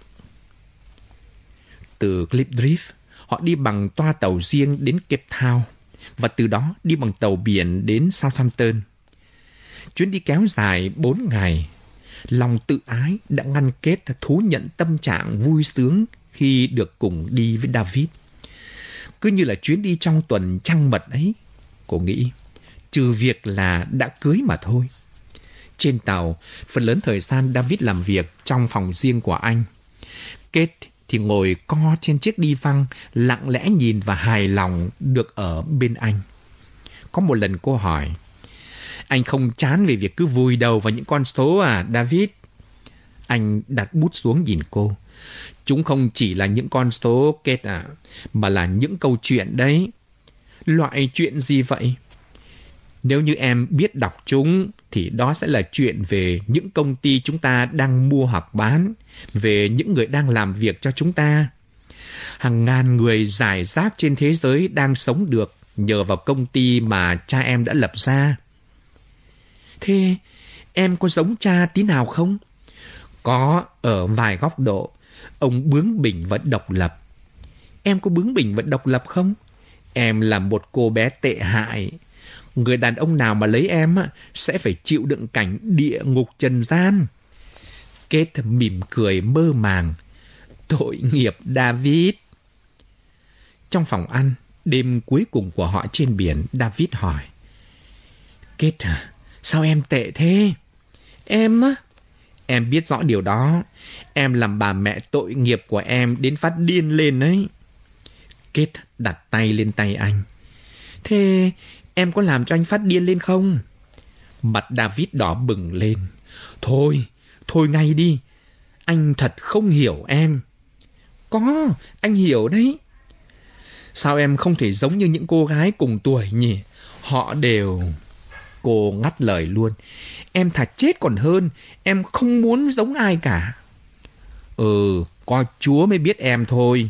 Từ Clipdrift, họ đi bằng toa tàu riêng đến Cape Town, và từ đó đi bằng tàu biển đến Southampton. Chuyến đi kéo dài bốn ngày. Lòng tự ái đã ngăn Kate thú nhận tâm trạng vui sướng khi được cùng đi với David. Cứ như là chuyến đi trong tuần trăng mật ấy, cô nghĩ, trừ việc là đã cưới mà thôi. Trên tàu, phần lớn thời gian David làm việc trong phòng riêng của anh. Kate thì ngồi co trên chiếc đi văng, lặng lẽ nhìn và hài lòng được ở bên anh. Có một lần cô hỏi, anh không chán về việc cứ vùi đầu vào những con số à, David? Anh đặt bút xuống nhìn cô. Chúng không chỉ là những con số, Kate à, mà là những câu chuyện đấy. Loại chuyện gì vậy? Nếu như em biết đọc chúng, thì đó sẽ là chuyện về những công ty chúng ta đang mua hoặc bán, về những người đang làm việc cho chúng ta. Hàng ngàn người rải rác trên thế giới đang sống được nhờ vào công ty mà cha em đã lập ra. Thế em có giống cha tí nào không? Có, ở vài góc độ. Ông bướng bỉnh và độc lập. Em có bướng bỉnh và độc lập không? Em là một cô bé tệ hại. Người đàn ông nào mà lấy em sẽ phải chịu đựng cảnh địa ngục trần gian. Kate mỉm cười mơ màng. Tội nghiệp David. Trong phòng ăn, đêm cuối cùng của họ trên biển, David hỏi. Kate à, sao em tệ thế? Em á? Em biết rõ điều đó. Em làm bà mẹ tội nghiệp của em đến phát điên lên ấy. Kate đặt tay lên tay anh. Thế em có làm cho anh phát điên lên không? Mặt David đỏ bừng lên. Thôi, thôi ngay đi. Anh thật không hiểu em. Có, anh hiểu đấy. Sao em không thể giống như những cô gái cùng tuổi nhỉ? Họ đều... Cô ngắt lời luôn. Em thà chết còn hơn. Em không muốn giống ai cả. Ừ, có Chúa mới biết em thôi.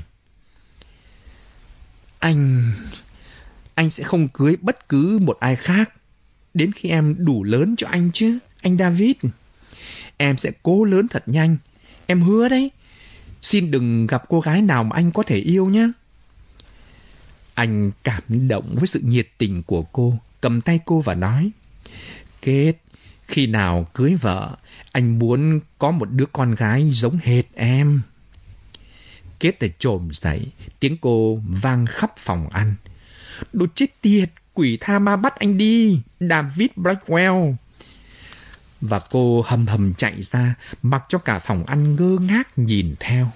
Anh... Anh sẽ không cưới bất cứ một ai khác đến khi em đủ lớn cho anh chứ, anh David. Em sẽ cố lớn thật nhanh. Em hứa đấy. Xin đừng gặp cô gái nào mà anh có thể yêu nhé. Anh cảm động với sự nhiệt tình của cô, cầm tay cô và nói. Kate, khi nào cưới vợ, anh muốn có một đứa con gái giống hệt em. Kate để trồm dậy, tiếng cô vang khắp phòng ăn. Đồ chết tiệt, quỷ tha ma bắt anh đi, David Blackwell. Và cô hầm hầm chạy ra, mặc cho cả phòng ăn ngơ ngác nhìn theo.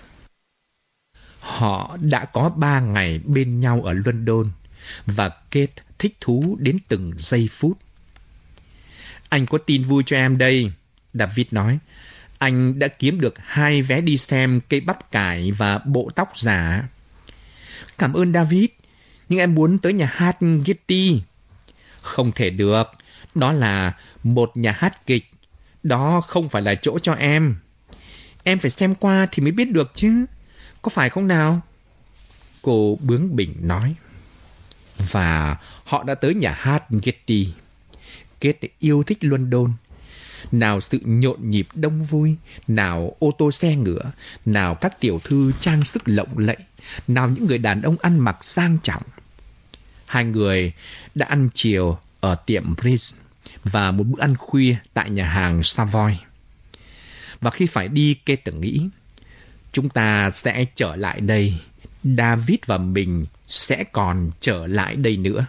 Họ đã có ba ngày bên nhau ở London, và Kate thích thú đến từng giây phút. Anh có tin vui cho em đây, David nói. Anh đã kiếm được hai vé đi xem cây bắp cải và bộ tóc giả. Cảm ơn David, nhưng em muốn tới nhà hát Getty. Không thể được, đó là một nhà hát kịch. Đó không phải là chỗ cho em. Em phải xem qua thì mới biết được chứ. Có phải không nào? Cô bướng bỉnh nói. Và họ đã tới nhà hát Getty. Kate yêu thích London. Nào sự nhộn nhịp đông vui, nào ô tô xe ngựa, nào các tiểu thư trang sức lộng lẫy, nào những người đàn ông ăn mặc sang trọng. Hai người đã ăn chiều ở tiệm Bridge và một bữa ăn khuya tại nhà hàng Savoy. Và khi phải đi, Kate nghĩ, chúng ta sẽ trở lại đây. David và mình sẽ còn trở lại đây nữa.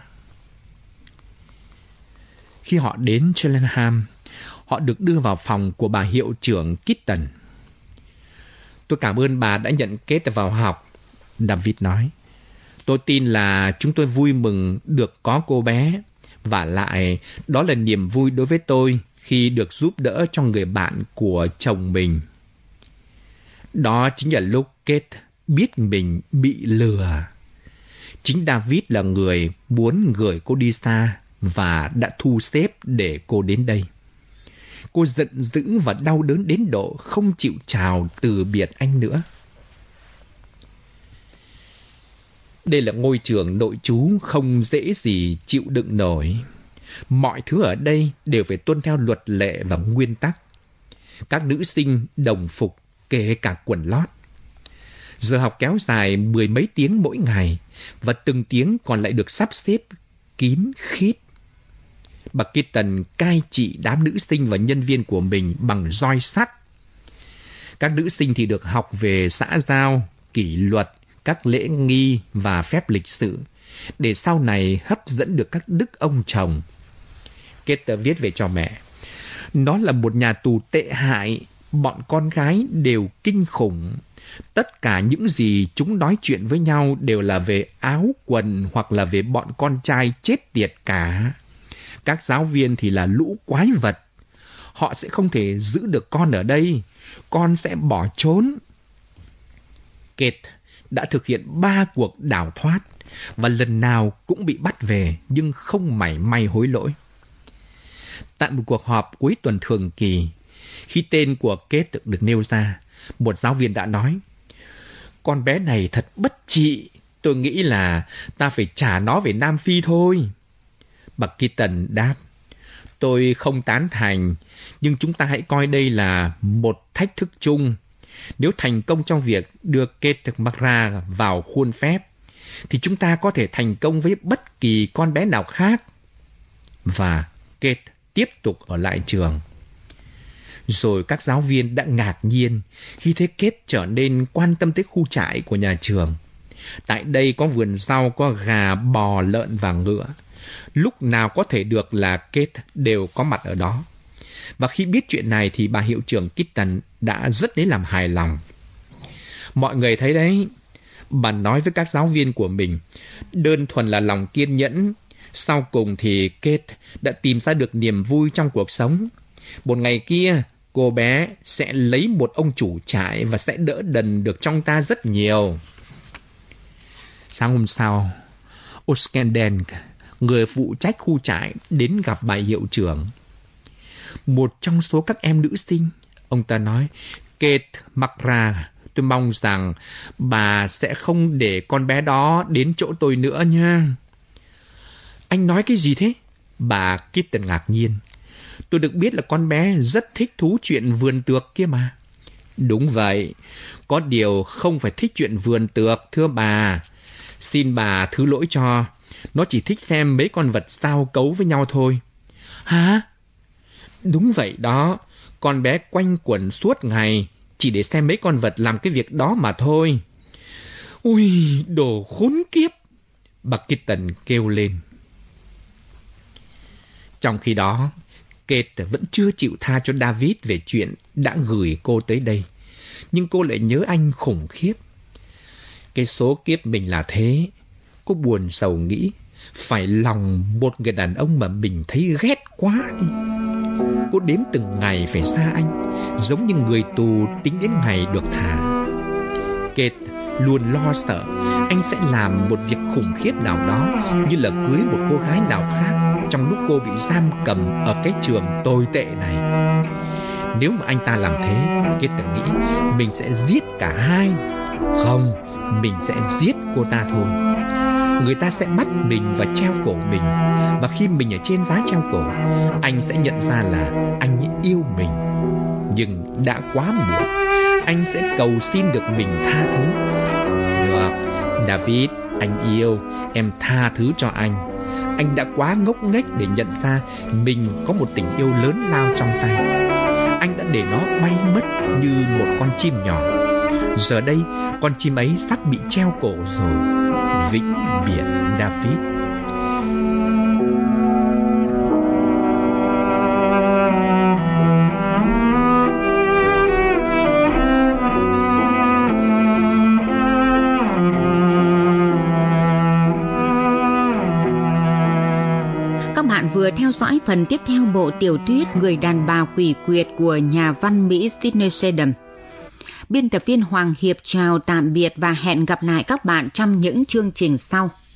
Khi họ đến Cheltenham, họ được đưa vào phòng của bà hiệu trưởng Kitten. Tôi cảm ơn bà đã nhận Kate vào học, David nói. Tôi tin là chúng tôi vui mừng được có cô bé, và lại đó là niềm vui đối với tôi khi được giúp đỡ cho người bạn của chồng mình. Đó chính là lúc Kate biết mình bị lừa. Chính David là người muốn gửi cô đi xa và đã thu xếp để cô đến đây. Cô giận dữ và đau đớn đến độ không chịu chào từ biệt anh nữa. Đây là ngôi trường nội trú không dễ gì chịu đựng nổi. Mọi thứ ở đây đều phải tuân theo luật lệ và nguyên tắc. Các nữ sinh đồng phục, kể cả quần lót. Giờ học kéo dài mười mấy tiếng mỗi ngày, và từng tiếng còn lại được sắp xếp kín khít. Bà Kitten cai trị đám nữ sinh và nhân viên của mình bằng roi sắt. Các nữ sinh thì được học về xã giao, kỷ luật, các lễ nghi và phép lịch sự, để sau này hấp dẫn được các đức ông chồng. Kate viết về cho mẹ. Nó là một nhà tù tệ hại, bọn con gái đều kinh khủng. Tất cả những gì chúng nói chuyện với nhau đều là về áo quần hoặc là về bọn con trai chết tiệt cả. Các giáo viên thì là lũ quái vật. Họ sẽ không thể giữ được con ở đây. Con sẽ bỏ trốn. Kate đã thực hiện ba cuộc đào thoát, và lần nào cũng bị bắt về, nhưng không mảy may hối lỗi. Tại một cuộc họp cuối tuần thường kỳ, khi tên của Kate được nêu ra, một giáo viên đã nói, con bé này thật bất trị, tôi nghĩ là ta phải trả nó về Nam Phi thôi. Bà Kitten đáp, tôi không tán thành, nhưng chúng ta hãy coi đây là một thách thức chung. Nếu thành công trong việc đưa Kate McGrath vào khuôn phép, thì chúng ta có thể thành công với bất kỳ con bé nào khác. Và Kate tiếp tục ở lại trường. Rồi các giáo viên đã ngạc nhiên khi thấy Kate trở nên quan tâm tới khu trại của nhà trường. Tại đây có vườn rau, có gà, bò, lợn và ngựa. Lúc nào có thể được là Kate đều có mặt ở đó. Và khi biết chuyện này thì bà hiệu trưởng Kitten đã rất lấy làm hài lòng. Mọi người thấy đấy, bà nói với các giáo viên của mình, đơn thuần là lòng kiên nhẫn. Sau cùng thì Kate đã tìm ra được niềm vui trong cuộc sống. Một ngày kia, cô bé sẽ lấy một ông chủ trại và sẽ đỡ đần được trong ta rất nhiều. Sáng hôm sau, Oskenden, người phụ trách khu trại, đến gặp bà hiệu trưởng. Một trong số các em nữ sinh, ông ta nói, Kate McGrath, tôi mong rằng bà sẽ không để con bé đó đến chỗ tôi nữa nha. Anh nói cái gì thế? Bà Kitten ngạc nhiên. Tôi được biết là con bé rất thích thú chuyện vườn tược kia mà. Đúng vậy, có điều không phải thích chuyện vườn tược, thưa bà. Xin bà thứ lỗi cho, nó chỉ thích xem mấy con vật giao cấu với nhau thôi. Hả? Đúng vậy đó, con bé quanh quẩn suốt ngày, chỉ để xem mấy con vật làm cái việc đó mà thôi. Ui, đồ khốn kiếp! Bà Kitten kêu lên. Trong khi đó, Kate vẫn chưa chịu tha cho David về chuyện đã gửi cô tới đây. Nhưng cô lại nhớ anh khủng khiếp. Cái số kiếp mình là thế. Cô buồn sầu nghĩ, phải lòng một người đàn ông mà mình thấy ghét quá đi. Cô đếm từng ngày phải xa anh, giống như người tù tính đến ngày được thả. Kate luôn lo sợ anh sẽ làm một việc khủng khiếp nào đó, như là cưới một cô gái nào khác trong lúc cô bị giam cầm ở cái trường tồi tệ này. Nếu mà anh ta làm thế, Kate nghĩ mình sẽ giết cả hai. Không, mình sẽ giết cô ta thôi. Người ta sẽ bắt mình và treo cổ mình. Và khi mình ở trên giá treo cổ, anh sẽ nhận ra là anh yêu mình. Nhưng đã quá muộn. Anh sẽ cầu xin được mình tha thứ. Được, David, anh yêu, em tha thứ cho anh. Anh đã quá ngốc nghếch để nhận ra mình có một tình yêu lớn lao trong tay. Anh đã để nó bay mất như một con chim nhỏ. Giờ đây, con chim ấy sắp bị treo cổ rồi. Vĩnh biệt, David. Các bạn vừa theo dõi phần tiếp theo bộ tiểu thuyết Người đàn bà quỷ quyệt của nhà văn Mỹ Sidney Sheldon. Biên tập viên Hoàng Hiệp chào tạm biệt và hẹn gặp lại các bạn trong những chương trình sau.